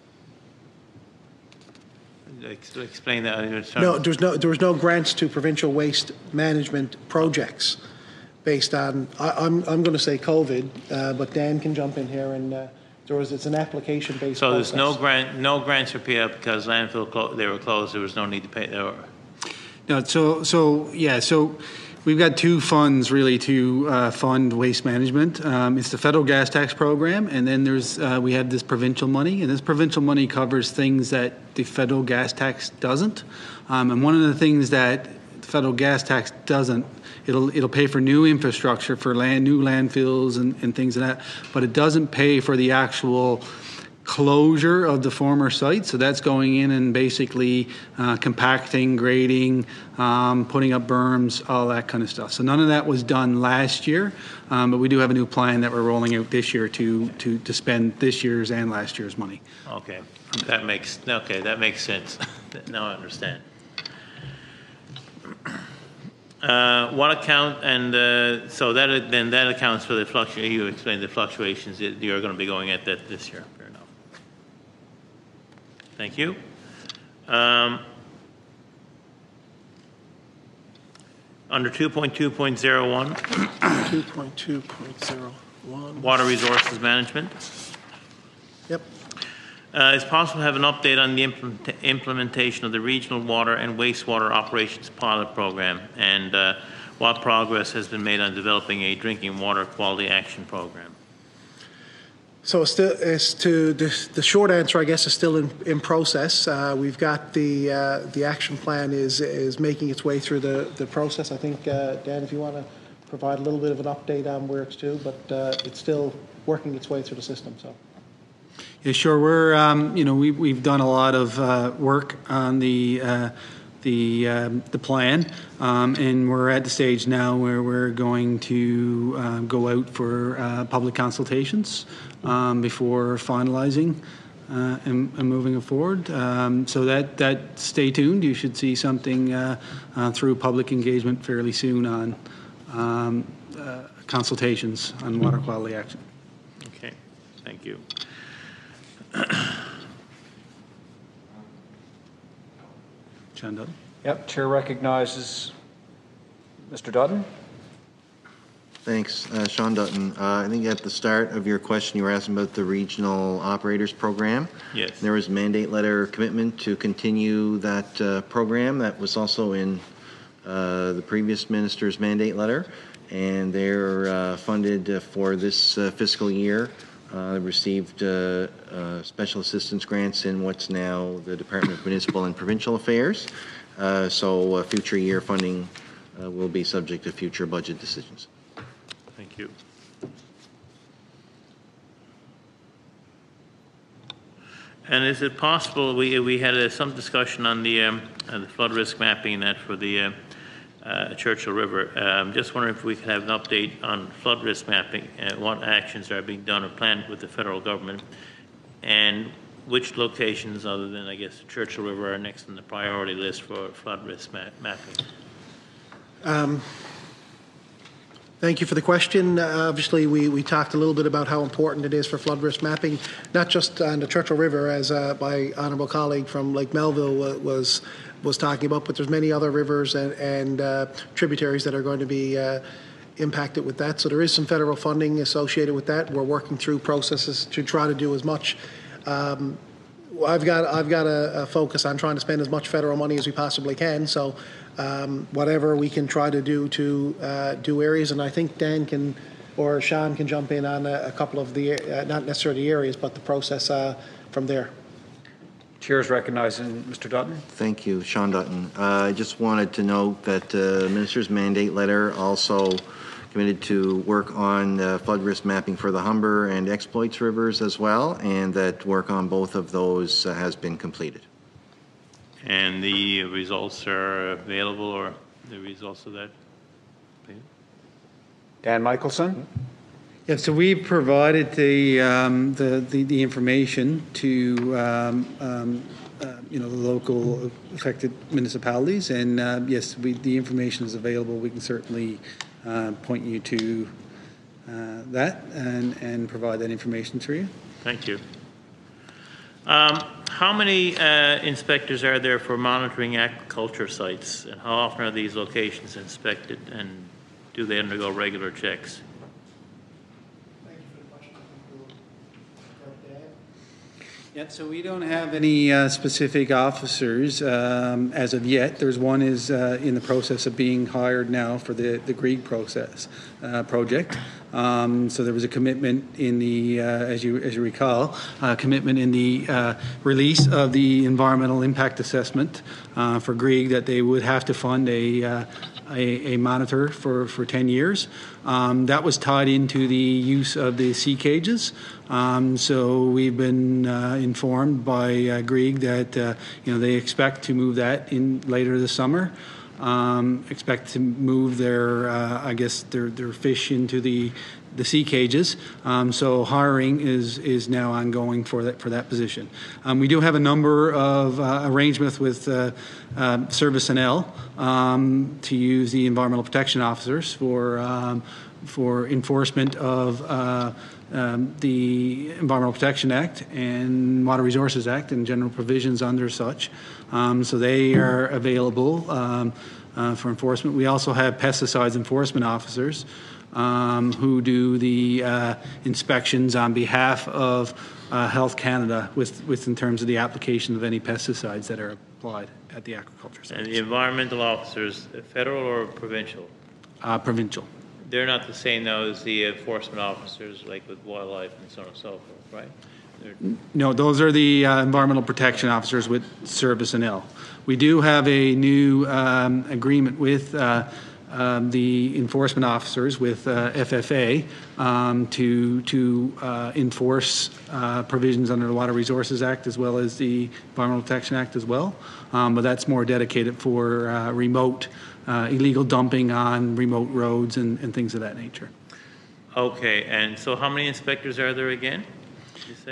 Explain that. No, there's no there was no grants to provincial waste management projects based on. I, I'm I'm going to say COVID, uh, but Dan can jump in here and uh, there was it's an application based. So process. there's no grant no grants were paid up because landfill they were closed. There was no need to pay. There were. No, so so yeah, so we've got two funds really to uh, fund waste management. Um, it's the federal gas tax program, and then there's uh, we have this provincial money, and this provincial money covers things that the federal gas tax doesn't. Um, and one of the things that the federal gas tax doesn't, it'll it'll pay for new infrastructure for land, new landfills and, and things like that, but it doesn't pay for the actual closure of the former site. So that's going in and basically uh, compacting, grading, um, putting up berms, all that kind of stuff. So none of that was done last year, um, but we do have a new plan that we're rolling out this year to to to spend this year's and last year's money. Okay, that makes okay that makes sense. Now I understand. Uh, what account and uh, so that then that accounts for the fluctuation. You explained the fluctuations that you're going to be going at that this year. Fair enough. Thank you. Um, under two point two point zero one. two point two point zero one. Water resources management. Yep. Uh, it's possible to have an update on the implement implementation of the regional water and wastewater operations pilot program, and uh, what progress has been made on developing a drinking water quality action program. So it's still, it's to the, the short answer, I guess, is still in, in process. Uh, we've got the uh, the action plan is is making its way through the the process. I think uh, Dan, if you want to provide a little bit of an update on where it's to, but uh, it's still working its way through the system. So. Yeah, sure. We're, um, you know, we, we've done a lot of uh, work on the uh, the um, the plan, um, and we're at the stage now where we're going to uh, go out for uh, public consultations um, before finalizing uh, and, and moving it forward. Um, so that, that stay tuned. You should see something uh, uh, through public engagement fairly soon on um, uh, consultations on water quality action. Okay, thank you. Sean Dutton. Yep, Chair recognizes Mister Dutton. Thanks, uh, Sean Dutton. Uh, I think at the start of your question, you were asking about the Regional Operators Program. Yes. There was mandate letter commitment to continue that uh, program. That was also in uh, the previous minister's mandate letter, and they're uh, funded uh, for this uh, fiscal year. Uh, received uh, uh, special assistance grants in what's now the Department of Municipal and Provincial Affairs. Uh, so uh, future year funding uh, will be subject to future budget decisions. Thank you. And is it possible, we, we had uh, some discussion on the, um, uh, the flood risk mapping that for the uh, uh, Churchill River. Um, just wondering if we could have an update on flood risk mapping, uh, what actions are being done or planned with the federal government, and which locations other than, I guess, the Churchill River are next on the priority list for flood risk ma mapping? Um, Thank you for the question. Uh, obviously, we, we talked a little bit about how important it is for flood risk mapping, not just on the Churchill River, as uh, my honourable colleague from Lake Melville uh, was was talking about, but there's many other rivers and, and uh, tributaries that are going to be uh, impacted with that. So there is some federal funding associated with that. We're working through processes to try to do as much. Um, I've got I've got a, a focus on trying to spend as much federal money as we possibly can. So um, whatever we can try to do to uh, do areas, and I think Dan can or Sean can jump in on a, a couple of the uh, not necessarily the areas, but the process uh, from there. Chair is recognizing Mister Dutton. Thank you, Sean Dutton. Uh, I just wanted to note that the uh, minister's mandate letter also committed to work on uh, flood risk mapping for the Humber and Exploits rivers as well, and that work on both of those uh, has been completed. And the results are available, or the results of that? Dan Michelson. Yeah, so we've provided the, um, the, the, the information to um, um, uh, you know, the local affected municipalities, and uh, yes, we, the information is available. We can certainly uh, point you to uh, that and, and provide that information to you. Thank you. Um, how many uh, inspectors are there for monitoring agriculture sites, and how often are these locations inspected, and do they undergo regular checks? Yeah, so we don't have any uh, specific officers um, as of yet. There's one is uh, in the process of being hired now for the the Grieg process uh, project. Um, so there was a commitment in the, uh, as you as you recall, a commitment in the uh, release of the environmental impact assessment uh, for Grieg that they would have to fund a. Uh, A, a monitor for, for ten years. Um, that was tied into the use of the sea cages. Um, so we've been uh, informed by uh, Grieg that uh, you know they expect to move that in later this summer. Um, expect to move their uh, I guess their their fish into the the sea cages. Um, so hiring is is now ongoing for that for that position. Um, we do have a number of uh, arrangements with uh, uh, Service N L um, to use the environmental protection officers for um, for enforcement of uh, um, the Environmental Protection Act and Water Resources Act and general provisions under such. Um, so they are available um, uh, for enforcement. We also have pesticides enforcement officers Um, who do the uh, inspections on behalf of uh, Health Canada with, with in terms of the application of any pesticides that are applied at the agriculture sites. And the environmental officers, federal or provincial? Uh, provincial. They're not the same though as the enforcement officers, like with wildlife and so on and so forth, right? They're No, those are the uh, environmental protection officers with Service N L. We do have a new um, agreement with uh, Um, the enforcement officers with uh, F F A um, to to uh, enforce uh, provisions under the Water Resources Act as well as the Environmental Protection Act as well. Um, but that's more dedicated for uh, remote uh, illegal dumping on remote roads and, and things of that nature. Okay, and so how many inspectors are there again, did you say?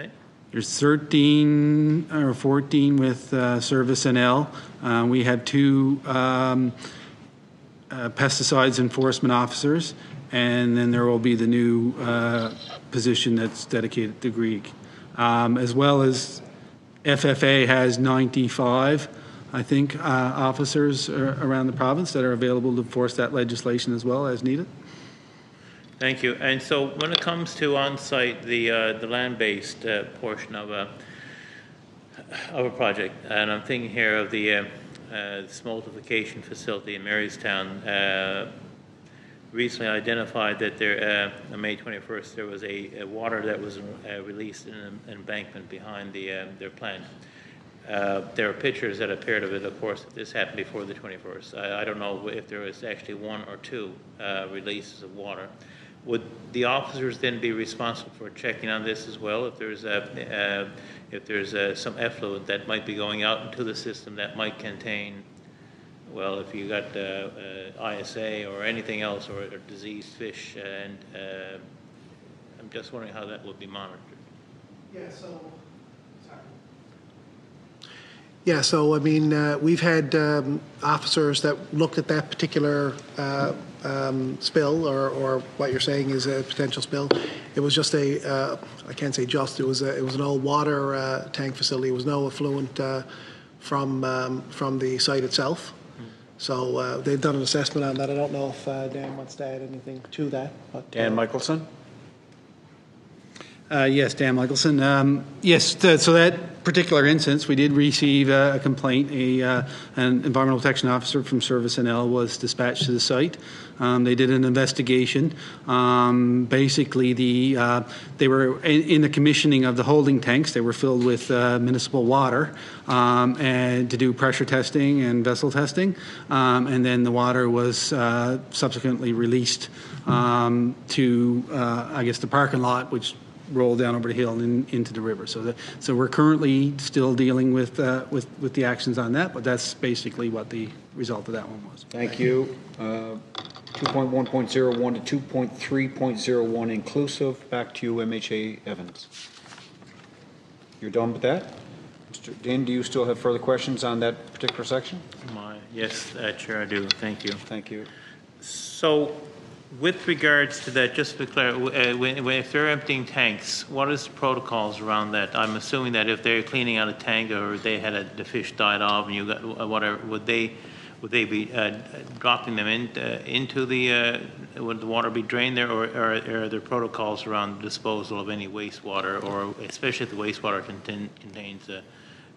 There's thirteen or fourteen with uh, Service N L. Uh, we have two um, uh, pesticides enforcement officers, and then there will be the new uh, position that's dedicated to Grieg. Um, as well as F F A has ninety-five, I think, uh, officers around the province that are available to enforce that legislation as well as needed. Thank you. And so when it comes to on-site, the uh, the land-based uh, portion of a of a project, and I'm thinking here of the uh, uh, smoltification facility in Marystown, uh, recently identified that there, uh, on May twenty-first, there was a, a water that was uh, released in an embankment behind the uh, their plant. Uh, there are pictures that appeared of it, of course, that this happened before the twenty-first. I, I don't know if there was actually one or two uh, releases of water. Would the officers then be responsible for checking on this as well? If there's a, uh, if there's uh, some effluent that might be going out into the system that might contain, well, if you got uh, uh, I S A or anything else, or, or diseased fish, and uh, I'm just wondering how that would be monitored. Yeah. So. Yeah, so I mean, uh, we've had um, officers that looked at that particular uh, um, spill, or, or what you're saying is a potential spill. It was just a, uh, I can't say just, it was a, it was an old water uh, tank facility. It was no effluent uh, from um, from the site itself. So uh, they've done an assessment on that. I don't know if uh, Dan wants to add anything to that. But, Dan uh, Michelson? Uh, yes, Dan Michelson. Um, yes, th- so that particular instance, we did receive uh, a complaint. A, uh, an environmental protection officer from Service N L was dispatched to the site. Um, they did an investigation. Um, basically, the uh, they were in, in the commissioning of the holding tanks. They were filled with uh, municipal water um, and to do pressure testing and vessel testing. Um, and then the water was uh, subsequently released um, to, uh, I guess, the parking lot, which roll down over the hill and in, into the river. So, the, so we're currently still dealing with uh, with with the actions on that, but that's basically what the result of that one was. Thank you. Uh, two point one point zero one to two point three point zero one inclusive. Back to you, M H A Evans. You're done with that? Mister Dean, do you still have further questions on that particular section? My, yes, uh, Chair, I do. Thank you. Thank you. So, with regards to that, just to be clear, uh, when, when, if they're emptying tanks, what is the protocols around that? I'm assuming that if they're cleaning out a tank, or they had a, the fish died off, and you got uh, whatever, would they would they be uh, dropping them in, uh, into the uh, would the water be drained there, or, or, or are there protocols around disposal of any wastewater, or especially if the wastewater contain, contains uh,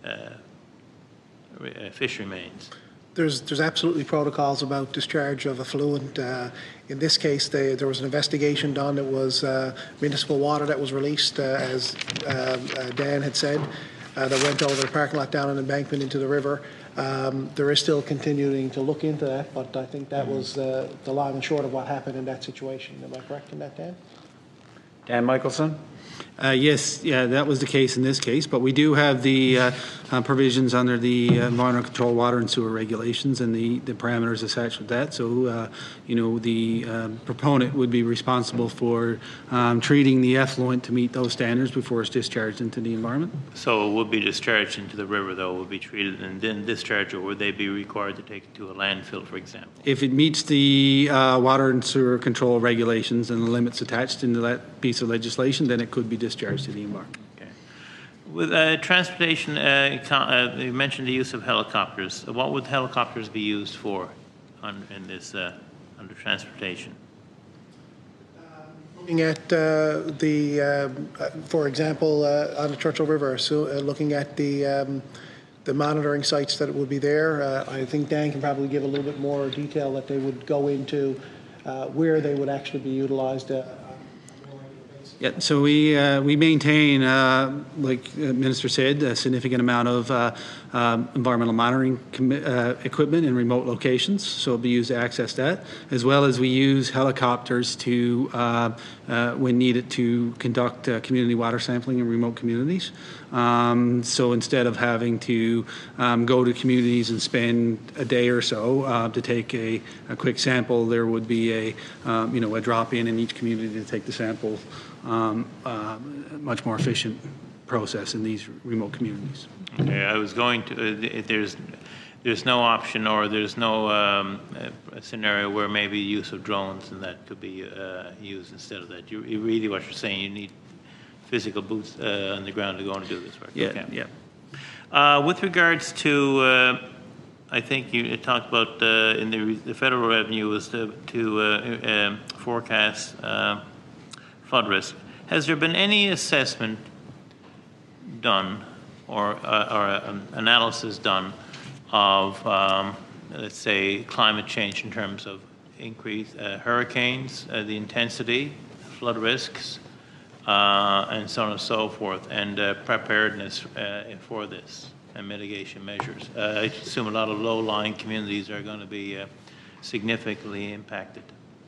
uh, fish remains? There's there's absolutely protocols about discharge of effluent. Uh, in this case, they, there was an investigation done. It was uh, municipal water that was released, uh, as uh, uh, Dan had said, uh, that went over the parking lot down an embankment into the river. Um, there is still continuing to look into that, but I think that was uh, the long and short of what happened in that situation. Am I correct in that, Dan? Dan Michelson? Uh, yes, yeah, that was the case in this case, but we do have the uh, uh, provisions under the uh, environmental control water and sewer regulations and the, the parameters attached with that. So, uh, you know, the uh, proponent would be responsible for um, treating the effluent to meet those standards before it's discharged into the environment. So it would be discharged into the river, though, it would be treated and then discharged, or would they be required to take it to a landfill, for example? If it meets the uh, water and sewer control regulations and the limits attached into that piece of legislation, then it could be discharged to the environment. Okay. With uh, transportation, uh, uh, you mentioned the use of helicopters. What would helicopters be used for on, in this uh, under transportation? Looking at uh, the, um, uh, for example, uh, on the Churchill River, so uh, looking at the um, the monitoring sites that would be there. Uh, I think Dan can probably give a little bit more detail that they would go into uh, where they would actually be utilized. Uh, Yeah, so we uh, we maintain, uh, like the Minister said, a significant amount of uh, um, environmental monitoring commi- uh, equipment in remote locations, so it'll be used to access that, as well as we use helicopters to, uh, uh, when needed, to conduct uh, community water sampling in remote communities. Um, so instead of having to um, go to communities and spend a day or so uh, to take a, a quick sample, there would be a, um, you know, a drop-in in each community to take the sample. Um, uh, much more efficient process in these remote communities. Okay, I was going to, uh, there's, there's no option or there's no um, uh, scenario where maybe use of drones and that could be uh, used instead of that. You, you really, what you're saying, you need physical boots uh, on the ground to go and do this work. Yeah, okay. yeah. Uh, with regards to, uh, I think you talked about uh, in the, the federal revenue was to, to uh, um, forecast uh, flood risk. Has there been any assessment done or, uh, or um, analysis done of, um, let's say, climate change in terms of increased uh, hurricanes, uh, the intensity, flood risks, uh, and so on and so forth, and uh, preparedness uh, for this and mitigation measures? Uh, I assume a lot of low-lying communities are going to be uh, significantly impacted.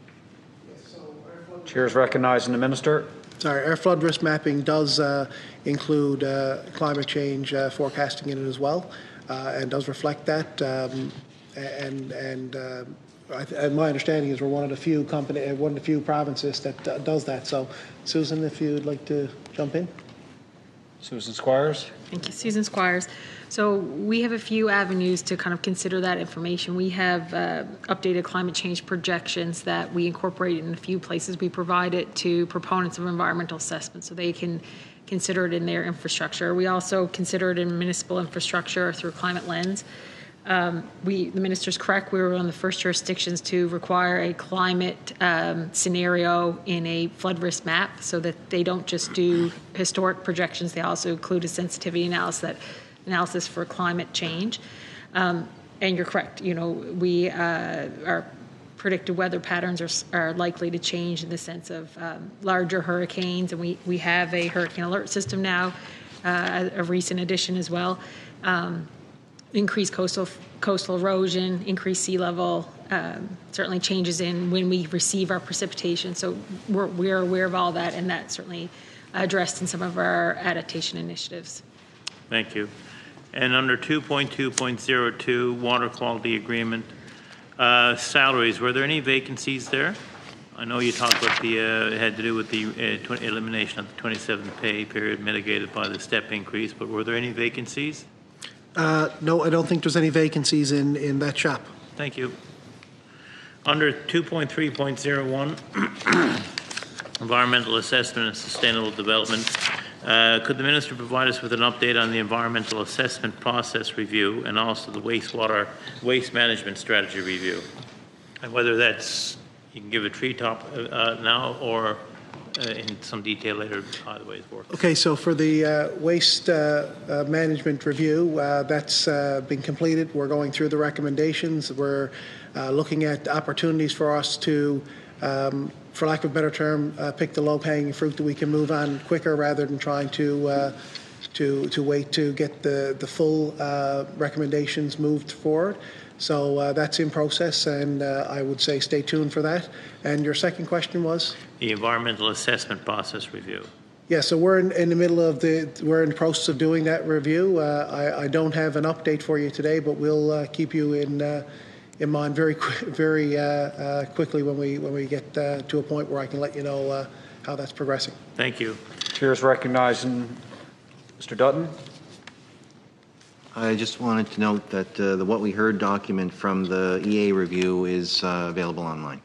Chair is recognizing the Minister. Sorry, our flood risk mapping does uh, include uh, climate change uh, forecasting in it as well, uh, and does reflect that. Um, and and, uh, I th and my understanding is we're one of the few company, uh, one of the few provinces that uh, does that. So, Susan, if you'd like to jump in. Susan Squires. Thank you, Susan Squires. So we have a few avenues to kind of consider that information. We have uh, updated climate change projections that we incorporate in a few places. We provide it to proponents of environmental assessment so they can consider it in their infrastructure. We also consider it in municipal infrastructure through Climate Lens. Um, we, the minister's correct, we were one of the first jurisdictions to require a climate um, scenario in a flood risk map so that they don't just do historic projections, they also include a sensitivity analysis, that, analysis for climate change. Um, and you're correct, you know, we, uh, our predicted weather patterns are, are likely to change in the sense of um, larger hurricanes, and we, we have a hurricane alert system now, uh, a, a recent addition as well. Um, increased coastal coastal erosion, increased sea level, um, certainly changes in when we receive our precipitation. So we're, we're aware of all that, and that's certainly addressed in some of our adaptation initiatives. Thank you. And under two point two point zero two, water quality agreement, uh, salaries, were there any vacancies there? I know you talked about the, uh, it had to do with the uh, elimination of the twenty-seventh pay period mitigated by the step increase, but were there any vacancies? Uh, no, I don't think there's any vacancies in, in that shop. Thank you. Under two point three point zero one, environmental assessment and sustainable development, uh, could the minister provide us with an update on the environmental assessment process review and also the wastewater waste management strategy review, and whether that's, you can give a treetop uh, now or Uh, in some detail later how the way it works. Okay, so for the uh, waste uh, uh, management review, uh, that's uh, been completed. We're going through the recommendations. We're uh, looking at opportunities for us to, um, for lack of a better term, uh, pick the low-hanging fruit that we can move on quicker rather than trying to uh, to to wait to get the the full uh, recommendations moved forward. So uh, that's in process, and uh, I would say stay tuned for that. And your second question was? The environmental assessment process review. Yeah, so we're in, in the middle of the, we're in the process of doing that review. Uh, I, I don't have an update for you today, but we'll uh, keep you in uh, in mind very very uh, uh, quickly when we when we get uh, to a point where I can let you know uh, how that's progressing. Thank you. Chair is recognizing Mister Dutton. I just wanted to note that uh, the What We Heard document from the E A review is uh, available online.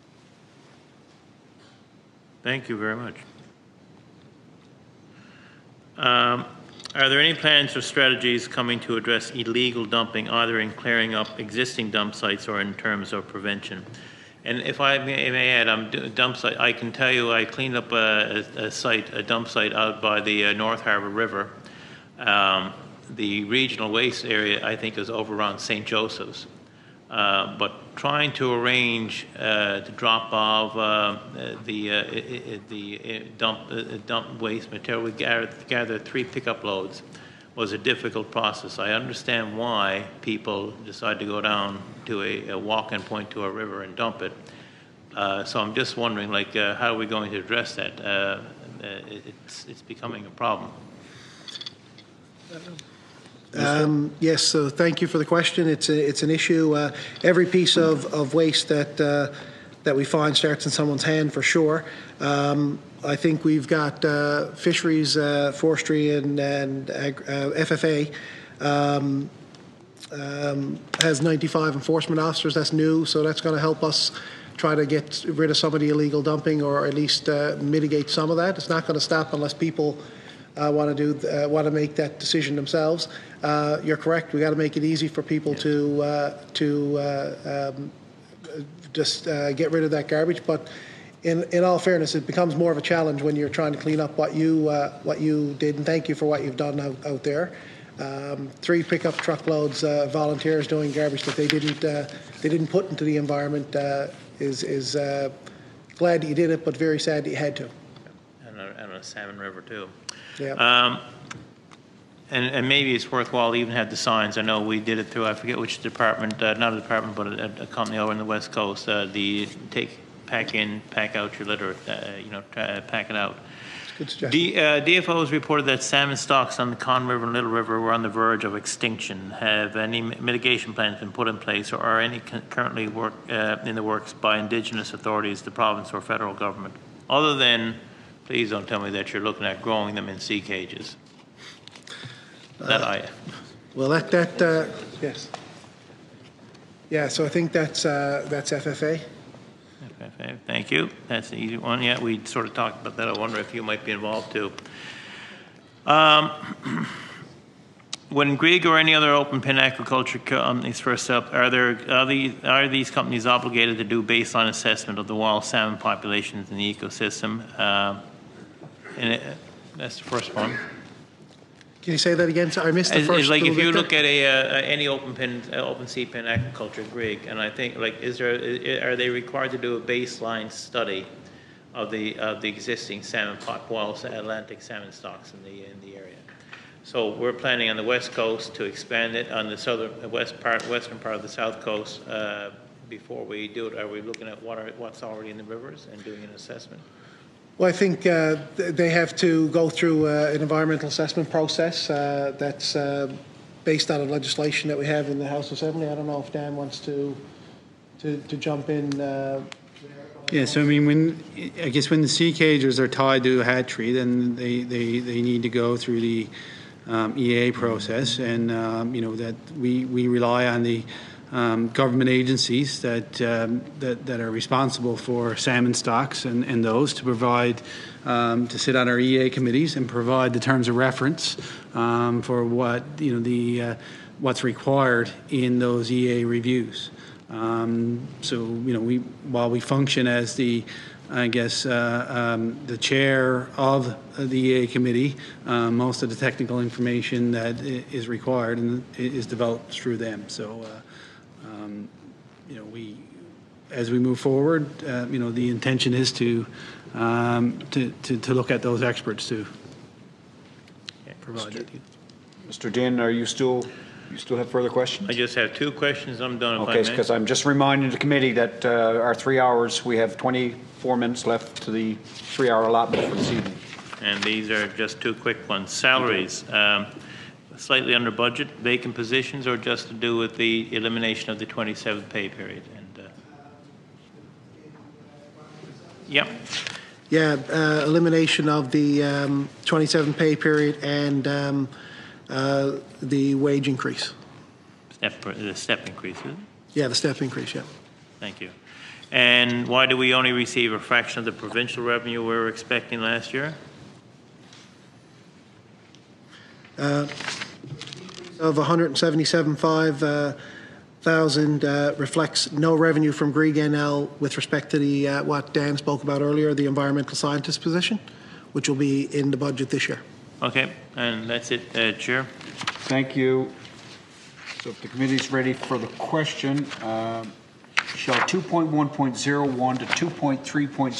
Thank you very much. Um, are there any plans or strategies coming to address illegal dumping, either in clearing up existing dump sites or in terms of prevention? And if I may, may add, I'm dump site. I can tell you, I cleaned up a, a, a site, a dump site out by the uh, North Harbour River. Um, the regional waste area, I think, is over around Saint Joseph's. Uh, but trying to arrange uh, to drop off uh, the uh, the dump uh, dump waste material, we gathered, gathered three pickup loads, was a difficult process. I understand why people decide to go down to a, a walk-in point to a river and dump it. Uh, so I'm just wondering, like, uh, how are we going to address that? Uh, it's it's becoming a problem. Um, yes, so thank you for the question. It's a, it's an issue. Uh, every piece of, of waste that uh, that we find starts in someone's hand for sure. Um, I think we've got uh, fisheries, uh, forestry, and, and uh, F F A um, um, has ninety-five enforcement officers. That's new, so that's going to help us try to get rid of some of the illegal dumping, or at least uh, mitigate some of that. It's not going to stop unless people uh, want to do uh, want to make that decision themselves. Uh, you're correct. We got to make it easy for people yeah. to uh, to uh, um, just uh, get rid of that garbage, but. In, in all fairness, it becomes more of a challenge when you're trying to clean up what you uh, what you did, and thank you for what you've done out, out there. Um, three pickup truckloads, uh, volunteers doing garbage that they didn't uh, they didn't put into the environment uh, is is uh, glad that you did it, but very sad that you had to. And a, and a Salmon River too. Yeah. Um, and, and maybe it's worthwhile to even have the signs. I know we did it through, I forget which department, uh, not a department, but a, a company over in the West Coast. Uh, the take. Pack in, pack out your litter, uh, you know, try, pack it out. Good suggestion. D, uh, D F O has reported that salmon stocks on the Con River and Little River were on the verge of extinction. Have any mitigation plans been put in place, or are any currently work uh, in the works by Indigenous authorities, the province or federal government? Other than, please don't tell me that you're looking at growing them in sea cages. That uh, I. Well, that that uh, yes, yeah. So I think that's uh, that's F F A. Okay, thank you. That's the easy one. Yeah, we sort of talked about that. I wonder if you might be involved too. Um, when Grieg or any other open pen aquaculture companies first up, are there are these are these companies obligated to do baseline assessment of the wild salmon populations in the ecosystem? Uh, and it, that's the first one. Can you say that again? So I missed the it's, first. It's like if you there. look at a uh, any open pen, uh, open sea pen aquaculture Grieg, and I think like is there is, are they required to do a baseline study of the of the existing salmon pot, wild Atlantic salmon stocks in the in the area? So we're planning on the west coast to expand it on the southern west part, western part of the south coast. Uh, before we do it, are we looking at what are what's already in the rivers and doing an assessment? Well, I think uh, they have to go through uh, an environmental assessment process uh, that's uh, based on the legislation that we have in the House Assembly. I don't know if Dan wants to to, to jump in. Uh, yeah, so I mean, when I guess when the sea cages are tied to a hatchery, then they, they, they need to go through the um, E A process, and um, you know that we, we rely on the Um, government agencies that, um, that that are responsible for salmon stocks and, and those to provide um, to sit on our E A committees and provide the terms of reference um, for what you know the uh, what's required in those E A reviews. Um, so you know we while we function as the I guess uh, um, the chair of the E A committee, uh, most of the technical information that is required and is developed through them. So. Uh, Um, you know, we, as we move forward, uh, you know, the intention is to, um, to, to, to look at those experts to provide Mister it. Mister Din, are you still, you still have further questions? I just have two questions. I'm done. Okay, because I'm just reminding the committee that uh, our three hours, we have twenty-four minutes left to the three-hour allotment for this evening. And these are just two quick ones. Salaries. Um, Slightly under budget, vacant positions, or just to do with the elimination of the twenty-seventh pay period? And uh, yep. Yeah, uh, elimination of the um, twenty-seventh pay period and um, uh, the wage increase. Step, the step increases. Yeah, the step increase. Yeah. Thank you. And why do we only receive a fraction of the provincial revenue we were expecting last year? Uh, of one hundred seventy-seven point five thousand uh, uh, reflects no revenue from Grieg N L with respect to the uh, what Dan spoke about earlier, the environmental scientist position, which will be in the budget this year. Okay, and that's it, uh, Chair. Thank you. So if the committee is ready for the question, uh, shall two point one point zero one to two point three point